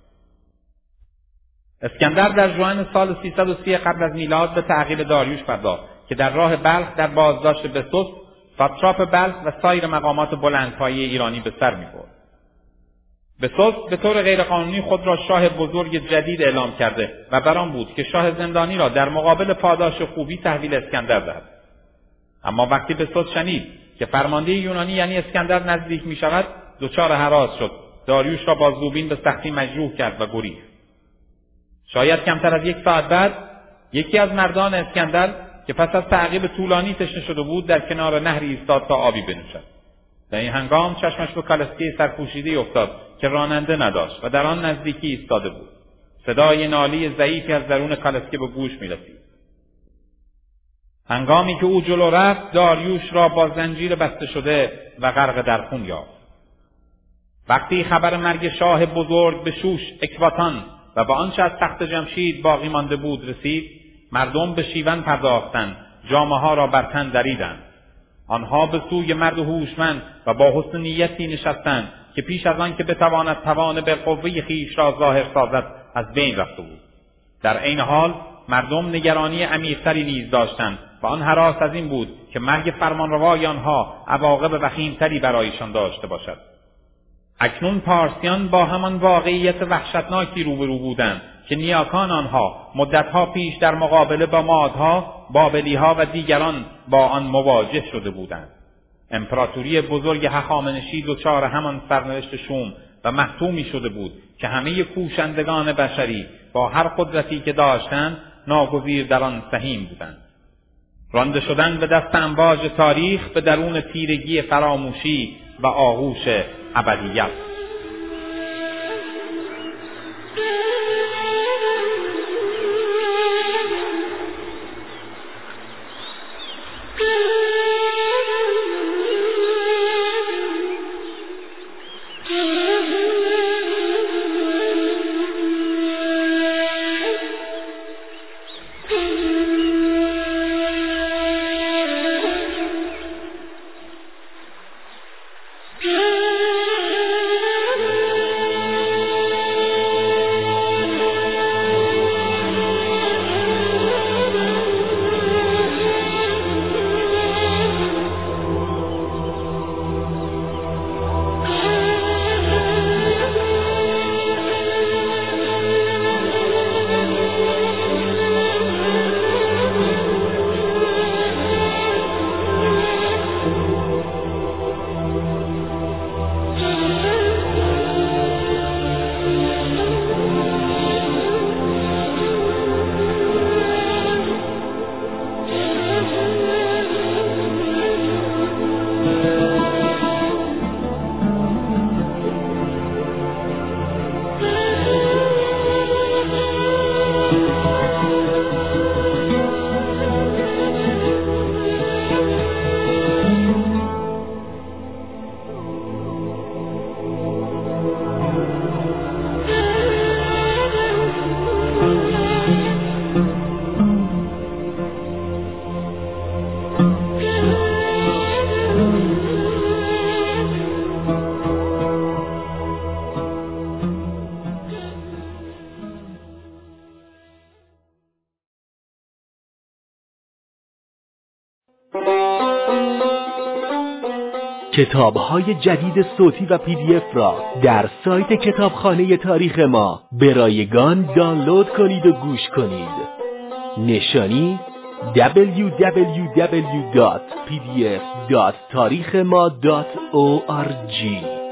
اسکندر در ژوئن سال 330 قبل از میلاد به تعقیب داریوش پرداخت که در راه بلخ در بازداشت بسوس، ساتراپ بلخ و سایر مقامات بلندپایه ایرانی به سر می‌برد. بسوس به طور غیرقانونی خود را شاه بزرگ جدید اعلام کرده و بر آن بود که شاه زندانی را در مقابل پاداش خوبی تحویل اسکندر دهد. اما وقتی بسوس شنید که فرمانده یونانی یعنی اسکندر نزدیک می‌شود، دچار هراس شد. داریوش را با زوبین به سختی مجروح کرد و گریخت. شاید کمتر از 1 ساعت بعد یکی از مردان اسکندر که پس از تعقیب طولانی تشنه شده بود در کنار نهری ایستاد تا آبی بنوشد. در این هنگام چشمش به کالسکه سرپوشیده افتاد که راننده نداشت و در آن نزدیکی ایستاده بود. صدای ناله ضعیفی از درون کالسکه به گوش می‌رسید. هنگامی که او جلو رفت، داریوش را با زنجیر بسته شده و غرق در خون یافت. وقتی خبر مرگ شاه بزرگ به شوش، اکباتان و با آنچه از تخت جمشید باقی مانده بود رسید، مردم به شیون پرداختند، جامه‌ها را بر تن دریدند. آنها به سوی مرد هوشمند و با حسن نیتی نشستند که پیش از آن که بتواند توان بالقوه خویش را ظاهر سازد از بین رفته بود. در عین حال مردم نگرانی عمیق‌تری نیز داشتند و آن هراس از این بود که مرگ فرمانروای آنها عواقب وخیم‌تری برایشان داشته باشد. اکنون پارسیان با همان واقعیت وحشتناکی روبرو بودند که نیاکان آنها مدتها پیش در مقابله با مادها، بابلیها و دیگران با آن مواجه شده بودند. امپراتوری بزرگ هخامنشی دچار همان سرنوشت شوم و محتومی شده بود که همه کوشندگان بشری با هر قدرتی که داشتند ناگزیر در آن سهیم بودند. رانده شدن به دست امواج تاریخ به درون تیرگی فراموشی و آغوش ابدیت. کتاب‌های جدید صوتی و PDF را در سایت کتابخانه تاریخ ما به رایگان دانلود کنید و گوش کنید. نشانی www.pdf.tarikhema.org